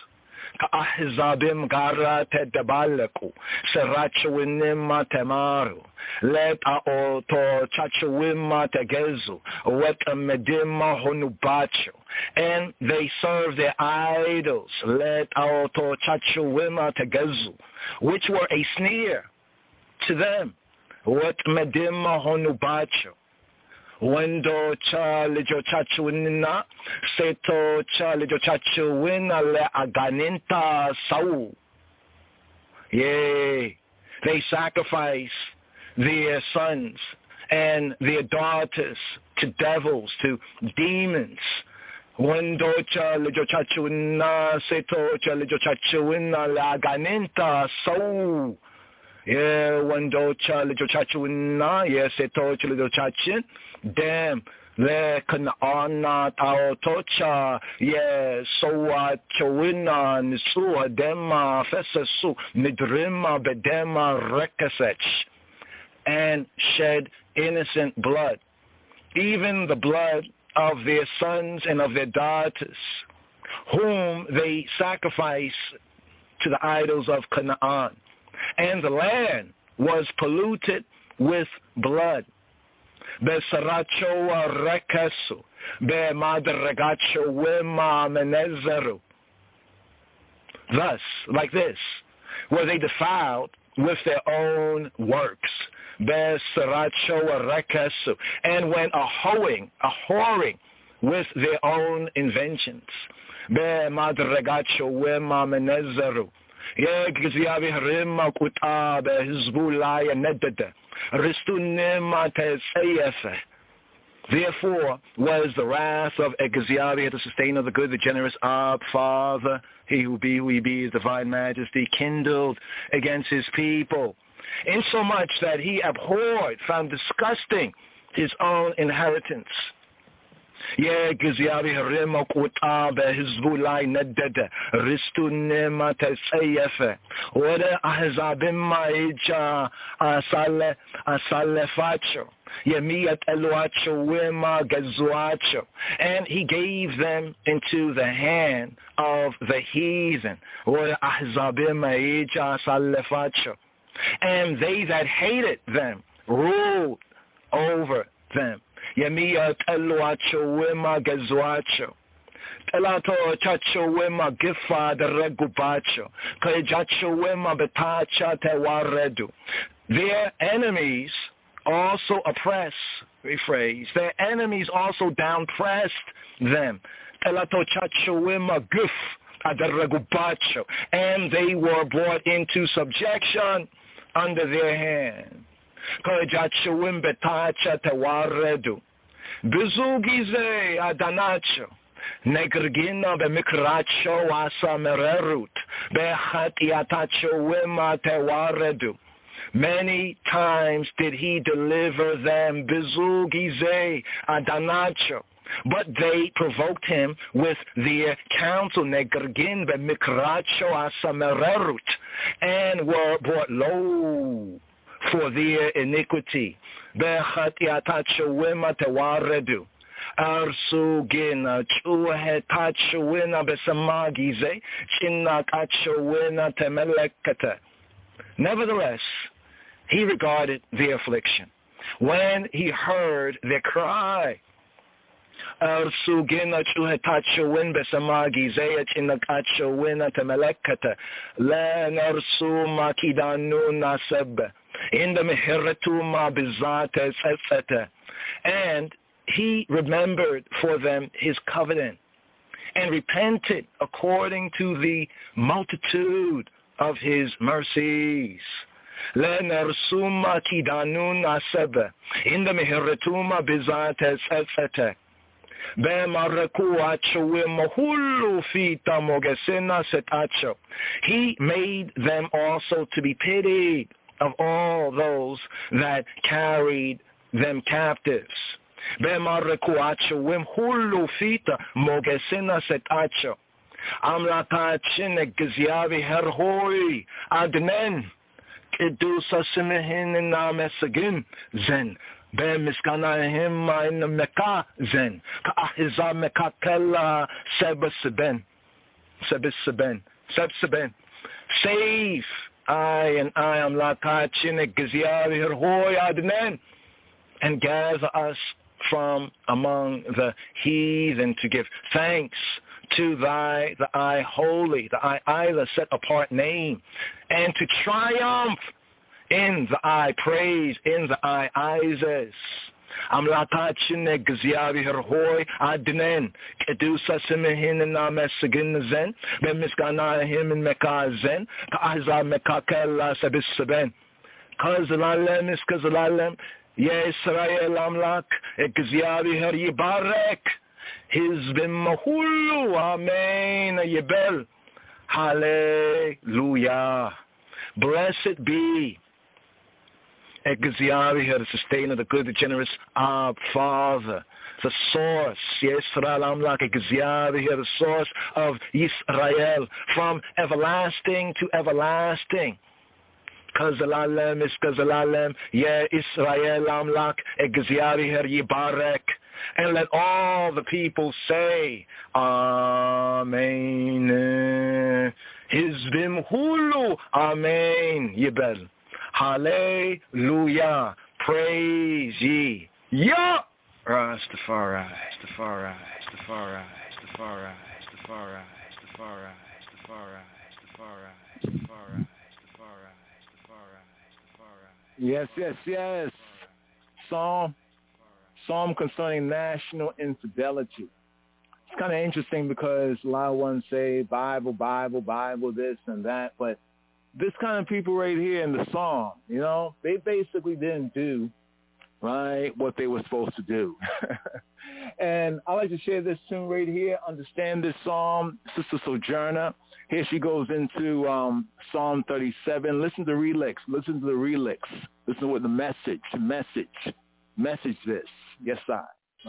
Ka'ahizabim gara tedebaleku. Sarachuinim temaru. Let aoto chachuima tegezu. Wet medima honubacho. And they serve their idols. Let aoto chachuima tegezu. Which were a sneer to them. Wet medima honubacho. Wendo cha lijo chachuina, seto cha lijo chachuina le aganinta sau. Yea, they sacrifice their sons and their daughters to devils, to demons. Wendo cha lijo chachuina, seto cha lijo chachuina le aganinta sau. Yeah, wendo cha lijo chachuina, yes, seto cha lijo chachin. Dem le kanana tao tocha ye soa chowina nisua dema fesasu midrima bedema rekasech, and shed innocent blood, even the blood of their sons and of their daughters, whom they sacrifice to the idols of Canaan. And the land was polluted with blood. Besaracho rekasu, be madregacho wema menezeru. Thus, like this, were they defiled with their own works. And went a-whoring with their own inventions. Therefore was the wrath of Exaviah, the sustainer of the good, the generous Ab, Father, he who be, his divine majesty, kindled against his people, insomuch that he abhorred, found disgusting his own inheritance. Ye Giziabi Harima Kuta Behizbulai Nedede Ristu Nema Tesayefe Ode Ahzabim Maija Asale Facho Yemiat Eluacho Wema Gazuacho, and he gave them into the hand of the heathen. Ode Ahzabim Maija Asale Facho, and they that hated them ruled over them. Yemiya teluacho wema gezuacho. Telato chacho wema gifa de regubacho. Kajacho wema betacha tewaredu. Their enemies also oppress, rephrase, their enemies also downpressed them. Telato chacho wema gif aderegubacho. And they were brought into subjection under their hand. Kajachuim betacha tewaredu. Bizugize adanacho. Negrgina bemikracho asa mererut. Behatiatacho wema tewaredu. Many times did he deliver them. Bizugize adanacho. But they provoked him with their counsel, negrgin bemikracho asa mererut, and were brought low for their iniquity. Bechatiatacho wema tewaredu. Arsugina chuhetacho wena besamagize. Chinakacho wena temelekata. Nevertheless, he regarded their affliction when he heard their cry. Arsugina chuhetacho wen besamagize. Chinakacho wena temelekata. Len arsu makidanu nasebe. In the Meheretuma Bizates, etc. And he remembered for them his covenant and repented according to the multitude of his mercies. Lenersuma kidanun asebe. In the Meheretuma Bizates, etc. He made them also to be pitied of all those that carried them captives. Save I am Lakachinek Giziavi Herhoi Adnen, and gather us from among the heathen to give thanks to the I holy, the I set apart name, and to triumph in the I praise, in the I Isis. Amlakachinek Giziavi Herhoi Adnen, Kedusa Simehin and Namesagin Zen, Ben Miskana him in Mekazen, Kaza Mekakela Sabissaben, Kazalalem is Kazalalem, Yes, Israel Amlak, Giziavi Her Yibarek, His Bim Mahulu, Amen, Yebel, Hallelujah. Blessed be Exaviah, the sustainer, the good, the generous Father, the source, Yisrael Amlak, Exaviah, the source of Yisrael, from everlasting to everlasting. Kazalalem is Kazalalem, Israel Amlak, Exaviah Yibarek. And let all the people say, Amen. Hizbim Hulu, Amen. Yibel. Hallelujah. Praise ye. Ya. Rastafari. Rastafari. Rastafari. Rastafari. Rastafari. Rastafari. Rastafari. Yes. Psalm concerning national infidelity. It's kind of interesting because a lot of ones say Bible, this and that, but this kind of people right here in the Psalm, they basically didn't do right what they were supposed to do. And I like to share this tune right here. Understand this Psalm, Sister Sojourner. Here she goes into Psalm 37. Listen to the lyrics. Listen to what the message this. Yes, I.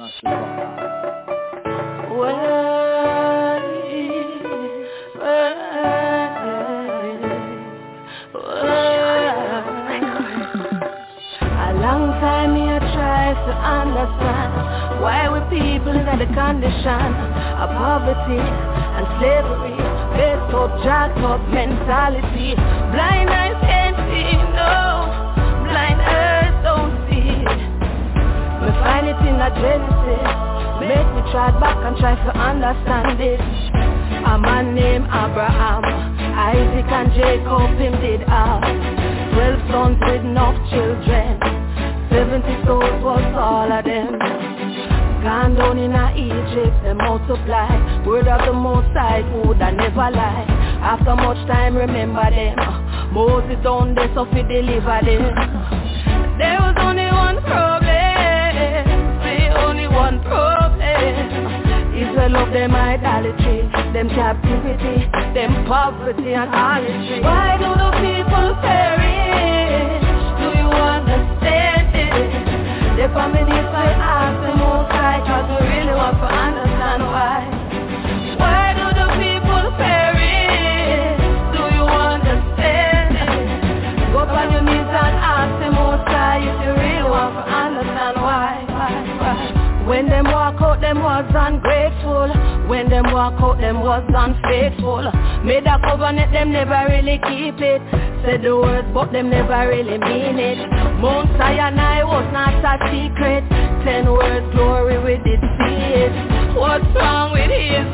A long time me I try to understand why we people in the condition of poverty and slavery, based up, jacked up mentality. Blind eyes can't see, no, blind ears don't see. Me find it in a Genesis, make me try back and try to understand it. A man named Abraham, Isaac and Jacob, him did have 12 sons with enough children. 70 souls was all of them. Gone down in Egypt, they multiply. Word of the Most High, would I never lie. After much time, remember them. Moses down there, so we deliver them. There was only one problem. See, only one problem. Israel of them idolatry, them captivity, them poverty and harlotry. Why do the people perish? Do you understand it? The family side ask the Most High, cause we really want to understand why. Why do the people perish? Do you understand it? Go on your knees and ask the Most High if you really want to understand why. When them walk out, them was ungrateful. When them walk out, them was unfaithful. Made a covenant, them never really keep it. Said the words, but them never really mean it. Mount Sinai was not a secret. 10 words glory, we did see it. What's wrong with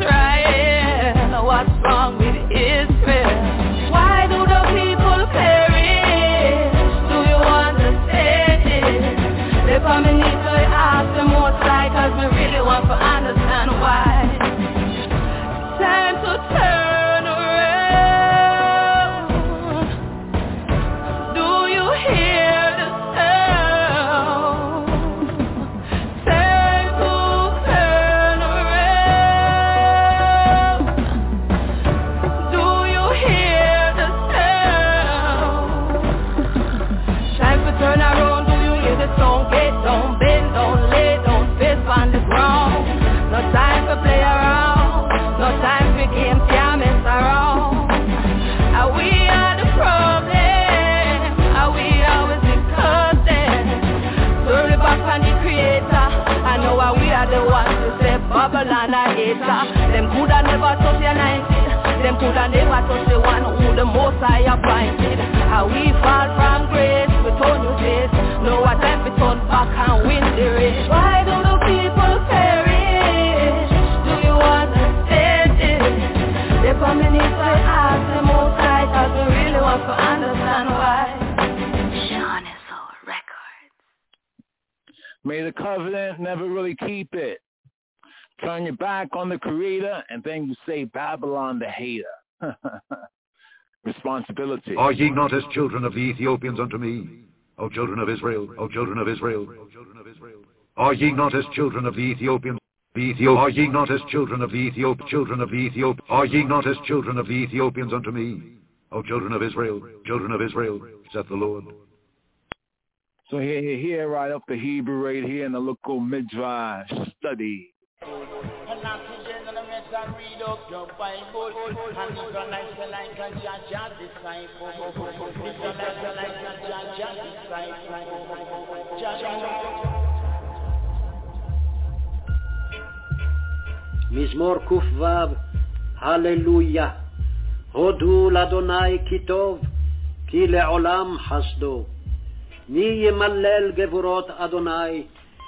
Israel? What's wrong with Israel? Why do the people perish? Do you understand it? The family so ask the Most High, cause we really want to understand why. Time to turn around. Do you hear the sound? Time to turn around. Do you hear the sound? Time to turn around. Do you hear the song? Get down, bend down, lay down, face on the ground. No time to play around. No time for games, can't mess around. Are we are the problem? Are we always the cousin? Sorry back on the creator. I know we are the ones who say Babylon a hater. Them coulda never touch your 90. Them coulda never touch the one who the Most High appointed. How we fall from grace, we turn your face. No what time we turn back and win the race. Why do the people perish? Do you understand it? The family say ask the Most High, cause we really want to understand why. Sean is our record. May the covenant never really keep it. Turn your back on the Creator, and then you say Babylon the hater. Responsibility. Are ye not as children of the Ethiopians unto me, O children of Israel, O children of Israel? Are ye not as children of the Ethiopians? Are ye not as children of the children of the Ethiop? Are ye not as children of the Ethiopians unto me, O children of Israel, saith the Lord. So here, right up the Hebrew right here in the local Midrash study. Read up your Bible, and Israelites like a Jaja disciple. Israelites like a Jaja disciple. מזמור ק"ו, הללויה. הודו לאדוני כי טוב, כי לעולם חסדו. מי ימלל גבורות אדוני,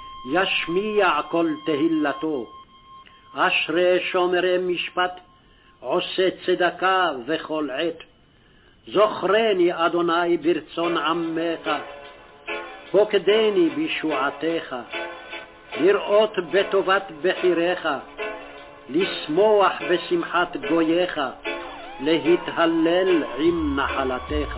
ישמיע כל תהילתו. אשרי שומרי משפט עושה צדקה וכל עת. זוכרני אדוני ברצון עמך, פוקדני בישועתך, לראות בטובת בחיריך, לשמוח בשמחת גוייך, להתהלל עם נחלתך.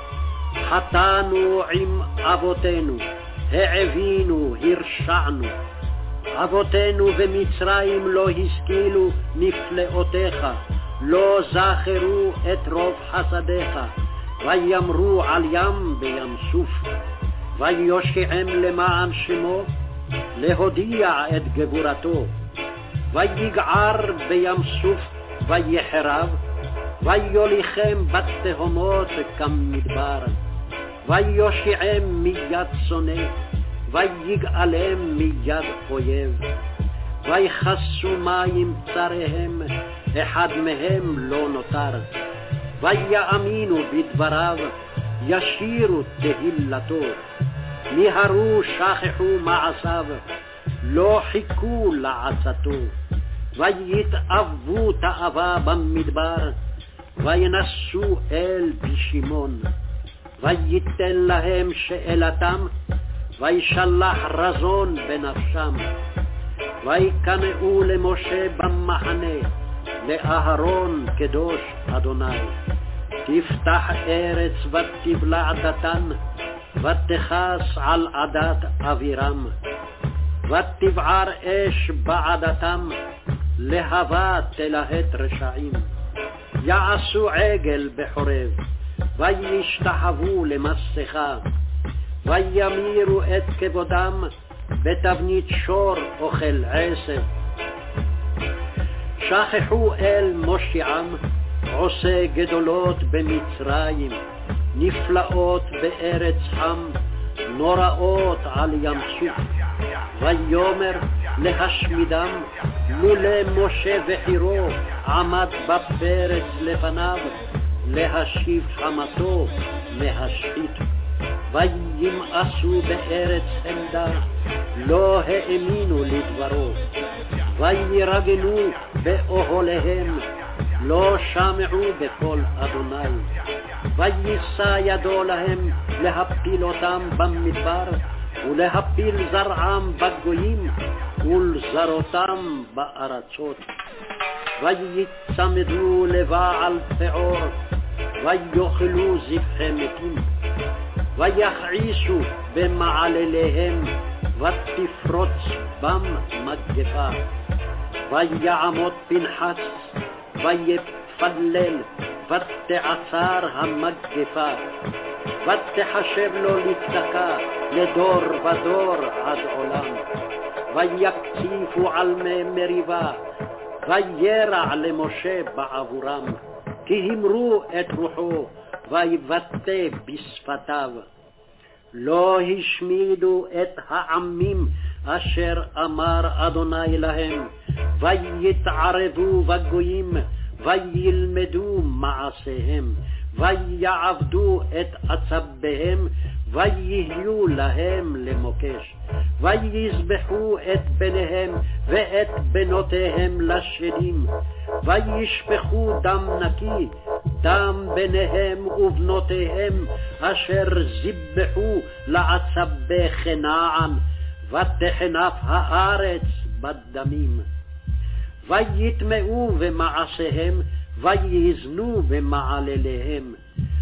חטאנו עם אבותינו, העבינו, הרשענו. אבותינו במצרים לא השכילו נפלאותיך, לא זכרו את רוב חסדיך, ויאמרו על ים בים סוף, ויושיעם למען שמו, להודיע את גבורתו. ויגער בים סוף ויחרב, ויוליכם בתהומות כמדבר, ויושיעם מיד שונא, ויגאלם מיד אויב. ויחסו מים צריהם, אחד מהם לא נותר. ויאמינו בדבריו, ישירו תהילתו. ניהרו שכחו מעשיו, לא חיכו לעצתו. ויתאבו תאווה במדבר, וינסו אל בשמעון. וייתן להם שאלתם, וישלח רזון בנפשם. ויקנאו למשה במחנה, לאהרון קדוש אדוני. תפתח ארץ ותבלע דתן, ותכס על עדת אבירם. ותבער אש בעדתם, להבה תלהט רשעים. יעשו עגל בחורב, וישתחוו למסכה. וימירו את כבודם, בתבנית שור אוכל עשב. שכחו אל מושיעם, עושה גדולות במצרים, נפלאות בארץ חם, נוראות על ים סוף. ויאמר להשמידם, לולא משה וחירו עמד בפרץ לפניו, להשיב חמתו להשחית. וימאסו בארץ חמדה, לא האמינו לדברו. וירגנו באוהליהם, לא שמעו בקול אדוני. ויישא ידו להם להפיל אותם במדבר, ולהפיל זרעם בגויים, ולזרותם בארצות. ויצמדו לבעל פעור, ויאכלו זבחי מתים. ויכעיסו במעלליהם, ותפרוץ בם מגפה. ויעמוד פנחס, ויפלל, ותעצר המגפה. ותחשב לו לצדקה, לדור ודור עד עולם. ויקציפו על מי מריבה, וירע למשה בעבורם. כי המרו את רוחו, ויבטא בשפתיו. לא השמידו את העמים אשר אמר אדוני להם, ויתערבו בגויים, וילמדו מעשיהם, ויעבדו את עצביהם, ויהיו להם למוקש. ויזבחו את בניהם ואת בנותיהם לשדים, וישפכו דם נקי, דם בניהם ובנותיהם, אשר זבחו לעצבי כנען, ותחנף הארץ בדמים. ויטמעו במעשיהם, ויזנו במעלליהם.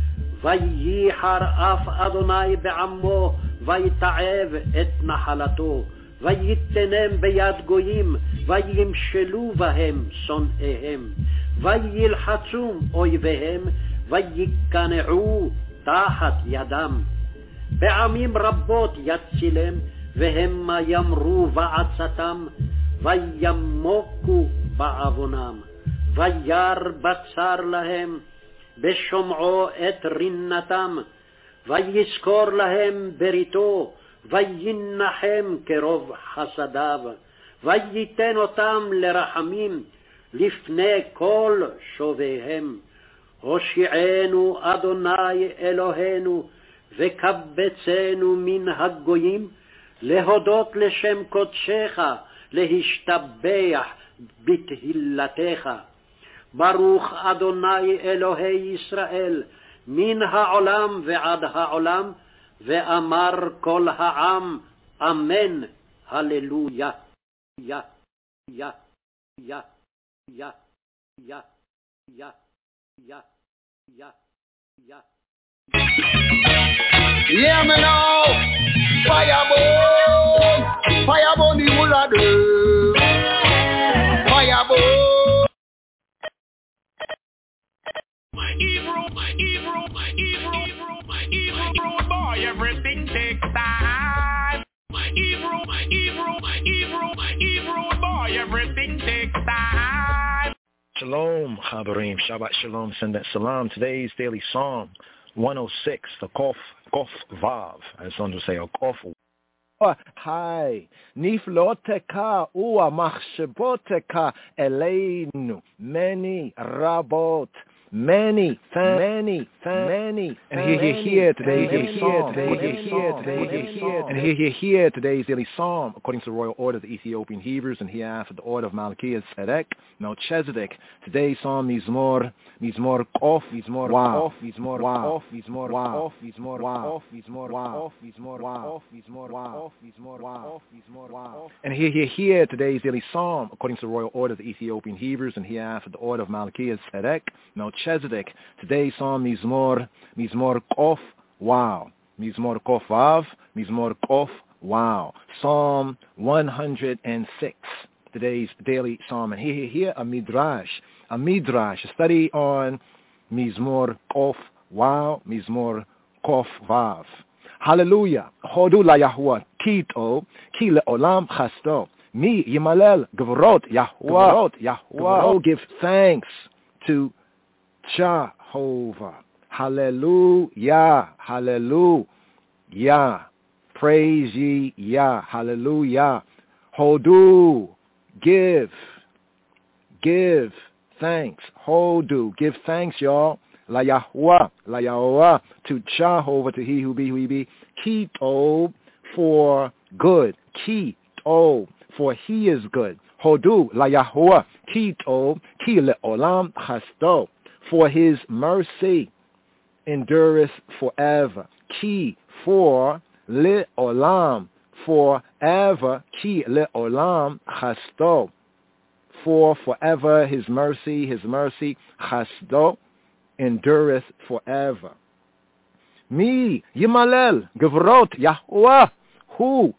וייחר אף אדוני בעמו, ויתעב את נחלתו. ויתנם ביד גויים, וימשלו בהם שונאיהם. וילחצום אויביהם, ויקנעו תחת ידם. פעמים רבות יצילם, והמה ימרו בעצתם, וימוקו בעוונם. וירא בצר להם, בשומעו את רינתם, ויזכור להם בריתו, וינחם כרוב חסדיו. וייתן אותם לרחמים לפני כל שוביהם. הושיענו אדוני אלוהינו, וקבצנו מן הגויים, להודות לשם קודשך, להשתבח בתהילתך. ברוך אדוני אלוהי ישראל, מן העולם ועד העולם, ואמר כל העם, אמן, הללויה. יא, יא, יא, יא, יא, יא, יא, יא, יא. Yeah, me now, fireborn, fireborn the whole of them, fireborn. Hebrew boy, everything takes time. Hebrew boy, everything takes time. Shalom, Chabarim, Shabbat Shalom, send that salam. Today's daily psalm, 106, the Kof Vav, as some will say, a Kof. Hi, nifloteka ua machsheboteka eleinu, many rabot, many, and here today's daily psalm, and here today's daily psalm, according to the royal order of the Ethiopian Hebrews, and hereafter the order of Malachias Tzedek, Melchizedek. Today's psalm Mizmor Kof, Mizmor Kof, Mizmor Kof, Mizmor Kof, Mizmor Kof, Mizmor Kof, Mizmor Kof, Mizmor Kof, Mizmor Kof, Mizmor Kof. And here today's daily psalm, according to the royal order of the Ethiopian Hebrews, and hereafter the order of Malachias Tzedek, Melchizedek. Today's psalm Mizmor Kof, wow. Mizmor Kof Vav, Mizmor Kof, wow. Psalm 106, today's daily psalm. And here a midrash, a study on Mizmor Kof, wow, Mizmor Kof Vav. Hallelujah. Hodu la Yahuwah, Kito, Ki le'olam chasto. Mi yimalel gvorot Yahuwah. Oh, give thanks to Jehovah. Hallelujah. Hallelujah. Praise ye Yah. Hallelujah. Hodu. Give thanks. Hodu. Give thanks, y'all. La Yahuwah. To Jehovah, to he who be. Kito, for good. Kito, for he is good. Hodu. La Yahuwah. Kito. Ki le'olam chasto. For his mercy endureth forever. Ki, for, le'olam, forever. Ki le'olam chasto. For forever his mercy, chasto, endureth forever. Mi, yimalel, gevrot, Yahuwah. Who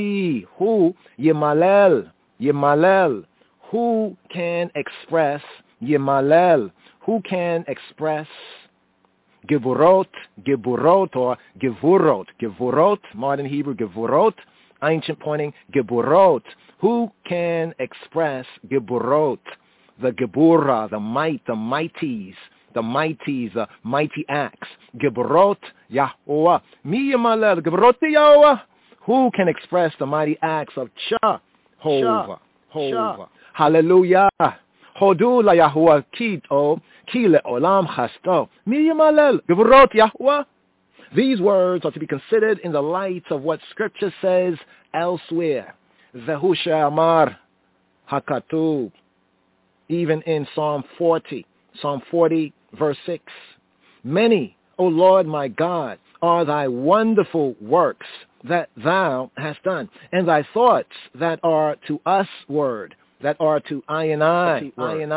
yimalel. Who can express yimalel? Who can express Gevurot or Gevurot, modern Hebrew Gevurot, ancient pointing Geburot. Who can express Geburot? The Gebura, the might, the mighties, the mighty acts. Geburot Yahuwah. Mi Yamalel, Geburot Yahuwah. Who can express the mighty acts of Jehovah? Hallelujah. Hodu la Yahuwah Kito. Ki le'olam chasto. Mi yimalel gevurot Yahuwah. These words are to be considered in the light of what Scripture says elsewhere. Zehu she'amar hakatub. Even in Psalm 40 verse 6. Many, O Lord my God, are thy wonderful works that thou hast done, and thy thoughts that are to us word, that are to I and I.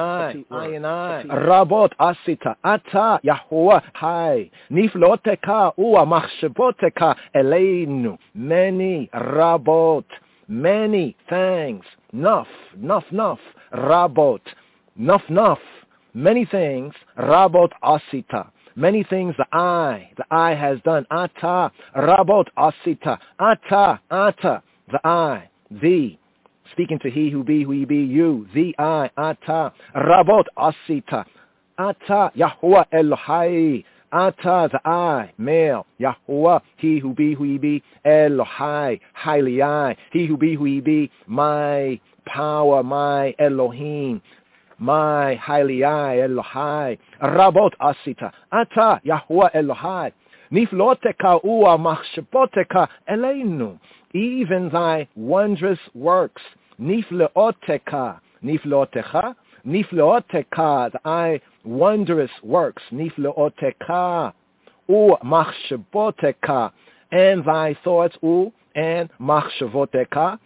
Rabot asita ata Yahuwah hai nifloteka ua machsheboteka eleinu. Many rabot, many things. Nuf, rabot, nuf, many things. Rabot asita. Many things the eye has done. Ata, rabot asita. Ata, the eye, thee. Speaking to he who be, you, the I, Ata, Rabot Asita, Ata, Yahuwah Elohai, Ata, the I, male, Yahuwah, he who be, Elohai, highly I, he who be, my power, my Elohim, my highly I, Elohai, Rabot Asita, Ata, Yahuwah Elohai, Nifloteka ua machsheboteka eleinu, even thy wondrous works. Nifleotecha, Nifleoteka, thy wondrous works. Nifleoteka, machshavoteka, and thy thoughts, and machshavoteka,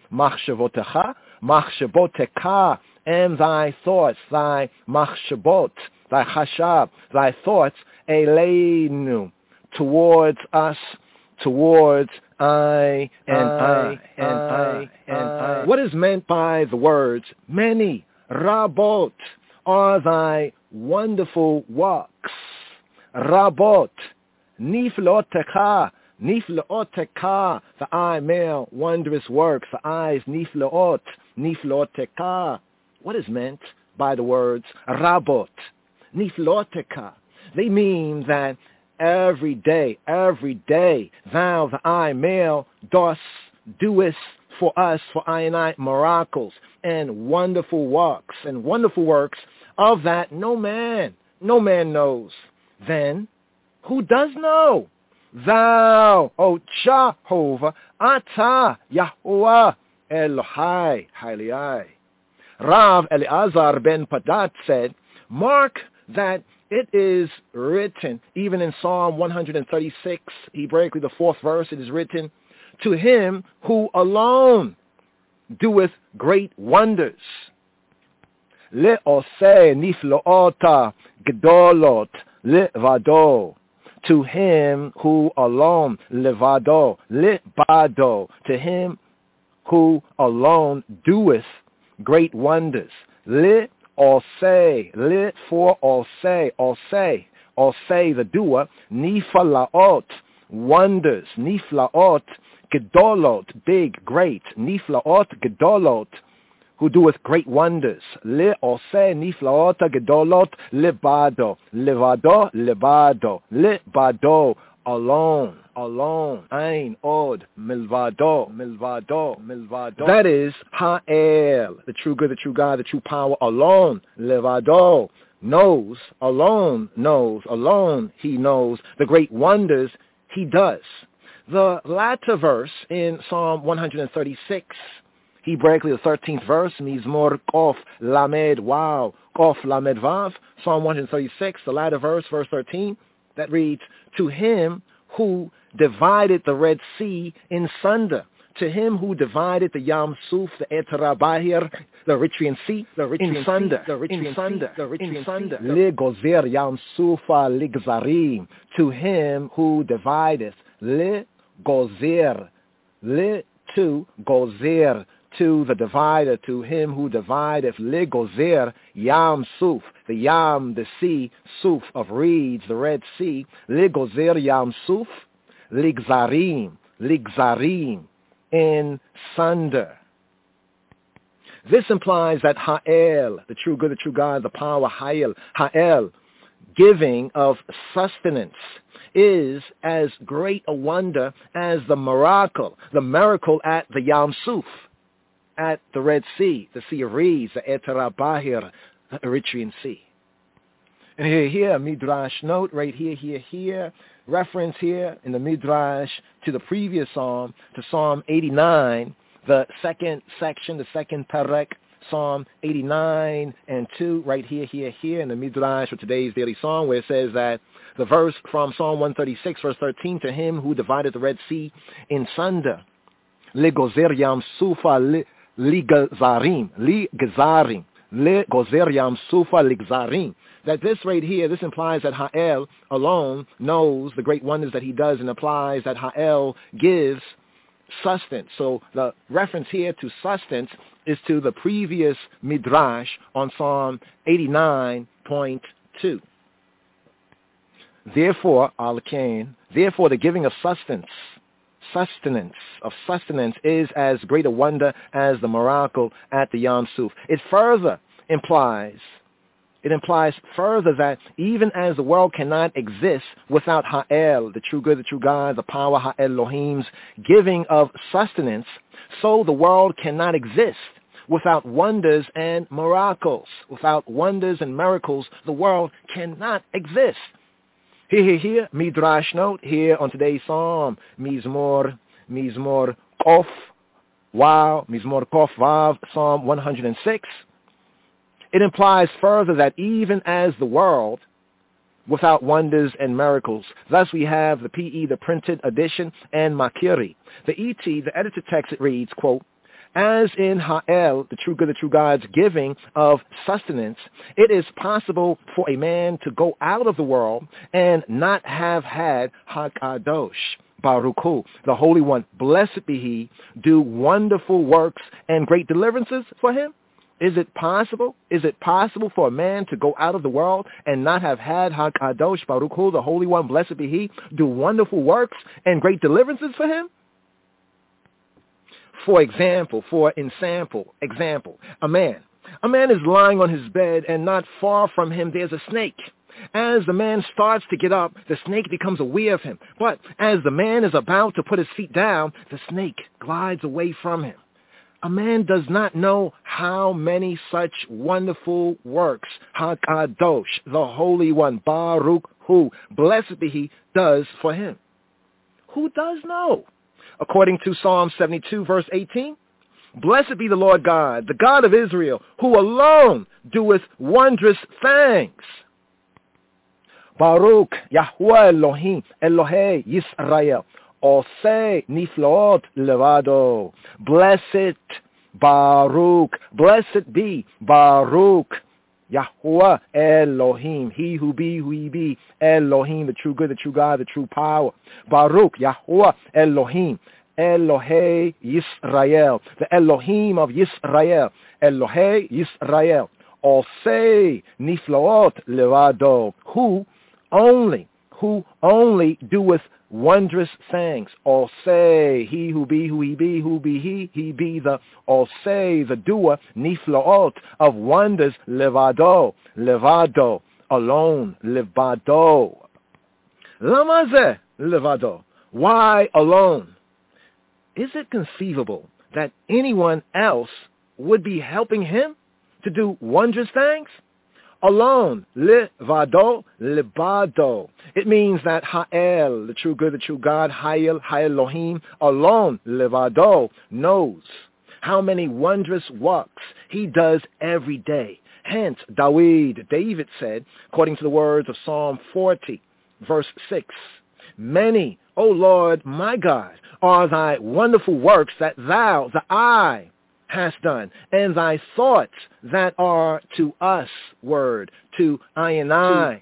machshavoteka, and thy thoughts, thy machshavot, thy chashab, thy thoughts, eleinu, towards us, towards I and I and I and I. What is meant by the words many, rabot, are thy wonderful works? Rabot, nifleoteka, nifleoteka, the eye male, wondrous works, the eyes, nifleot, nifleoteka. What is meant by the words rabot, nifleoteka? They mean that every day, thou, the I male, doest for us, for I and I, miracles and wonderful works of that no man knows. Then, who does know? Thou, O Jehovah, Ata, Yahuwah, Elohai, Hailai. Rav Eleazar ben Padat said, mark that it is written, even in Psalm 136, Hebraically the 4th verse, it is written, to him who alone doeth great wonders. Le'oseh nifloota gedolot levado. To him who alone, levado, lebado, to him who alone doeth great wonders. Oseh, lit for Oseh, the doer, niflaot, wonders, niflaot, gedolot, big, great, niflaot, gedolot, who doeth great wonders. Le Oseh, niflaot, gedolot, lebado, lebado, alone, ein od, milvado. That is Ha'el, the true good, the true God, the true power, alone, levado, alone, he knows the great wonders he does. The latter verse in Psalm 136, Hebraically the 13th verse, Mizmor Kof Lamed Waw, Kof Lamed Vav, Psalm 136, the latter verse, verse 13, that reads, to him who divided the Red Sea in sunder, to him who divided the Yam Suf, the Etera Bahir, the Eritrean Sea, in sunder, Le Gozer Yam Sufa Ligzarim, to him who divideth, Le Gozer, Le to Gozer, to the divider, to him who divideth, Le Gozer Yam Suf, the Yam, the sea, Suf of reeds, the Red Sea, Le Gozer Yam Suf, Ligzarim, in sunder. This implies that Ha'el, the true good, the true God, the power, Ha'el, giving of sustenance, is as great a wonder as the miracle at the Yam Suf, at the Red Sea, the Sea of Reeds, the Etera Bahir, the Eritrean Sea. And here, Midrash note, right here, reference here in the Midrash to the previous Psalm, to Psalm 89, the second section, the second parek, Psalm 89 and 2, right here in the Midrash for today's daily song, where it says that the verse from Psalm 136, verse 13, to him who divided the Red Sea in sunder, Legozer Yam Sufa Ligazarim, Legozer Yam Sufa Ligzarim. That this right here, this implies that Ha'el alone knows the great wonders that he does, and implies that Ha'el gives sustenance. So the reference here to sustenance is to the previous Midrash on Psalm 89.2. Therefore, the giving of sustenance is as great a wonder as the miracle at the Yam Suf. It implies further that even as the world cannot exist without Ha'el, the true good, the true God, the power, Ha'elohim's giving of sustenance, so the world cannot exist without wonders and miracles. Without wonders and miracles, the world cannot exist. Here, Midrash note, here on today's Psalm, Mizmor Kof Vav, Psalm 106. It implies further that even as the world, without wonders and miracles. Thus we have the PE, the printed edition, and Makiri. The ET, the edited text, it reads, quote, as in Ha'el, the true good, the true God's giving of sustenance, it is possible for a man to go out of the world and not have had HaKadosh, Baruch Hu, the Holy One, blessed be He, do wonderful works and great deliverances for Him? Is it possible? Is it possible for a man to go out of the world and not have had HaKadosh, Baruch Hu, the Holy One, blessed be He, do wonderful works and great deliverances for Him? For example, a man is lying on his bed, and not far from him there's a snake. As the man starts to get up, the snake becomes aware of him. But as the man is about to put his feet down, the snake glides away from him. A man does not know how many such wonderful works HaKadosh, the Holy One, Baruch Hu, blessed be He, does for him. Who does know? According to Psalm 72, verse 18, blessed be the Lord God, the God of Israel, who alone doeth wondrous things. Baruch Yahuwah Elohim, Elohei Yisrael, Oseh Niflaot Levado. Blessed Baruch, blessed be Baruch Yahuwah Elohim, He who be, who He be, Elohim, the true good, the true God, the true power. Baruch Yahuwah Elohim, Elohei Yisrael, the Elohim of Yisrael, Elohei Yisrael, Oseh Niflaot Levado, who only doeth wondrous things. Oseh, He who be, who He be, who be He be the Oseh, the doer, Niflaot, of wonders, Levado, alone, Levado. Lama zeh Levado, why alone? Is it conceivable that anyone else would be helping him to do wondrous things? Alone, levado, lebado. It means that Ha'el, the true good, the true God, Ha'el, Ha'elohim, alone, levado, knows how many wondrous works He does every day. Hence, David said, according to the words of Psalm 40, verse 6, many, O Lord, my God, are thy wonderful works that thou, the eye, hast done, and thy thoughts that are to us, word, to I and I.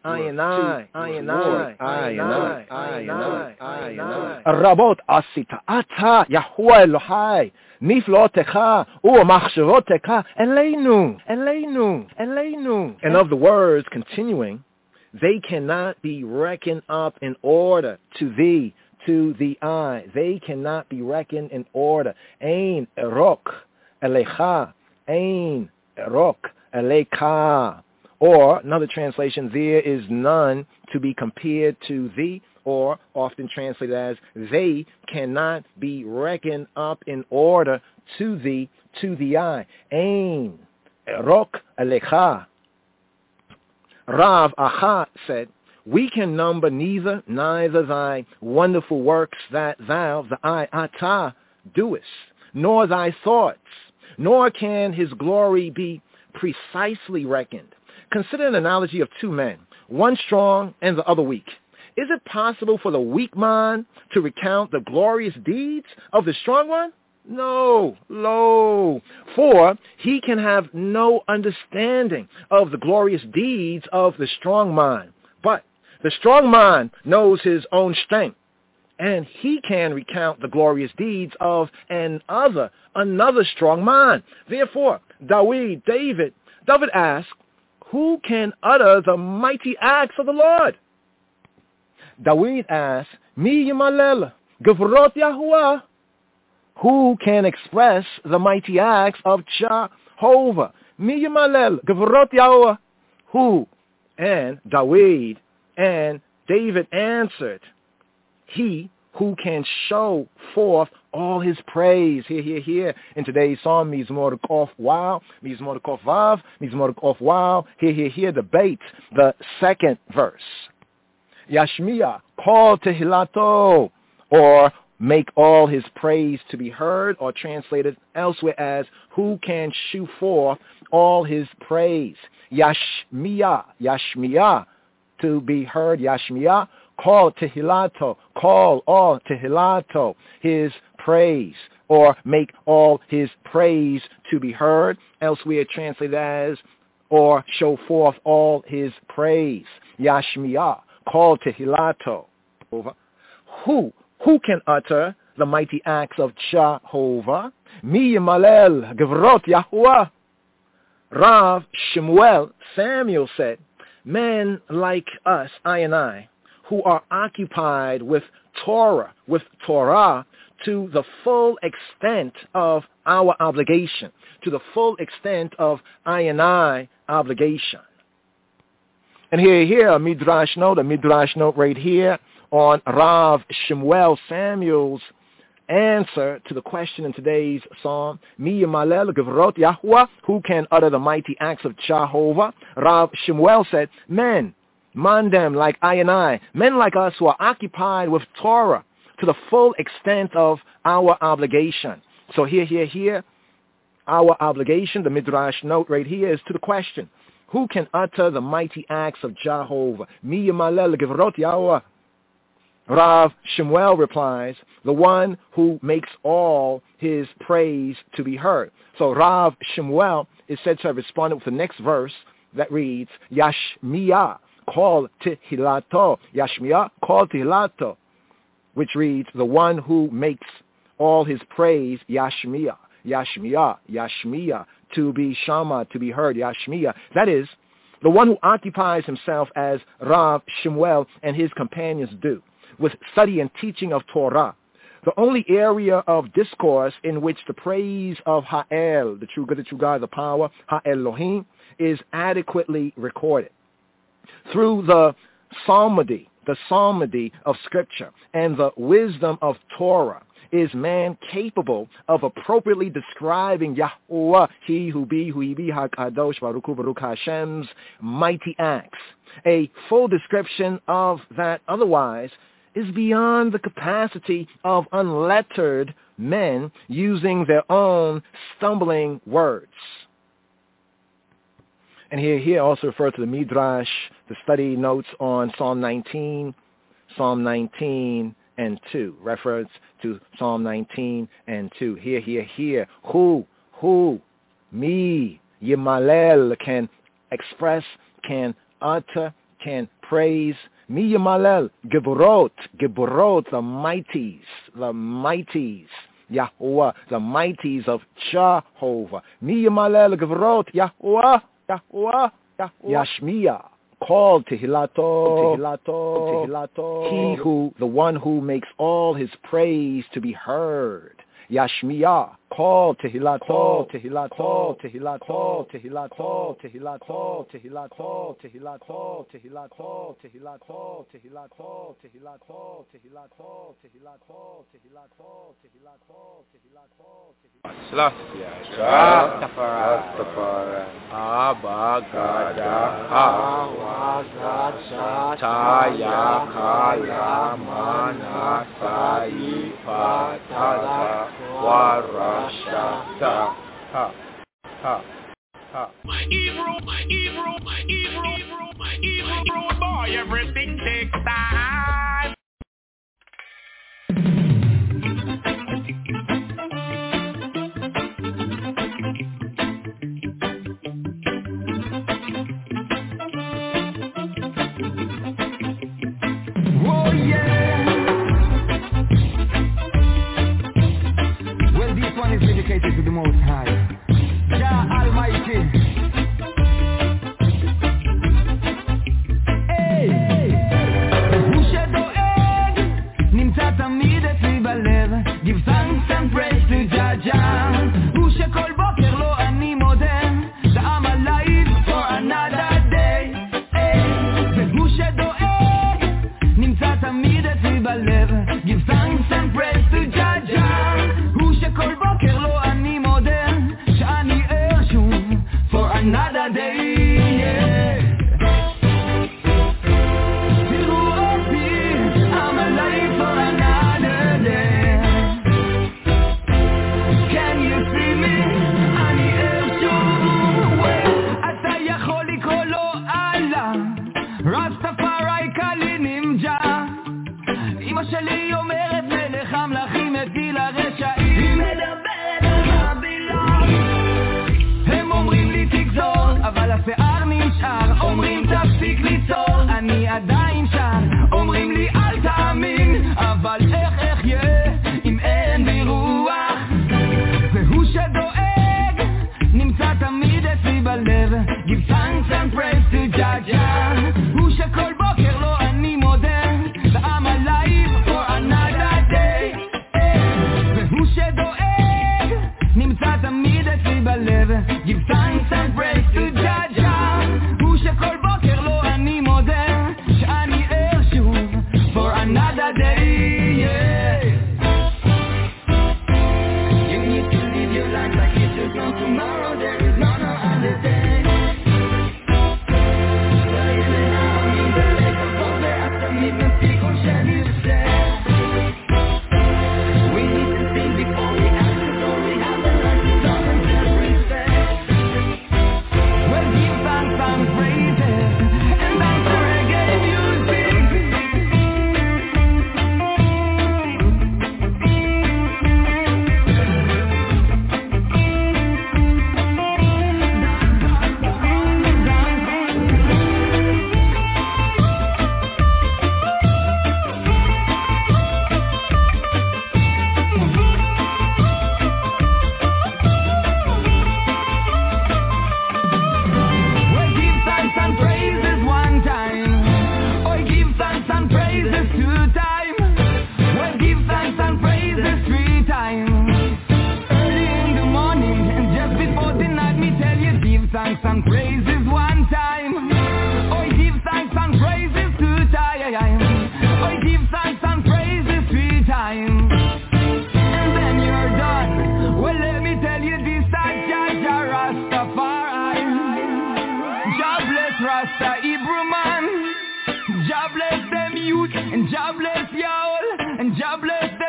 Rabot asita ata Yahuwah Elohai niflotecha u'machshavoteka eleinu. And of the words continuing, they cannot be reckoned up in order to thee, to the eye. They cannot be reckoned in order. Ein erok Elecha, Ein Erok, Elecha. Or, another translation, there is none to be compared to thee, or often translated as, they cannot be reckoned up in order to thee, to the eye. Ein Erok, Elecha. Rav Acha said, we can number neither thy wonderful works that thou, the eye, Ata, doest, nor thy thoughts, nor can His glory be precisely reckoned. Consider an analogy of two men, one strong and the other weak. Is it possible for the weak man to recount the glorious deeds of the strong one? No, for he can have no understanding of the glorious deeds of the strong man. But the strong man knows his own strength, and he can recount the glorious deeds of another strong man. Therefore, David asked, who can utter the mighty acts of the Lord? David asked, Mi yimalel gevrot Yahuwah. Who can express the mighty acts of Jehovah? Mi yimalel gevrot Yahuwah. Who? And David answered, he who can show forth all His praise. Here. In today's psalm, Mizmor Kof Wow, Mizmor Kof Vav, Mizmor Kof Wow. Here, debate the second verse. Yashmiya, call Tehilato, or make all his praise to be heard, or translated elsewhere as who can shew forth all his praise. Yashmiya, Yashmiya, to be heard, Yashmiya, call Tehilato, call all Tehilato, his praise, or make all his praise to be heard, elsewhere translated as or show forth all his praise. Yashmiya, call Tehilato. Who can utter the mighty acts of Jehovah? Mi Yimalel Gevrot Yahuwah. Rav Shemuel Samuel said, men like us, I and I, who are occupied with Torah, to the full extent of our obligation, to the full extent of I and I obligation. And here, a midrash note right here on Rav Shemuel Samuel's answer to the question in today's psalm, Mi Yimalel Gevrot Yahuwah, who can utter the mighty acts of Jehovah? Rav Shemuel said, men, mandem like I and I, men like us who are occupied with Torah to the full extent of our obligation. So here, our obligation, the midrash note right here is to the question, who can utter the mighty acts of Jehovah? Mi Yimalel Gevrot Yahuwah. Rav Shemuel replies, the one who makes all his praise to be heard. So Rav Shemuel is said to have responded with the next verse that reads, Yashmiya, call Tehilato. Yashmiya, call Tehilato, which reads, the one who makes all his praise, Yashmiya, Yashmiya, Yashmiya, to be Shama, to be heard, Yashmiya. That is, the one who occupies himself as Rav Shemuel and his companions do, with study and teaching of Torah, the only area of discourse in which the praise of Ha'el, the true good, the true God, the power, Ha'elohim, is adequately recorded. Through the psalmody of Scripture and the wisdom of Torah, is man capable of appropriately describing Yahuwah, he who be, HaKadosh, Baruch Hu, Baruch Hashem's mighty acts. A full description of that otherwise is beyond the capacity of unlettered men using their own stumbling words. And here also refer to the Midrash, the study notes on Psalm 19 and 2. Reference to Psalm 19 and 2. Here. Who, me, Yimalel, can express, can utter, can praise. Mi Yimalel, Geburot, the mighties, Yahuwah, the mighties of Jehovah. Mi Yimalel, Geburot, Yahuwah, Yashmiya, called Tehilato, the one who makes all his praise to be heard. Yashmiya, call Tehilato, Rastafari, Abagada, Taya Kala Manasai Patata Warashata. My Hebrew boy, everything takes time. Oh yeah. Well, this one is dedicated to the Most High, Jah Almighty. Give thanks and praise to Jah Jah. Who shall call Boker lo ani modem, that I'm alive for another day. Who shall doeg, nimtza tamid etzi balev. Give thanks and praise to Jah Jah. Who shall call Boker lo ani modem, שדואג נמצא תמיד אצלי בלב. Give thanks and praise to Jaja, הוא שכל בוקר לו אני מודה, I'm alive for another day. והוא שדואג נמצא תמיד אצלי בלב. Give thanks and praise to Jaja, הוא שכל בוקר לו אני מודה, שאני ער שוב for another day. Yeah. You need to live your life like it is no tomorrow. There is no other day. We need to think before we act, so we have the right to talk and celebrate. Well, give thanks and praises and dance to reggae music. Well, give thanks and praises one time. Or give thanks and praises two times. Well, give thanks and praises three times. Early in the morning and just before the night, me tell you, give thanks and praises one time. Or give thanks and praises two times. Or give thanks and praises three times. And then you're done. Well, let me tell you this, Jaja Rastafari. Jah bless Rasta Hebrew man. Jah bless them youth and Jah bless y'all and Jah bless